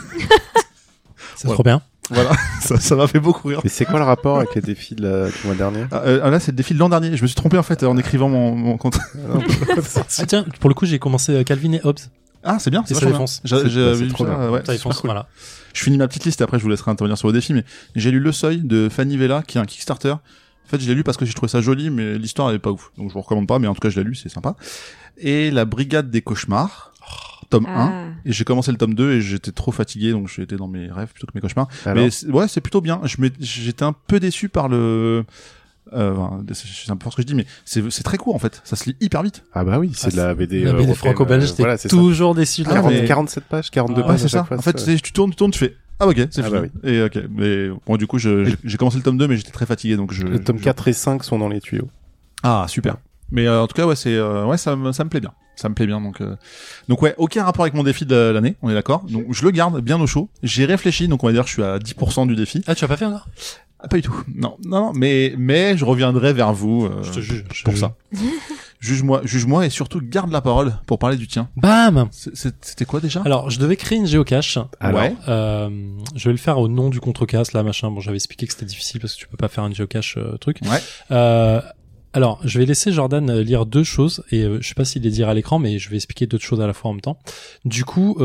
C'est trop bien. Voilà, ça m'a fait beaucoup rire. Mais c'est quoi le rapport avec les défis du mois dernier? Là c'est le défi de l'an dernier. Je me suis trompé en fait en écrivant mon compte. Ah tiens, pour le coup j'ai commencé Calvin et Hobbes. Ah c'est bien, c'est ça vachement défonce. bien. J'ai vu trop ça, bien. ouais, Ça c'est défonce, super cool. voilà. Je finis ma petite liste et après je vous laisserai intervenir sur vos défis, mais j'ai lu Le Seuil de Fanny Vella qui est un Kickstarter. En fait, je l'ai lu parce que j'ai trouvé ça joli, mais l'histoire elle est pas ouf. Donc je vous recommande pas, mais en tout cas je l'ai lu, c'est sympa. Et La Brigade des Cauchemars, tome 1. Et j'ai commencé le tome 2 et j'étais trop fatigué, donc j'étais dans mes rêves plutôt que mes cauchemars. Alors Mais c'est plutôt bien. J'étais un peu déçu par le... c'est un peu fort ce que je dis, mais c'est très court en fait. Ça se lit hyper vite. Ah bah oui, c'est de la BD. La BD européenne, franco-belge, j'étais voilà, c'est ça. toujours déçu de la 47 pages, 42 Ah, pages. c'est à ça. chaque fois, En fait, tu tournes, tu fais... Ah ok, c'est Ah fini. bah Et ok, mais bon du coup j'ai commencé le tome 2 mais j'étais très fatigué donc Le tome 4 et 5 sont dans les tuyaux. Ah super. Mais en tout cas ouais c'est ça me plaît bien. Ça me plaît bien donc ouais, aucun rapport avec mon défi de l'année, on est d'accord. Donc je le garde bien au chaud. J'ai réfléchi donc on va dire que je suis à 10% du défi. Ah tu as pas fait encore? Ah, pas du tout. Non, mais je reviendrai vers vous Je te juge. pour ça. Juge-moi et surtout garde la parole pour parler du tien. Bam. C'était quoi déjà? Alors je devais créer une géocache. Alors, ouais. Je vais le faire au nom du Contrecast là machin. Bon j'avais expliqué que c'était difficile parce que tu peux pas faire une géocache truc. Ouais. Alors, je vais laisser Jordan lire 2 choses et je sais pas s'il les dira à l'écran, mais je vais expliquer d'autres choses à la fois en même temps. Du coup,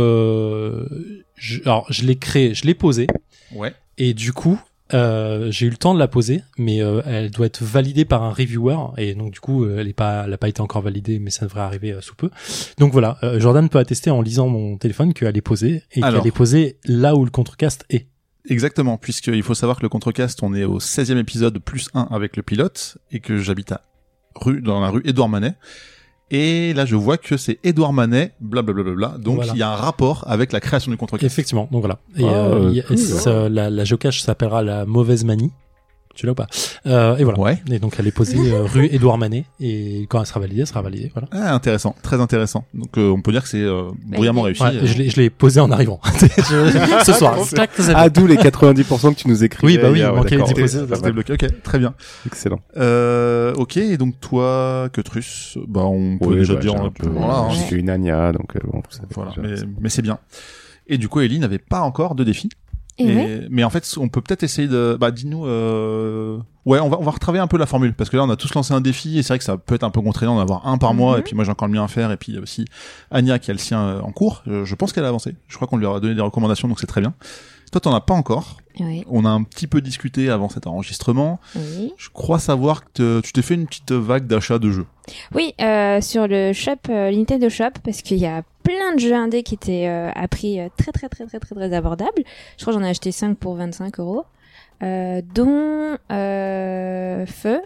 je l'ai créé, je l'ai posée. Ouais. Et du coup, j'ai eu le temps de la poser, mais elle doit être validée par un reviewer et donc du coup, elle a pas été encore validée, mais ça devrait arriver sous peu. Donc voilà, Jordan peut attester en lisant mon téléphone qu'elle est posée et qu'elle est posée là où le Contrecast est. Exactement, puisqu'il faut savoir que le Contrecast, on est au 16e épisode plus 1 avec le pilote, et que j'habite dans la rue Édouard Manet. Et là, je vois que c'est Édouard Manet, blablabla. Donc, Voilà. il y a un rapport avec la création du Contrecast. Effectivement, donc voilà. Et cool. la géocache s'appellera la mauvaise manie. Tu l'as ou pas? Et voilà. Ouais. Et donc elle est posée rue Édouard Manet et quand elle sera validée, voilà. Ah, intéressant, très intéressant. Donc, on peut dire que c'est brillamment réussi. Ouais, je l'ai posée en arrivant. Ce soir. Ah, d'où les 90% que tu nous écris. Oui, bah oui, il hier, manquait les d'accord. 10%. C'était bloqué. Ok, très bien. Excellent. Ok, et donc toi, Queutrus, bah on peut Oui, déjà bah, dire j'ai un peu. Voilà, hein. J'ai fait une Anya, donc bon, tout ça. Voilà, déjà, mais c'est bien. Et du coup, Ellie n'avait pas encore de défi. Mais en fait, on peut peut-être essayer de... dis-nous... Ouais, on va retravailler un peu la formule, parce que là, on a tous lancé un défi, et c'est vrai que ça peut être un peu contraignant d'en avoir un par mois, et puis moi, j'ai encore le mien à faire, et puis il y a aussi Anya qui a le sien en cours. Je pense qu'elle a avancé. Je crois qu'on lui a donné des recommandations, donc c'est très bien. Toi, t'en as pas encore. Oui. On a un petit peu discuté avant cet enregistrement. Oui. Je crois savoir que tu t'es fait une petite vague d'achat de jeux. Oui, sur le shop, Nintendo Shop, parce qu'il y a plein de jeux indés qui étaient à prix très abordable. Je crois que j'en ai acheté 5 pour 25 €, dont FE,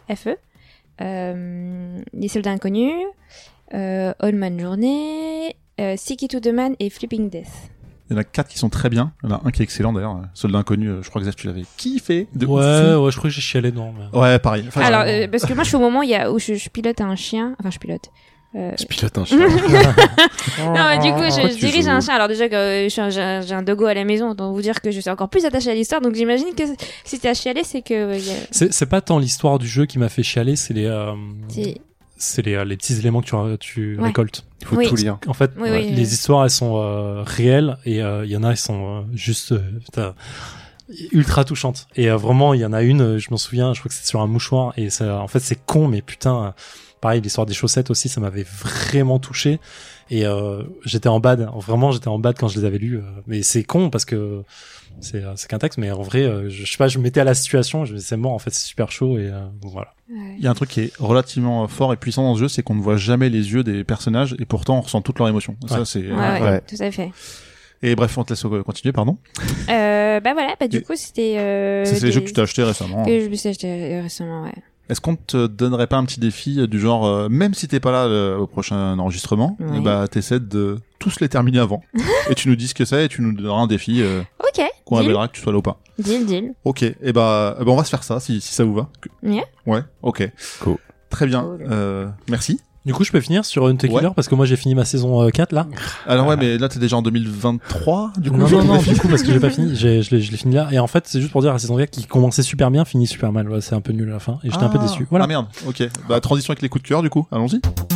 Les Soldats Inconnus, Old Man Journée, Sticky to the Man et Flipping Death. Il y en a 4 qui sont très bien. Il y en a un qui est excellent d'ailleurs. Soldat Inconnu, je crois que Zef, tu l'avais kiffé. Ouais, je crois que j'ai chialé dedans. Mais... Ouais, pareil. Enfin, alors, parce que moi, je suis au moment où je pilote un chien. Enfin, je pilote. Je pilote un chien. Non, du coup, je dirige un chien. Alors déjà que j'ai un dogo à la maison, donc vous dire que je suis encore plus attachée à l'histoire. Donc j'imagine que si t'es à chialer, c'est que... C'est pas tant l'histoire du jeu qui m'a fait chialer, c'est les petits éléments que tu récoltes. Il faut tout lire. En fait, les histoires, elles sont réelles, et il y en a, elles sont juste ultra touchantes. Et vraiment, il y en a une, je m'en souviens, je crois que c'est sur un mouchoir, et ça, en fait, c'est con, mais putain, pareil, l'histoire des chaussettes aussi, ça m'avait vraiment touché. Et j'étais en bad quand je les avais lus. Mais c'est con parce que c'est qu'un texte, mais en vrai, je sais pas, je me mettais à la situation, je me disais c'est mort, en fait, c'est super chaud, et voilà. Il y a un truc qui est relativement fort et puissant dans ce jeu, c'est qu'on ne voit jamais les yeux des personnages, et pourtant on ressent toutes leurs émotions. Ouais. Ça, c'est tout à fait. Et bref, on te laisse continuer, pardon. Du coup, c'était... c'est les jeux que tu t'as acheté récemment. Que je me suis acheté récemment, ouais. Est-ce qu'on te donnerait pas un petit défi du genre, même si t'es pas là au prochain enregistrement, t'essaies de tous les terminer avant, et tu nous dis ce que c'est, et tu nous donneras un défi qu'on révélera que tu sois là ou pas. Deal. Ok, et on va se faire ça, si ça vous va. Yeah. Ouais, ok. Cool. Très bien, merci. Du coup, je peux finir sur Hunter Killer parce que moi j'ai fini ma saison 4 là. Alors mais là t'es déjà en 2023 du coup. Non, du coup parce que j'ai pas fini, je l'ai fini là, et en fait c'est juste pour dire la saison 4 qui commençait super bien finit super mal. C'est un peu nul à la fin et j'étais un peu déçu. Voilà. Ah merde. Ok. Transition avec les coups de cœur du coup. Allons-y.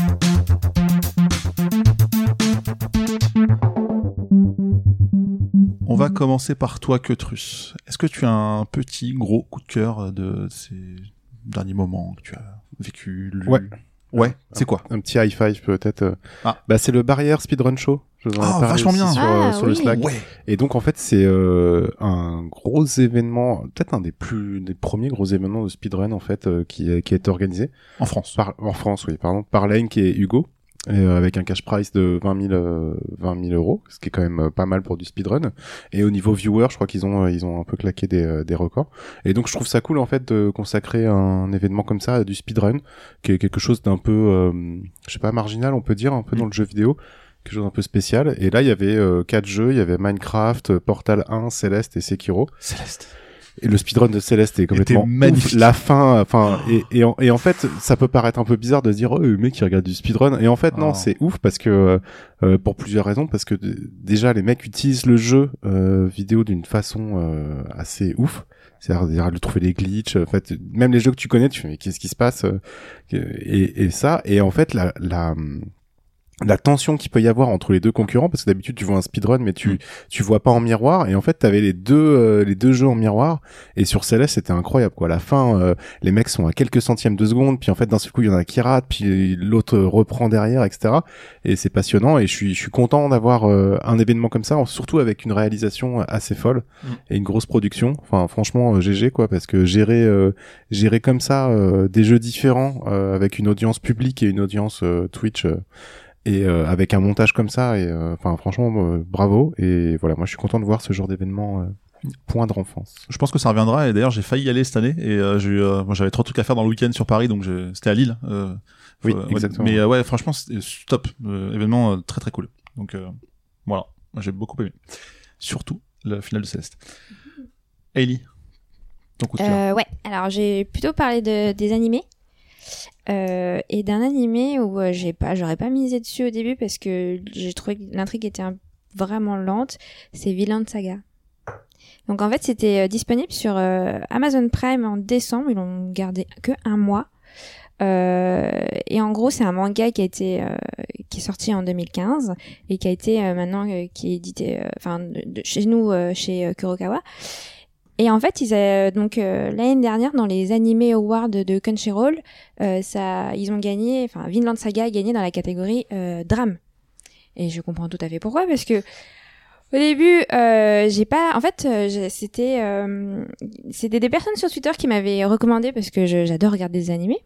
On va commencer par toi, Queutrus. Est-ce que tu as un petit gros coup de cœur de ces derniers moments que tu as vécu, lu? Ouais, c'est quoi? Un petit high five peut-être. C'est le Barrière Speedrun Show. Je vous en ai parlé vachement bien. Sur le Slack. Ouais. Et donc en fait c'est un gros événement, peut-être un des premiers gros événements de speedrun en fait qui a été organisé en France. Par Link et Hugo. Avec un cash price de 20 000 €, ce qui est quand même pas mal pour du speedrun. Et au niveau viewer, je crois qu'ils ont un peu claqué des records. Et donc je trouve ça cool en fait de consacrer un événement comme ça à du speedrun, qui est quelque chose d'un peu, je sais pas, marginal, on peut dire, un peu dans le jeu vidéo, quelque chose d'un peu spécial. Et là il y avait 4 jeux, il y avait Minecraft, Portal 1, Celeste et Sekiro. Et le speedrun de Celeste est complètement magnifique. La fin, et en fait, ça peut paraître un peu bizarre de se dire, le mec, il regarde du speedrun. Et en fait, non, c'est ouf parce que, pour plusieurs raisons, parce que déjà, les mecs utilisent le jeu, vidéo d'une façon, assez ouf. C'est-à-dire de trouver les glitches, en fait, même les jeux que tu connais, tu fais, mais qu'est-ce qui se passe? Et ça, et en fait, la tension qu'il peut y avoir entre les deux concurrents, parce que d'habitude tu vois un speedrun mais tu vois pas en miroir, et en fait t'avais les deux jeux en miroir, et sur Celeste c'était incroyable quoi. À la fin les mecs sont à quelques centièmes de seconde, puis en fait d'un seul coup il y en a qui rate, puis l'autre reprend derrière, etc. Et c'est passionnant, et je suis content d'avoir un événement comme ça, surtout avec une réalisation assez folle et une grosse production. Enfin franchement GG quoi, parce que gérer comme ça des jeux différents avec une audience publique et une audience Twitch et avec un montage comme ça, et franchement bravo. Et voilà, moi je suis content de voir ce genre d'événement poindre en France. Je pense que ça reviendra, et d'ailleurs j'ai failli y aller cette année, et moi j'avais trop de trucs à faire dans le week-end sur Paris, donc c'était à Lille. Oui, exactement. Mais franchement c'était top, événement très très cool. Donc voilà, moi j'ai beaucoup aimé, surtout la finale de Céleste. Hailey, ton coup de cœur. Alors j'ai plutôt parlé des animés. Et d'un animé où j'aurais pas misé dessus au début parce que j'ai trouvé que l'intrigue était vraiment lente. C'est Vinland Saga. Donc en fait c'était disponible sur Amazon Prime en décembre. Ils l'ont gardé que un mois. Et en gros c'est un manga qui a été qui est sorti en 2015 et qui a été maintenant qui est édité chez nous chez Kurokawa. Et en fait, l'année dernière dans les animés awards de Crunchyroll, ils ont gagné, enfin Vinland Saga a gagné dans la catégorie drame. Et je comprends tout à fait pourquoi, parce que au début, c'était des personnes sur Twitter qui m'avaient recommandé, parce que j'adore regarder des animés.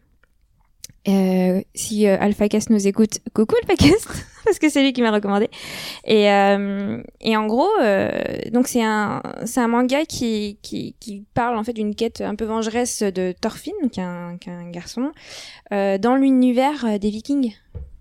Si AlphaCast nous écoute, coucou AlphaCast, parce que c'est lui qui m'a recommandé. Et en gros, donc c'est un manga qui parle en fait d'une quête un peu vengeresse de Thorfinn, qui est un garçon, dans l'univers des Vikings.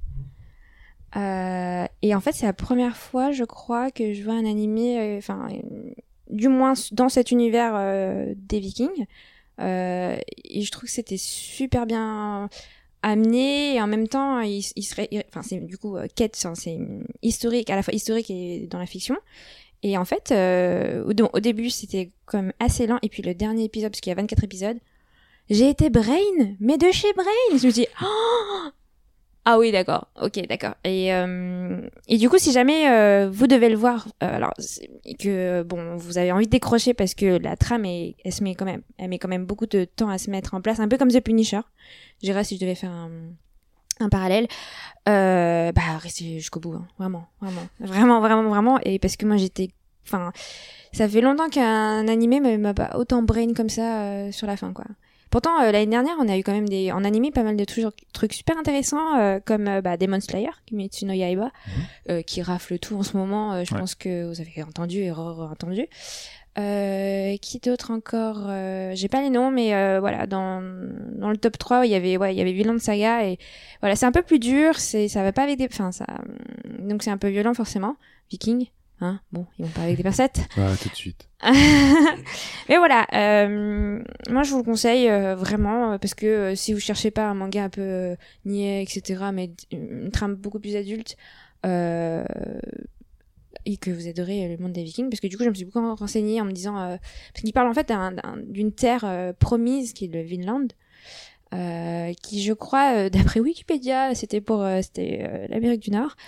Et en fait, c'est la première fois, je crois, que je vois un animé, du moins dans cet univers des Vikings. Et je trouve que c'était super bien amené, et en même temps, c'est du coup quête, c'est historique, à la fois historique et dans la fiction. Et en fait, au début, c'était comme assez lent, et puis le dernier épisode, parce qu'il y a 24 épisodes, j'ai été Brain, mais de chez Brain. Je me suis dit, oh, ah oui, d'accord. Ok, d'accord. Et du coup, si jamais vous devez le voir, et que bon, vous avez envie de décrocher parce que la trame elle met quand même beaucoup de temps à se mettre en place, un peu comme The Punisher. Je dirais, si je devais faire un parallèle, restez jusqu'au bout, hein. Vraiment. Et parce que moi, ça fait longtemps qu'un animé m'a pas autant brain comme ça sur la fin, quoi. Pourtant, l'année dernière, on a eu quand même en animé pas mal de trucs super intéressants, comme Demon Slayer, Kimetsu no Yaiba, qui rafle tout en ce moment. Je pense que vous avez entendu et entendu. Qui d'autre encore, j'ai pas les noms, mais voilà, dans le top 3, il y avait Vinland Saga, et voilà, c'est un peu plus dur, ça va pas avec donc c'est un peu violent forcément. Viking. Hein, bon, ils vont pas avec des pincettes. Ouais, tout de suite. Mais voilà, moi je vous le conseille vraiment, parce que si vous cherchez pas un manga un peu niais, etc., mais une trame beaucoup plus adulte, et que vous adorez le monde des Vikings, parce que du coup je me suis beaucoup renseignée en me disant, parce qu'il parle en fait d'une terre promise qui est le Vinland, qui je crois, d'après Wikipédia, c'était l'Amérique du Nord,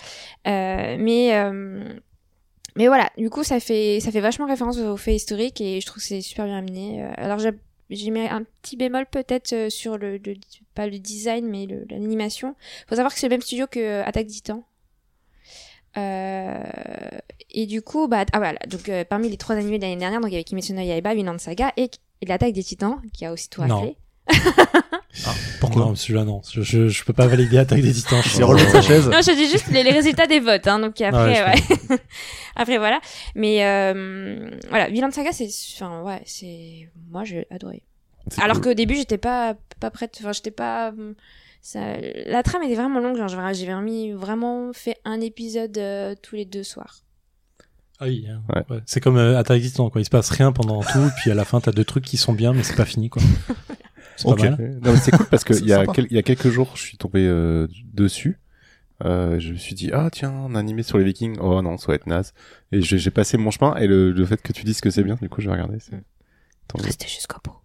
mais voilà, du coup, ça fait vachement référence aux faits historiques, et je trouve que c'est super bien amené. Alors, j'ai mis un petit bémol peut-être sur pas le design, mais l'animation. Faut savoir que c'est le même studio que Attack Titan. Et du coup, voilà. Donc, parmi les 3 animés de l'année dernière, donc il y avait Kimetsu no Yaiba, Vinland Saga et l'Attaque des Titans, qui a aussi tout raflé. Pourquoi? Non, celui-là, non. Je peux pas valider Attaque des Titans. C'est relevé de sa chaise. Non, je dis juste les résultats des votes, hein. Donc après, ouais. Après, voilà. Mais, voilà. Vinland Saga, moi, j'ai adoré. Alors qu'au début, j'étais pas prête, j'étais pas, la trame était vraiment longue, genre, j'ai vraiment fait un épisode, tous les 2 soirs. Ah oui, hein. Ouais. C'est comme Attaque des Titans, quoi. Il se passe rien pendant tout, puis à la fin, t'as 2 trucs qui sont bien, mais c'est pas fini, quoi. C'est pas mal. Non, mais c'est cool parce que il y a quelques jours, je suis tombé dessus. Je me suis dit, ah tiens, un animé sur les Vikings. Oh non, ça va être naze. Et j'ai passé mon chemin, et le fait que tu dises que c'est bien, du coup, je vais regarder. Restez jusqu'au bout.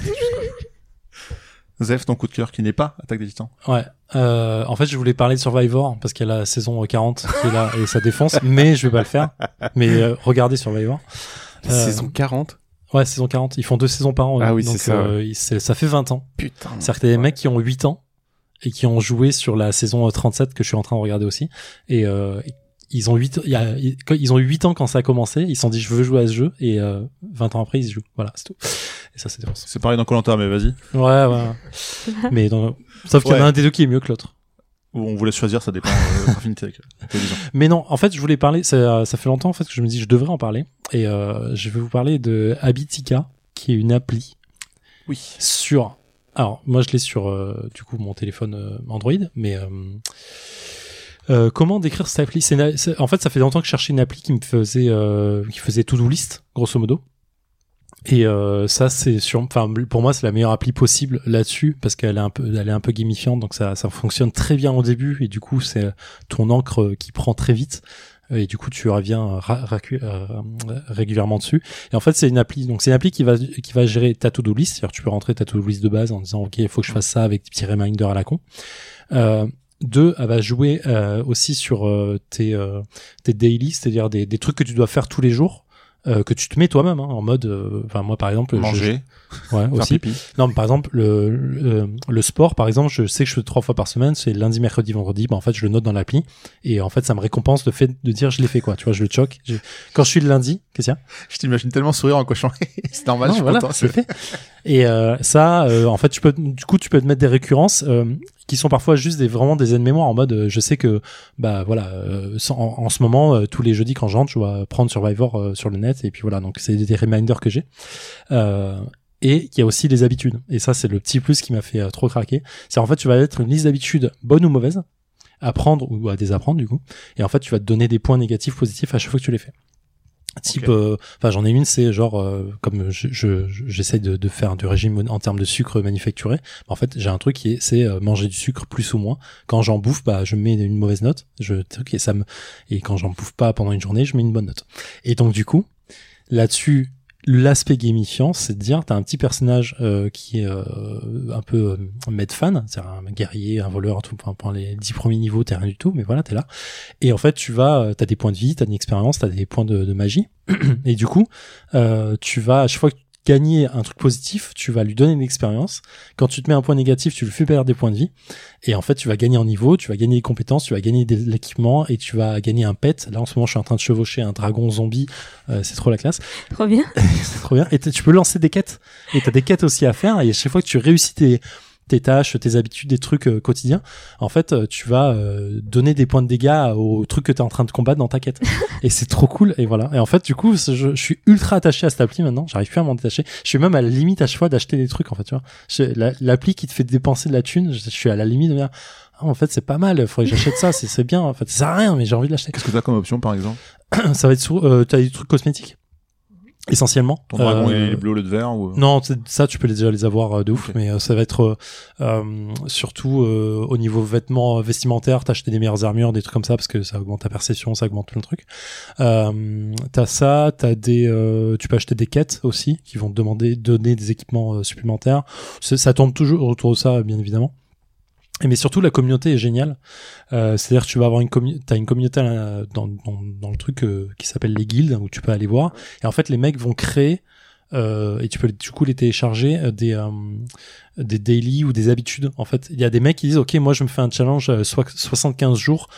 Zef, ton coup de cœur qui n'est pas Attaque des Titans. Ouais. En fait, je voulais parler de Survivor parce qu'il y a la saison 40 qui est là et ça défonce, mais je vais pas le faire. Mais regardez Survivor. Saison 40. Ouais, saison 40. Ils font 2 saisons par an. Ah oui, donc, c'est ça. Ça fait 20 ans. Putain. C'est-à-dire que t'as des mecs qui ont 8 ans et qui ont joué sur la saison 37 que je suis en train de regarder aussi. Et ils ont eu 8 ans quand ça a commencé. Ils se sont dit, je veux jouer à ce jeu. Et 20 ans après, ils y jouent. Voilà, c'est tout. Et ça, c'est défonce. C'est pareil dans Koh-Lanta, mais vas-y. Ouais. Mais sauf qu'il y en a un des 2 qui est mieux que l'autre. On vous laisse choisir, ça dépend de votre affinité avec la télévision. Mais non, en fait, je voulais parler, ça fait longtemps en fait que je me dis je devrais en parler, et je vais vous parler de Habitica, qui est une appli. Oui. Alors moi je l'ai sur du coup mon téléphone Android, mais comment décrire cette appli? En fait, ça fait longtemps que je cherchais une appli qui faisait to-do list, grosso modo. Et ça c'est pour moi c'est la meilleure appli possible là-dessus, parce qu'elle est un peu gamifiante, donc ça fonctionne très bien au début, et du coup c'est ton encre qui prend très vite, et du coup tu reviens régulièrement dessus. Et en fait c'est une appli qui va gérer ta to-do list, c'est-à-dire tu peux rentrer ta to-do list de base en disant ok, il faut que je fasse ça avec des petits reminders à la con. 2, elle va jouer aussi sur tes daily, c'est-à-dire des trucs que tu dois faire tous les jours, que tu te mets toi-même, hein, en mode, moi par exemple, manger, ouais, faire aussi. pipi. Non, mais par exemple le sport, par exemple, je sais que je fais 3 fois par semaine, c'est lundi, mercredi, vendredi. En fait, je le note dans l'appli et en fait, ça me récompense le fait de dire je l'ai fait, quoi. Tu vois, je le choque. Quand je suis le lundi, qu'est-ce qu'il y a ? Je t'imagine tellement sourire en cochant. C'est normal, Non, je suis voilà, content. je le fais. Et en fait, tu peux te mettre des récurrences qui sont parfois juste vraiment des aides-mémoire en mode je sais que en ce moment tous les jeudis quand j'entre je dois prendre Survivor sur le net et puis voilà, donc c'est des reminders que j'ai. Et il y a aussi les habitudes, et ça c'est le petit plus qui m'a fait trop craquer. C'est en fait tu vas mettre une liste d'habitudes bonnes ou mauvaises à prendre ou à désapprendre du coup, et en fait tu vas te donner des points négatifs, positifs à chaque fois que tu les fais. Type, j'en ai une, c'est genre comme j'essaie de faire du régime en termes de sucre manufacturé. En fait, j'ai un truc c'est manger du sucre plus ou moins. Quand j'en bouffe, je mets une mauvaise note. Et quand j'en bouffe pas pendant une journée, je mets une bonne note. Et donc du coup, là-dessus, l'aspect gamifiant, c'est de dire, t'as un petit personnage qui est un peu med-fan, c'est-à-dire un guerrier, un voleur, tout, pendant les 10 premiers niveaux, t'es rien du tout, mais voilà, t'es là. Et en fait, t'as des points de vie, t'as une expérience, t'as des points de magie. Et du coup, tu vas, à chaque fois que tu gagner un truc positif, tu vas lui donner une expérience. Quand tu te mets un point négatif, tu lui fais perdre des points de vie. Et en fait, tu vas gagner en niveau, tu vas gagner des compétences, tu vas gagner de l'équipement et tu vas gagner un pet. Là, en ce moment, je suis en train de chevaucher un dragon zombie. C'est trop la classe. Trop bien. C'est trop bien. Et tu peux lancer des quêtes. Et t'as des quêtes aussi à faire. Et à chaque fois que tu réussis tes tâches, tes habitudes, des trucs quotidiens, en fait, tu vas donner des points de dégâts aux trucs que t'es en train de combattre dans ta quête. Et c'est trop cool. Et voilà. Et en fait, du coup, je suis ultra attaché à cette appli maintenant. J'arrive plus à m'en détacher. Je suis même à la limite à chaque fois d'acheter des trucs, en fait, tu vois. L'appli qui te fait dépenser de la thune, je suis à la limite de dire, en fait, c'est pas mal. Faudrait que j'achète ça. C'est bien. En fait, ça sert à rien, mais j'ai envie de l'acheter. Qu'est-ce que t'as comme option, par exemple? Ça va être t'as des trucs cosmétiques. Essentiellement. Ton dragon est bleu au lieu de vert ou... Non, ça tu peux déjà les avoir de ouf, mais ça va être surtout au niveau vêtements vestimentaires, t'acheter des meilleures armures, des trucs comme ça parce que ça augmente ta perception, ça augmente plein de trucs. T'as ça, tu peux acheter des quêtes aussi qui vont te donner des équipements supplémentaires. Ça tourne toujours autour de ça, bien évidemment. Mais surtout la communauté est géniale. C'est-à-dire que tu vas avoir t'as une communauté dans le truc qui s'appelle les guildes où tu peux aller voir. Et en fait les mecs vont créer et tu peux du coup les télécharger des daily ou des habitudes. En fait, il y a des mecs qui disent OK, moi je me fais un challenge 75 jours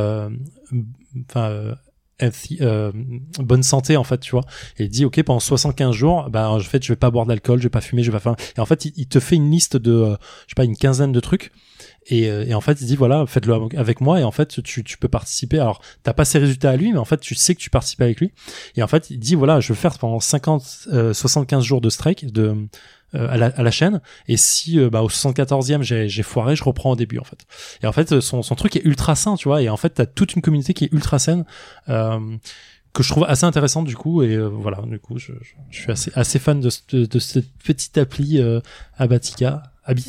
bonne santé en fait, tu vois. Et il dit OK, pendant 75 jours, en fait, je vais pas boire d'alcool, je vais pas fumer, je vais pas faire. Et en fait, il te fait une liste de je sais pas, une quinzaine de trucs. Et en fait, il dit voilà, faites-le avec moi. Et en fait, tu peux participer. Alors, t'as pas ses résultats à lui, mais en fait, tu sais que tu participes avec lui. Et en fait, il dit voilà, je veux faire pendant 75 jours de strike à la chaîne. Et si au 74e j'ai foiré, je reprends au début en fait. Et en fait, son truc est ultra sain, tu vois. Et en fait, t'as toute une communauté qui est ultra saine. Que je trouve assez intéressante du coup, et voilà, du coup je suis assez fan de cette petite appli Habitica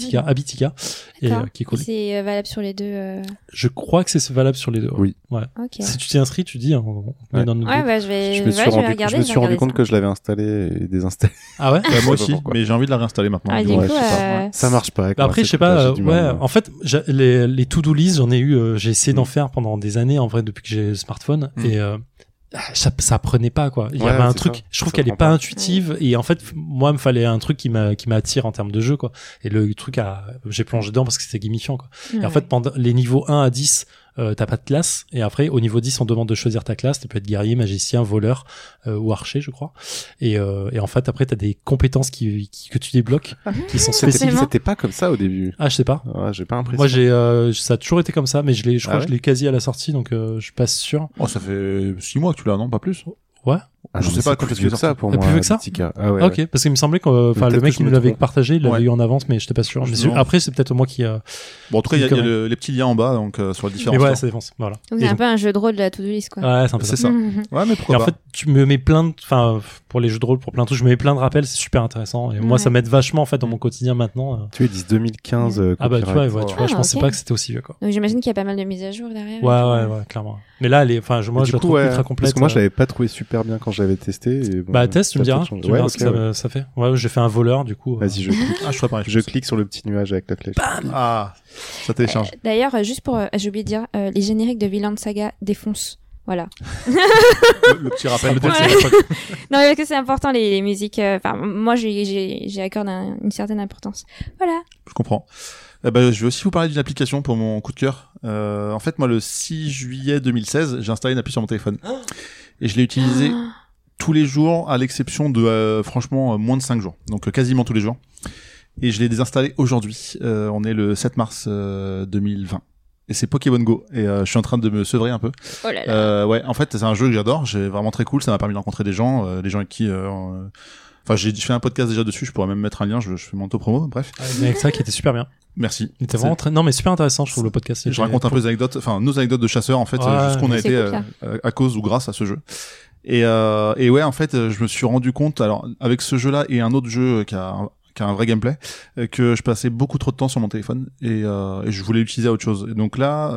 et qui est cool. C'est valable sur les deux. Je crois que c'est valable sur les deux. Oui. Ouais. Okay. Si tu t'es inscrit, tu dis on met dans notre groupe. Je me suis rendu compte que je l'avais installé et désinstallé. Ah ouais. Moi aussi, mais j'ai envie de la réinstaller maintenant. Ah, du coup, ça marche pas. Après je sais pas, en fait les to-do list, j'en ai eu, j'ai essayé d'en faire pendant des années en vrai depuis que j'ai le smartphone et ça prenait pas quoi. Il y avait un truc, ça. je trouve qu'elle est pas intuitive et en fait moi il me fallait un truc qui m'attire en termes de jeu quoi. Et le truc j'ai plongé dedans parce que c'était gamifiant quoi. Et en fait pendant les niveaux 1 à 10 t'as pas de classe et après au niveau 10 on demande de choisir ta classe, tu peux être guerrier, magicien, voleur ou archer je crois. Et en fait après t'as des compétences que tu débloques qui sont spécifiques. C'était pas comme ça au début. Ah je sais pas. Ouais, j'ai pas l'impression. Moi ça a toujours été comme ça mais je crois que je l'ai quasi à la sortie donc je suis pas sûr. Oh ça fait 6 mois que tu l'as non pas plus. Ouais. Je sais pas quand est-ce que ça pour moi. Plus vieux que ça. Ah ouais. Ok, parce qu'il me semblait que le mec qui me l'avait partagé, il l'avait eu en avance, mais j'étais pas sûr. Mais après, c'est peut-être moi qui. Bon, en tout cas, il y a les petits liens en bas, donc sur les différents. Mais ouais, ça défonce. Voilà. Donc c'est un peu un jeu de rôle de la to-do list, quoi. Ouais, c'est un peu ça. Ouais, mais pourquoi pas. En fait, tu me mets pour les jeux de rôle, pour plein de trucs, je me mets plein de rappels, c'est super intéressant. Et moi, ça m'aide vachement en fait dans mon quotidien maintenant. Tu vois, ils disent 2015. Ah bah tu vois, je pensais pas que c'était aussi vieux quoi. Donc j'imagine qu'il y a pas mal de mises à jour derrière. Ouais, clairement. Mais là, moi, je la trouve ultra complète. Parce que moi, je l'avais pas trouvé super bien quand je l'avais testé. Et bon, teste, tu me diras. Tu me diras ce que ça fait. Ouais, j'ai fait un voleur, du coup. Vas-y, je clique. Je ferai pareil. Je clique sur le petit nuage avec la flèche. Bam. Ça télécharge. D'ailleurs, juste pour, j'ai oublié de dire, les génériques de Vinland Saga défoncent. Voilà. le petit rappel. Non, mais parce que c'est important les musiques. Moi, j'y accorde une certaine importance. Voilà. Je comprends. Je vais aussi vous parler d'une application pour mon coup de cœur. En fait, moi, le 6 juillet 2016, j'ai installé une appli sur mon téléphone. Et je l'ai utilisée tous les jours, à l'exception de, franchement, moins de 5 jours. Donc, quasiment tous les jours. Et je l'ai désinstallée aujourd'hui. On est le 7 mars 2020. Et c'est Pokémon Go. Et je suis en train de me sevrer un peu. Oh là là. Ouais, en fait, c'est un jeu que j'adore. J'ai vraiment très cool. Ça m'a permis de rencontrer des gens avec qui... Enfin, j'ai fait un podcast déjà dessus. Je pourrais même mettre un lien. Je fais mon auto-promo. Bref. Avec ça qui était super bien. Merci. Il était vraiment non, mais super intéressant, je trouve, le podcast. Je raconte un peu les anecdotes, enfin, nos anecdotes de chasseurs, en fait, jusqu'où on a été à cause ou grâce à ce jeu. Et ouais, en fait, je me suis rendu compte, alors, avec ce jeu-là et un autre jeu qui a un vrai gameplay, que je passais beaucoup trop de temps sur mon téléphone et je voulais l'utiliser à autre chose. Et donc là,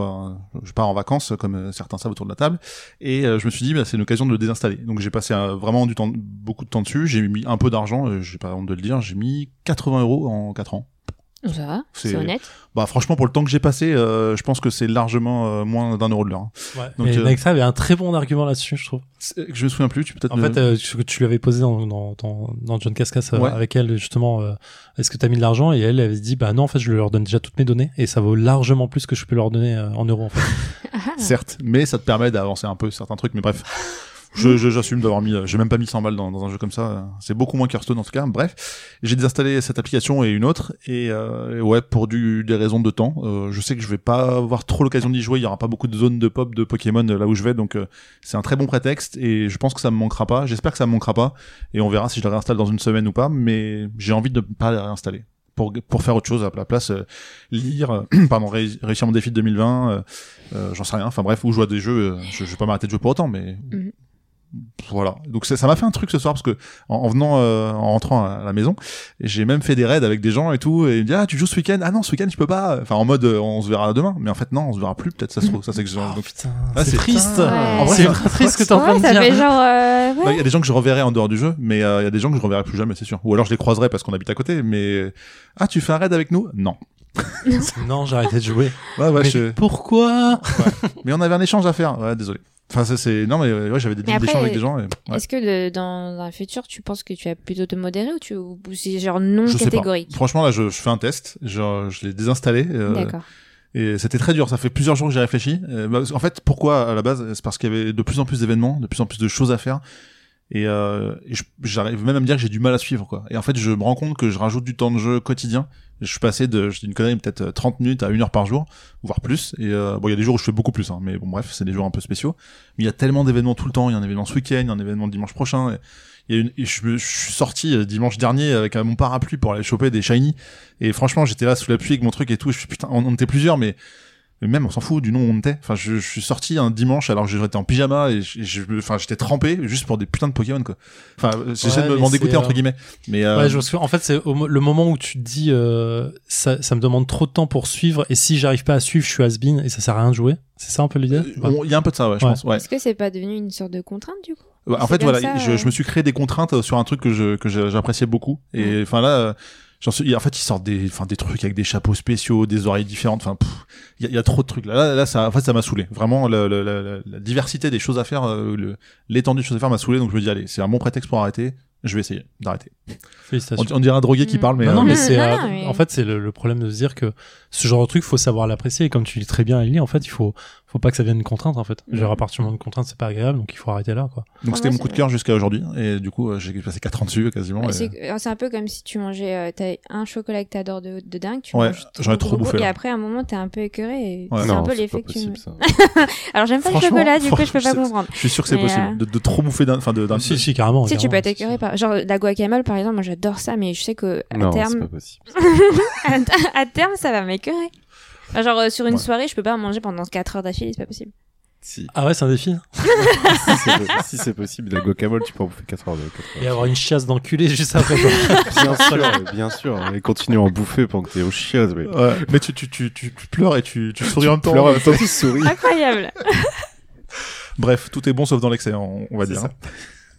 je pars en vacances comme certains savent autour de la table et je me suis dit c'est une occasion de le désinstaller. Donc j'ai passé vraiment beaucoup de temps dessus. J'ai mis un peu d'argent, j'ai pas honte de le dire. J'ai mis 80 € en 4 ans. Ça va, c'est honnête. Franchement, pour le temps que j'ai passé, je pense que c'est largement moins d'€1 de l'heure. Ouais. Donc, mais Nexa avait un très bon argument là-dessus, je trouve. Je me souviens plus, tu peut-être. En fait, tu lui avais posé dans John Cascas avec elle, justement, est-ce que t'as mis de l'argent? Et elle avait dit, non, en fait, je leur donne déjà toutes mes données et ça vaut largement plus que je peux leur donner en euros, en fait. Certes, mais ça te permet d'avancer un peu certains trucs, mais bref. J'assume d'avoir j'ai même pas mis 100 balles dans un jeu comme ça. C'est beaucoup moins qu'Hearthstone en tout cas. Bref, j'ai désinstallé cette application et une autre. Et ouais, pour des raisons de temps. Je sais que je vais pas avoir trop l'occasion d'y jouer. Il y aura pas beaucoup de zones de pop de Pokémon là où je vais. Donc, c'est un très bon prétexte et je pense que ça me manquera pas. J'espère que ça me manquera pas. Et on verra si je la réinstalle dans une semaine ou pas. Mais j'ai envie de pas la réinstaller. Pour faire autre chose à la place, lire, réussir mon défi de 2020, j'en sais rien. Enfin bref, ou jouer à des jeux. Je vais pas m'arrêter de jouer pour autant, mais... Voilà. Donc ça m'a fait un truc ce soir parce que en venant, en rentrant à la maison, j'ai même fait des raids avec des gens et tout. Et il me dit tu joues ce week-end? Ah non, ce week-end je peux pas. Enfin en mode on se verra demain. Mais en fait non, on se verra plus. Peut-être ça se trouve. Ça c'est que donc putain, c'est triste. Ouais. En vrai, c'est ultra triste ce que t'es en train de ça dire. fait genre. Il y a des gens que je reverrai en dehors du jeu, mais il y a des gens que je reverrai plus jamais, c'est sûr. Ou alors je les croiserai parce qu'on habite à côté. Mais tu fais un raid avec nous? Non. Non, j'ai arrêté de jouer. Ouais, mais pourquoi? Ouais. Mais on avait un échange à faire. Ouais, désolé. Enfin, ça c'est non mais ouais, j'avais des échanges avec des gens. Ouais. Est-ce que dans un futur, tu penses que tu vas plutôt te modérer ou c'est genre non catégorique? Franchement, là, je fais un test. Je l'ai désinstallé. D'accord. Et c'était très dur. Ça fait plusieurs jours que j'ai réfléchi. En fait, pourquoi à la base? C'est parce qu'il y avait de plus en plus d'événements, de plus en plus de choses à faire. Et j'arrive même à me dire que j'ai du mal à suivre, quoi. Et en fait, je me rends compte que je rajoute du temps de jeu quotidien. Je suis passé je dis une connerie, peut-être 30 minutes à 1 heure par jour, voire plus. Et il y a des jours où je fais beaucoup plus, hein, mais bon, bref, c'est des jours un peu spéciaux. Mais il y a tellement d'événements tout le temps. Il y a un événement ce week-end, il y a un événement dimanche prochain. Et je suis sorti dimanche dernier avec mon parapluie pour aller choper des shiny. Et franchement, j'étais là sous la pluie avec mon truc et tout. Je suis putain, on était plusieurs, mais même on s'en fout du nom où on était. Enfin, je suis sorti un dimanche alors que j'étais en pyjama et j'étais trempé juste pour des putains de Pokémon, quoi. Enfin, j'essaie de m'en dégoûter entre guillemets. Mais ouais, je me souviens. En fait, c'est le moment où tu te dis ça me demande trop de temps pour suivre et si j'arrive pas à suivre, je suis has-been et ça sert à rien de jouer. C'est ça un peu l'idée? Il y a un peu de ça, ouais, je pense. Ouais. Est-ce que c'est pas devenu une sorte de contrainte du coup? En fait, voilà, je me suis créé des contraintes sur un truc que j'appréciais beaucoup. Et enfin là. En fait, ils sortent des trucs avec des chapeaux spéciaux, des oreilles différentes. Enfin, il y a trop de trucs là. Ça, en fait, ça m'a saoulé. Vraiment, la diversité des choses à faire, l'étendue des choses à faire m'a saoulé. Donc je me dis, allez, c'est un bon prétexte pour arrêter. Je vais essayer d'arrêter. Félicitations. On dirait un drogué qui parle, mais non, mais c'est en fait c'est le problème de se dire que ce genre de truc, faut savoir l'apprécier. Et comme tu dis très bien, Ellie, en fait, il faut pas que ça devienne une contrainte, en fait. Genre, à partir du moment de contrainte, c'est pas agréable, donc il faut arrêter là, quoi. Donc c'était mon coup de cœur jusqu'à aujourd'hui, et du coup, j'ai passé 4 ans dessus, quasiment. C'est un peu comme si tu mangeais, t'as un chocolat que t'adores de dingue, tu ouais, manges j'en ai trop bouffé. Et après, à un moment, t'es un peu écœuré, et ouais, c'est un peu l'effet que tu... ça. Alors, j'aime pas le chocolat, du coup, je peux pas comprendre. Je suis sûr que c'est possible, de trop bouffer d'un... Si, carrément. Si, tu peux être écœuré par... Genre, la guacamole, par exemple, moi, j'adore ça, mais je sais que à terme... c'est pas possible. à terme, ça va m'écœurer. Genre, sur une soirée, je peux pas en manger pendant 4 heures d'affilée, c'est pas possible. Si. Ah ouais, c'est un défi. Si c'est possible, la guacamole, tu peux en bouffer 4 heures. Et avoir une chiasse d'enculé juste après. Bien sûr. Et continuer à en bouffer pendant que t'es aux chiasses. Mais, ouais, mais tu pleures et tu souris en même temps. Tu pleures en même temps, tu souris. Incroyable. Bref, tout est bon sauf dans l'excès, on va dire.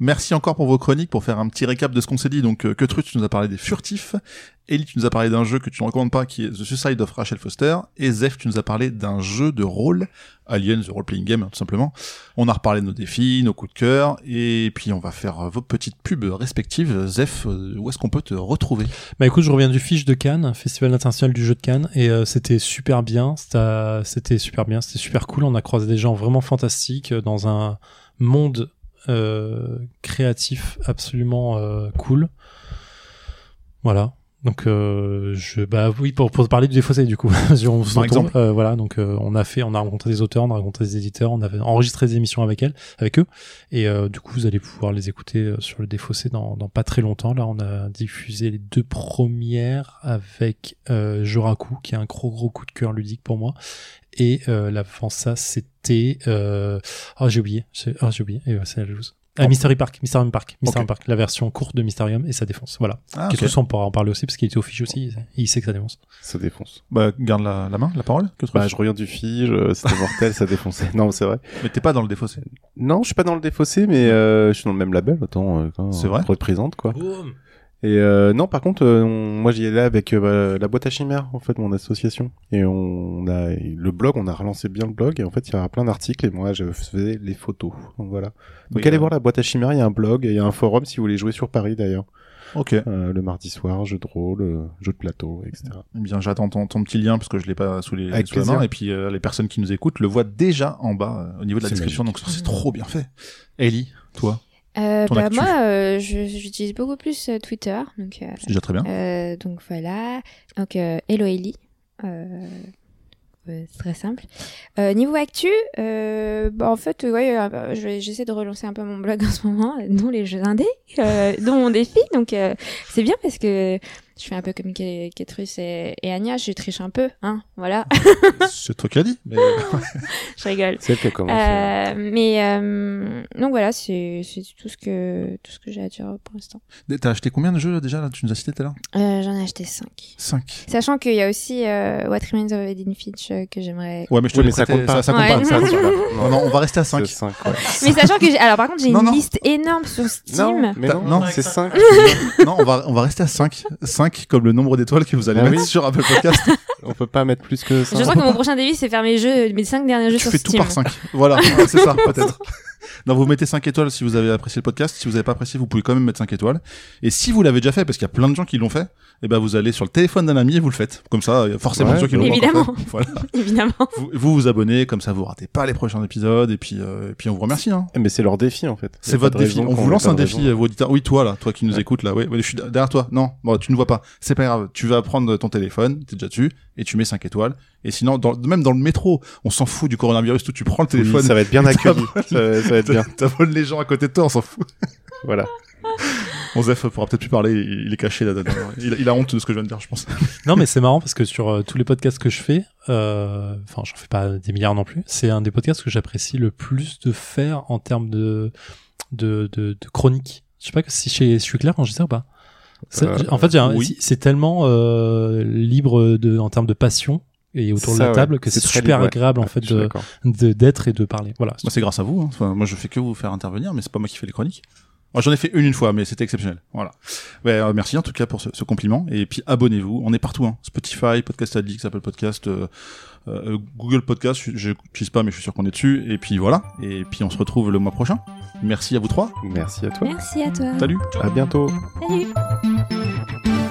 Merci encore pour vos chroniques. Pour faire un petit récap de ce qu'on s'est dit, donc Queutru, tu nous as parlé des furtifs, Ellie, tu nous as parlé d'un jeu que tu ne recommandes pas qui est The Suicide of Rachel Foster, et Zef, tu nous as parlé d'un jeu de rôle, Alien, The Role Playing Game, tout simplement. On a reparlé de nos défis, nos coups de cœur, et puis on va faire vos petites pubs respectives. Zef, où est-ce qu'on peut te retrouver? Bah écoute, je reviens du Fiche de Cannes, Festival international du jeu de Cannes, et c'était super bien, c'était super cool. On a croisé des gens vraiment fantastiques dans un monde créatif absolument cool. Voilà. Donc pour parler du Défaussé du coup par exemple voilà, donc on a rencontré des auteurs, on a rencontré des éditeurs, on avait enregistré des émissions avec eux, et du coup vous allez pouvoir les écouter sur le Défaussé dans pas très longtemps. Là on a diffusé les 2 premières avec Joraku, qui est un gros coup de cœur ludique pour moi, et l'avant ça c'était j'ai oublié, et c'est la loose. Mysterium Park, la version courte de Mysterium, et ça défonce. Voilà. Qu'est-ce qu'on pourra en parler aussi, parce qu'il était au Fige aussi, il sait que ça défonce. Ça défonce. Bah, garde la parole. Je reviens du Fige, c'était mortel, ça défonçait. Non, c'est vrai. Mais t'es pas dans le Défaussé. Non, je suis pas dans le Défaussé, mais je suis dans le même label, autant c'est vrai. Représente, quoi. Boom. Et non, par contre, moi j'y allais avec la boîte à chimères, en fait, mon association. Et le blog, on a relancé bien le blog, et en fait, il y a plein d'articles, et moi, je faisais les photos. Donc voilà. Donc allez voir la boîte à chimères, il y a un blog, et il y a un forum si vous voulez jouer sur Paris d'ailleurs. Ok. Le mardi soir, jeu de rôle, jeu de plateau, etc. Eh bien, j'attends ton petit lien, parce que je l'ai pas sous la main, et puis les personnes qui nous écoutent le voient déjà en bas, au niveau de la description, magique. donc c'est trop bien fait. Ellie, toi? Moi, j'utilise beaucoup plus Twitter, donc c'est déjà très bien. donc voilà. Donc hello Ellie, c'est très simple. Niveau actu, en fait, j'essaie de relancer un peu mon blog en ce moment, dont les jeux indés, dont mon défi. Donc c'est bien parce que je fais un peu comme Ketrus et Anya, je triche un peu, hein, voilà. C'est toi qui as dit. Mais... je rigole. C'est elle qui a commencé. Donc voilà, c'est tout ce que j'ai à dire pour l'instant. T'as acheté combien de jeux déjà là? Tu nous as cité tout à l'heure? J'en ai acheté 5. 5. Sachant qu'il y a aussi What Remains of Edith Finch que j'aimerais. Ouais, mais je te ça compte pas. Ça compte pas. Non, on va rester à 5. 5 ouais. Mais sachant que alors par contre j'ai une liste énorme sur Steam. Non, c'est 5. Non, on va rester à 5. 5 comme le nombre d'étoiles que vous allez mettre sur Apple Podcast. On peut pas mettre plus que 5. Je sens que mon prochain défi c'est faire mes 5 derniers jeux sur Steam. Tu fais tout par 5. Voilà, c'est ça peut-être. Non, vous mettez 5 étoiles si vous avez apprécié le podcast. Si vous avez pas apprécié, vous pouvez quand même mettre 5 étoiles. Et si vous l'avez déjà fait, parce qu'il y a plein de gens qui l'ont fait, et ben vous allez sur le téléphone d'un ami et vous le faites. Comme ça, il y a forcément des gens qui l'ont pas encore fait. Voilà. Évidemment. Vous abonnez, comme ça vous ratez pas les prochains épisodes, et puis on vous remercie, hein. Mais c'est leur défi, en fait. C'est votre défi. On vous lance un défi, vous auditeurs. Oui, toi qui nous écoutes, là. Ouais, je suis derrière toi. Non, bon, tu ne vois pas. C'est pas grave. Tu vas prendre ton téléphone, t'es déjà dessus, et tu mets 5 étoiles. Et sinon, même dans le métro, on s'en fout du coronavirus, tout, tu prends le téléphone. Oui, ça va être bien accueilli. ça va être bien. T'abonnes les gens à côté de toi, on s'en fout. Voilà. Bon, Zef pourra peut-être plus parler, il est caché là. Il a honte de ce que je viens de dire, je pense. Non, mais c'est marrant parce que sur tous les podcasts que je fais, j'en fais pas des milliards non plus, c'est un des podcasts que j'apprécie le plus de faire en termes de chronique. Je sais pas si je suis clair quand je dis ça ou pas. En fait, oui. c'est tellement libre en termes de passion et autour de la table que c'est super agréable en fait d'être et de parler. Voilà. Moi, c'est grâce à vous. Hein. Enfin, moi, je fais que vous faire intervenir, mais c'est pas moi qui fais les chroniques. Moi, j'en ai fait une fois, mais c'était exceptionnel. Voilà. Merci en tout cas pour ce compliment. Et puis abonnez-vous. On est partout. Hein. Spotify, Podcast Addict, Apple Podcast, Google Podcast. Je n'utilise pas, mais je suis sûr qu'on est dessus. Et puis voilà. Et puis on se retrouve le mois prochain. Merci à vous trois. Merci à toi. Merci à toi. Salut. À bientôt. Salut.